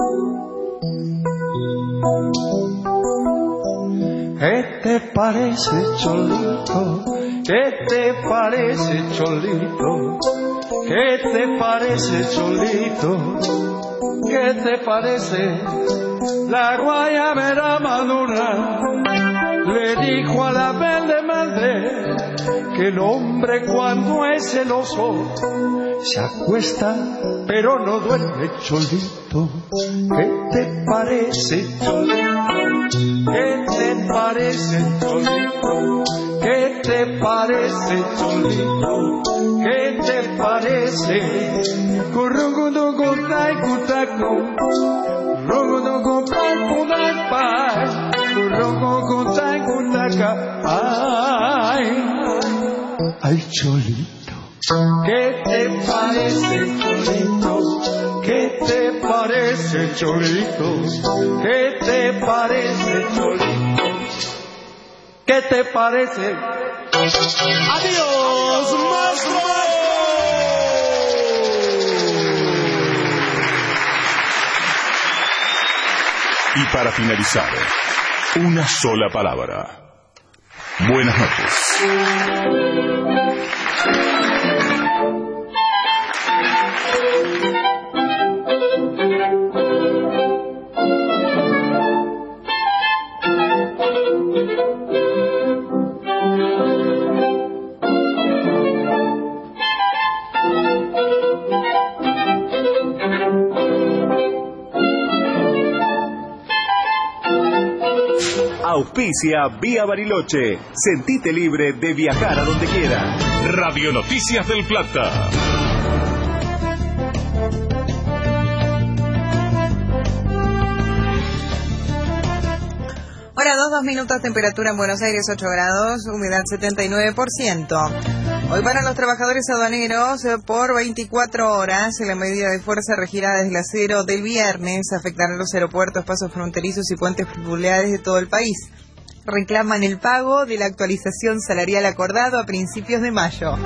¿Qué te parece, Cholito? ¿Qué te parece, Cholito? ¿Qué te parece, Cholito? ¿Qué te parece? La guayabera madura le dijo a la verde madre que el hombre cuando es celoso se acuesta pero no duerme, Cholito. ¿Qué te parece, Cholito? ¿Qué te parece, Cholito? ¿Qué te parece, Cholito? ¿Qué te parece? Currugudugutai cutaco, rugudugutai cutapai, currugudugutai cutaca. Ay, ay, Cholito. ¿Qué te parece, Cholito? ¿Qué te parece, Cholito? ¿Qué te parece, Cholito? ¿Qué te parece? ¡Adiós, maestro! Y para finalizar, una sola palabra. Buenas noches. Auspicia Vía Bariloche. Sentite libre de viajar a donde quiera. Radio Noticias del Plata. Hora dos dos minutos, temperatura en Buenos Aires ocho grados, humedad setenta y nueve por ciento. Hoy para los trabajadores aduaneros por veinticuatro horas, la medida de fuerza regirá desde las cero del viernes, afectará los aeropuertos, pasos fronterizos y puentes fluviales de todo el país. Reclaman el pago de la actualización salarial acordado a principios de mayo.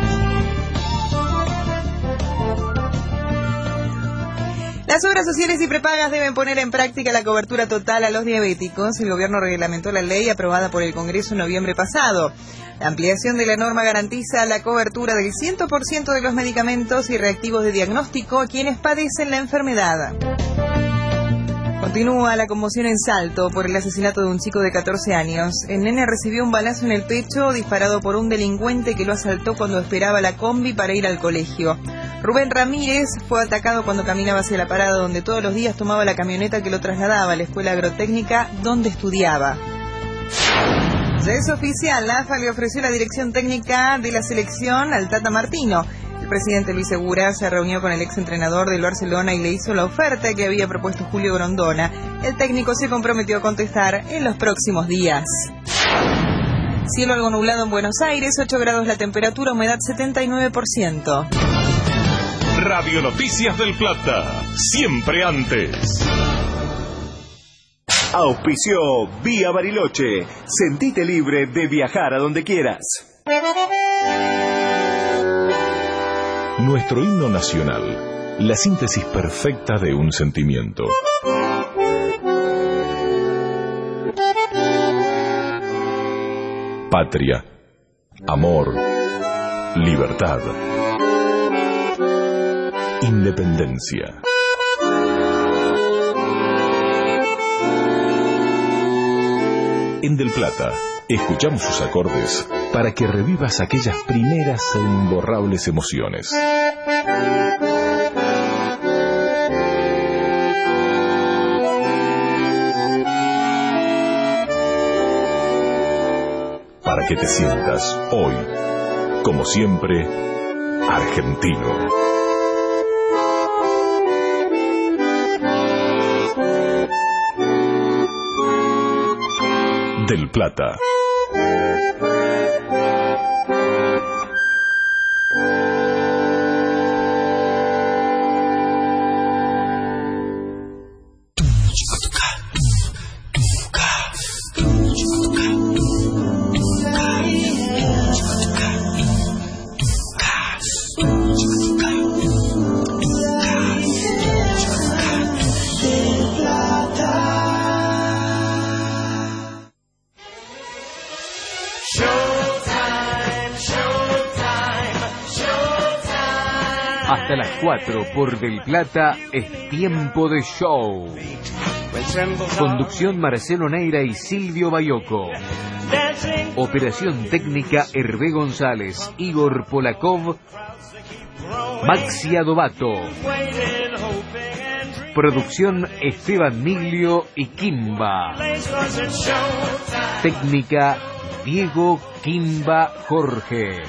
Las obras sociales y prepagas deben poner en práctica la cobertura total a los diabéticos. El gobierno reglamentó la ley aprobada por el Congreso en noviembre pasado. La ampliación de la norma garantiza la cobertura del cien por ciento de los medicamentos y reactivos de diagnóstico a quienes padecen la enfermedad. Continúa la conmoción en Salto por el asesinato de un chico de catorce años. El nene recibió un balazo en el pecho disparado por un delincuente que lo asaltó cuando esperaba la combi para ir al colegio. Rubén Ramírez fue atacado cuando caminaba hacia la parada donde todos los días tomaba la camioneta que lo trasladaba a la escuela agrotécnica donde estudiaba. Ya es oficial, la A F A le ofreció la dirección técnica de la selección al Tata Martino. El presidente Luis Segura se reunió con el exentrenador del Barcelona y le hizo la oferta que había propuesto Julio Grondona. El técnico se comprometió a contestar en los próximos días. Cielo algo nublado en Buenos Aires, ocho grados la temperatura, humedad setenta y nueve por ciento. Radio Noticias del Plata, siempre antes. Auspició Vía Bariloche. Sentite libre de viajar a donde quieras. Nuestro himno nacional, la síntesis perfecta de un sentimiento. Patria, amor, libertad, independencia. En Del Plata, escuchamos sus acordes para que revivas aquellas primeras e imborrables emociones. Para que te sientas hoy, como siempre, argentino. Del Plata. Hasta las cuatro por Del Plata es tiempo de show. Conducción Marcelo Neira y Silvio Bayoco. Operación técnica Hervé González, Igor Polakov, Maxi Adobato. Producción Esteban Miglio y Kimba. Técnica Diego Kimba Jorge.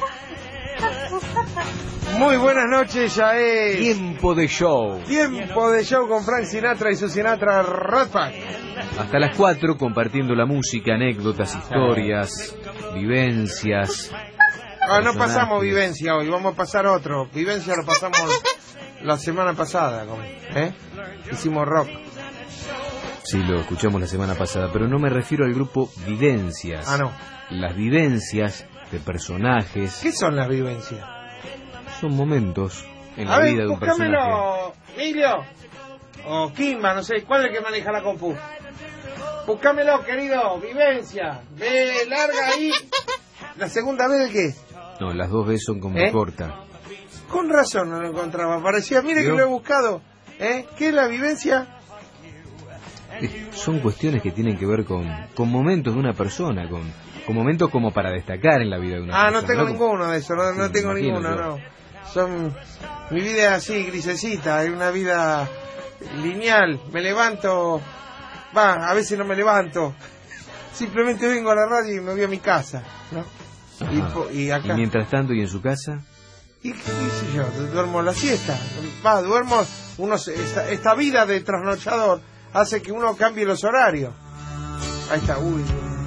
Muy buenas noches, ya es Tiempo de Show. Tiempo de Show con Frank Sinatra y su Sinatra Rat Pack. Hasta las cuatro compartiendo la música, anécdotas, historias, vivencias. Ah, no pasamos vivencia hoy, vamos a pasar otro. Vivencia lo pasamos la semana pasada, ¿eh? Hicimos rock. Sí, lo escuchamos la semana pasada, pero no me refiero al grupo Vivencias. Ah, no. Las vivencias de personajes. ¿Qué son las vivencias? Son momentos en a la ver, vida de un personaje. Búscamelo, Emilio. O Kimba, no sé, ¿cuál es el que maneja la compu? Búscamelo, querido, vivencia. Ve larga ahí. ¿La segunda vez de qué? No, las dos veces son como ¿Eh? corta. Con razón no lo encontraba. Parecía, mire ¿Yo? que lo he buscado. ¿Eh? ¿Qué es la vivencia? Son cuestiones que tienen que ver con, con momentos de una persona, con, con momentos como para destacar en la vida de una Ah, persona. no tengo ¿no? ninguno de eso, no, no Sí, tengo me imagino ninguno, yo. no. Son, mi vida es así, grisecita, es una vida lineal. Me levanto, va, a veces no me levanto. Simplemente vengo a la radio y me voy a mi casa, ¿no? Y, Ajá. po- y acá. Y mientras tanto, ¿y en su casa? ¿Y qué sé yo? Duermo la siesta. Va, duermo. Uno se- esta, esta vida de trasnochador hace que uno cambie los horarios. Ahí está, uy.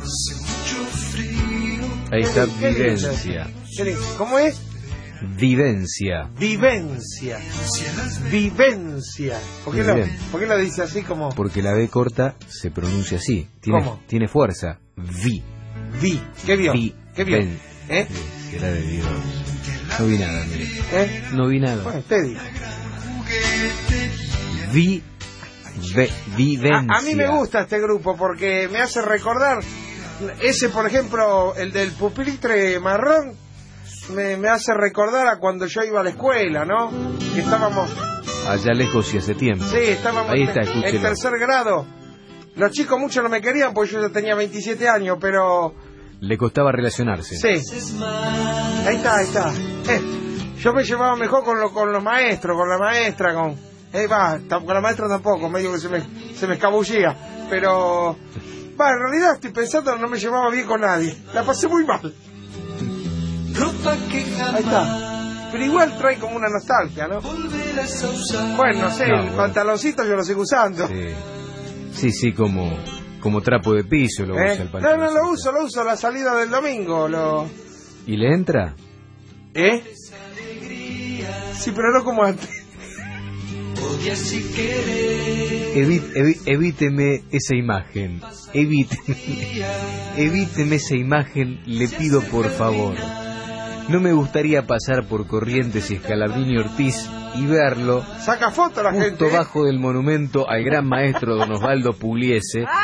Ahí está, Qué lindo. vivencia. Qué lindo. ¿Cómo es? Vivencia. Vivencia. Vivencia. ¿Por qué, Muy lo, bien. ¿Por qué lo dice así como? Porque la B corta se pronuncia así. Tiene, ¿Cómo? tiene fuerza. Vi. Vi. ¿Qué vio? Vi. ¿Qué vio? Ven. ¿Eh? Será de Dios. No vi nada, mire. ¿Eh? No vi nada. Bueno, usted dijo. Vi. Ve, vivencia. A, a mí me gusta este grupo porque me hace recordar ese, por ejemplo, el del pupitre marrón, me, me hace recordar a cuando yo iba a la escuela, ¿no? Que estábamos, Allá lejos y hace tiempo. sí, estábamos Ahí está, en, en escúchelo. tercer grado. Los chicos muchos no me querían porque yo ya tenía veintisiete años, pero Le costaba relacionarse. sí. Ahí está, ahí está. Eh, yo me llevaba mejor con, lo, con los maestros, con la maestra, con... Eh, va, tam- con la maestra tampoco, medio que se me, se me escabullía. Pero... Va, en realidad estoy pensando, no me llevaba bien con nadie. La pasé muy mal. Ahí está. Pero igual trae como una nostalgia, ¿no? Bueno, no sé, No, el bueno. pantaloncito yo lo sigo usando. Sí, sí, sí, como, como trapo de piso lo ¿Eh? usa el No, pantalón. no, lo uso, lo uso, la salida del domingo, lo... ¿Y le entra? ¿Eh? Sí, pero no como antes. Evi- evi- evíteme esa imagen. Evíteme. Evíteme esa imagen, le pido por favor. No me gustaría pasar por Corrientes y Scalabrini Ortiz y verlo Saca foto la justo gente. ¿eh? bajo del monumento al gran maestro don Osvaldo Pugliese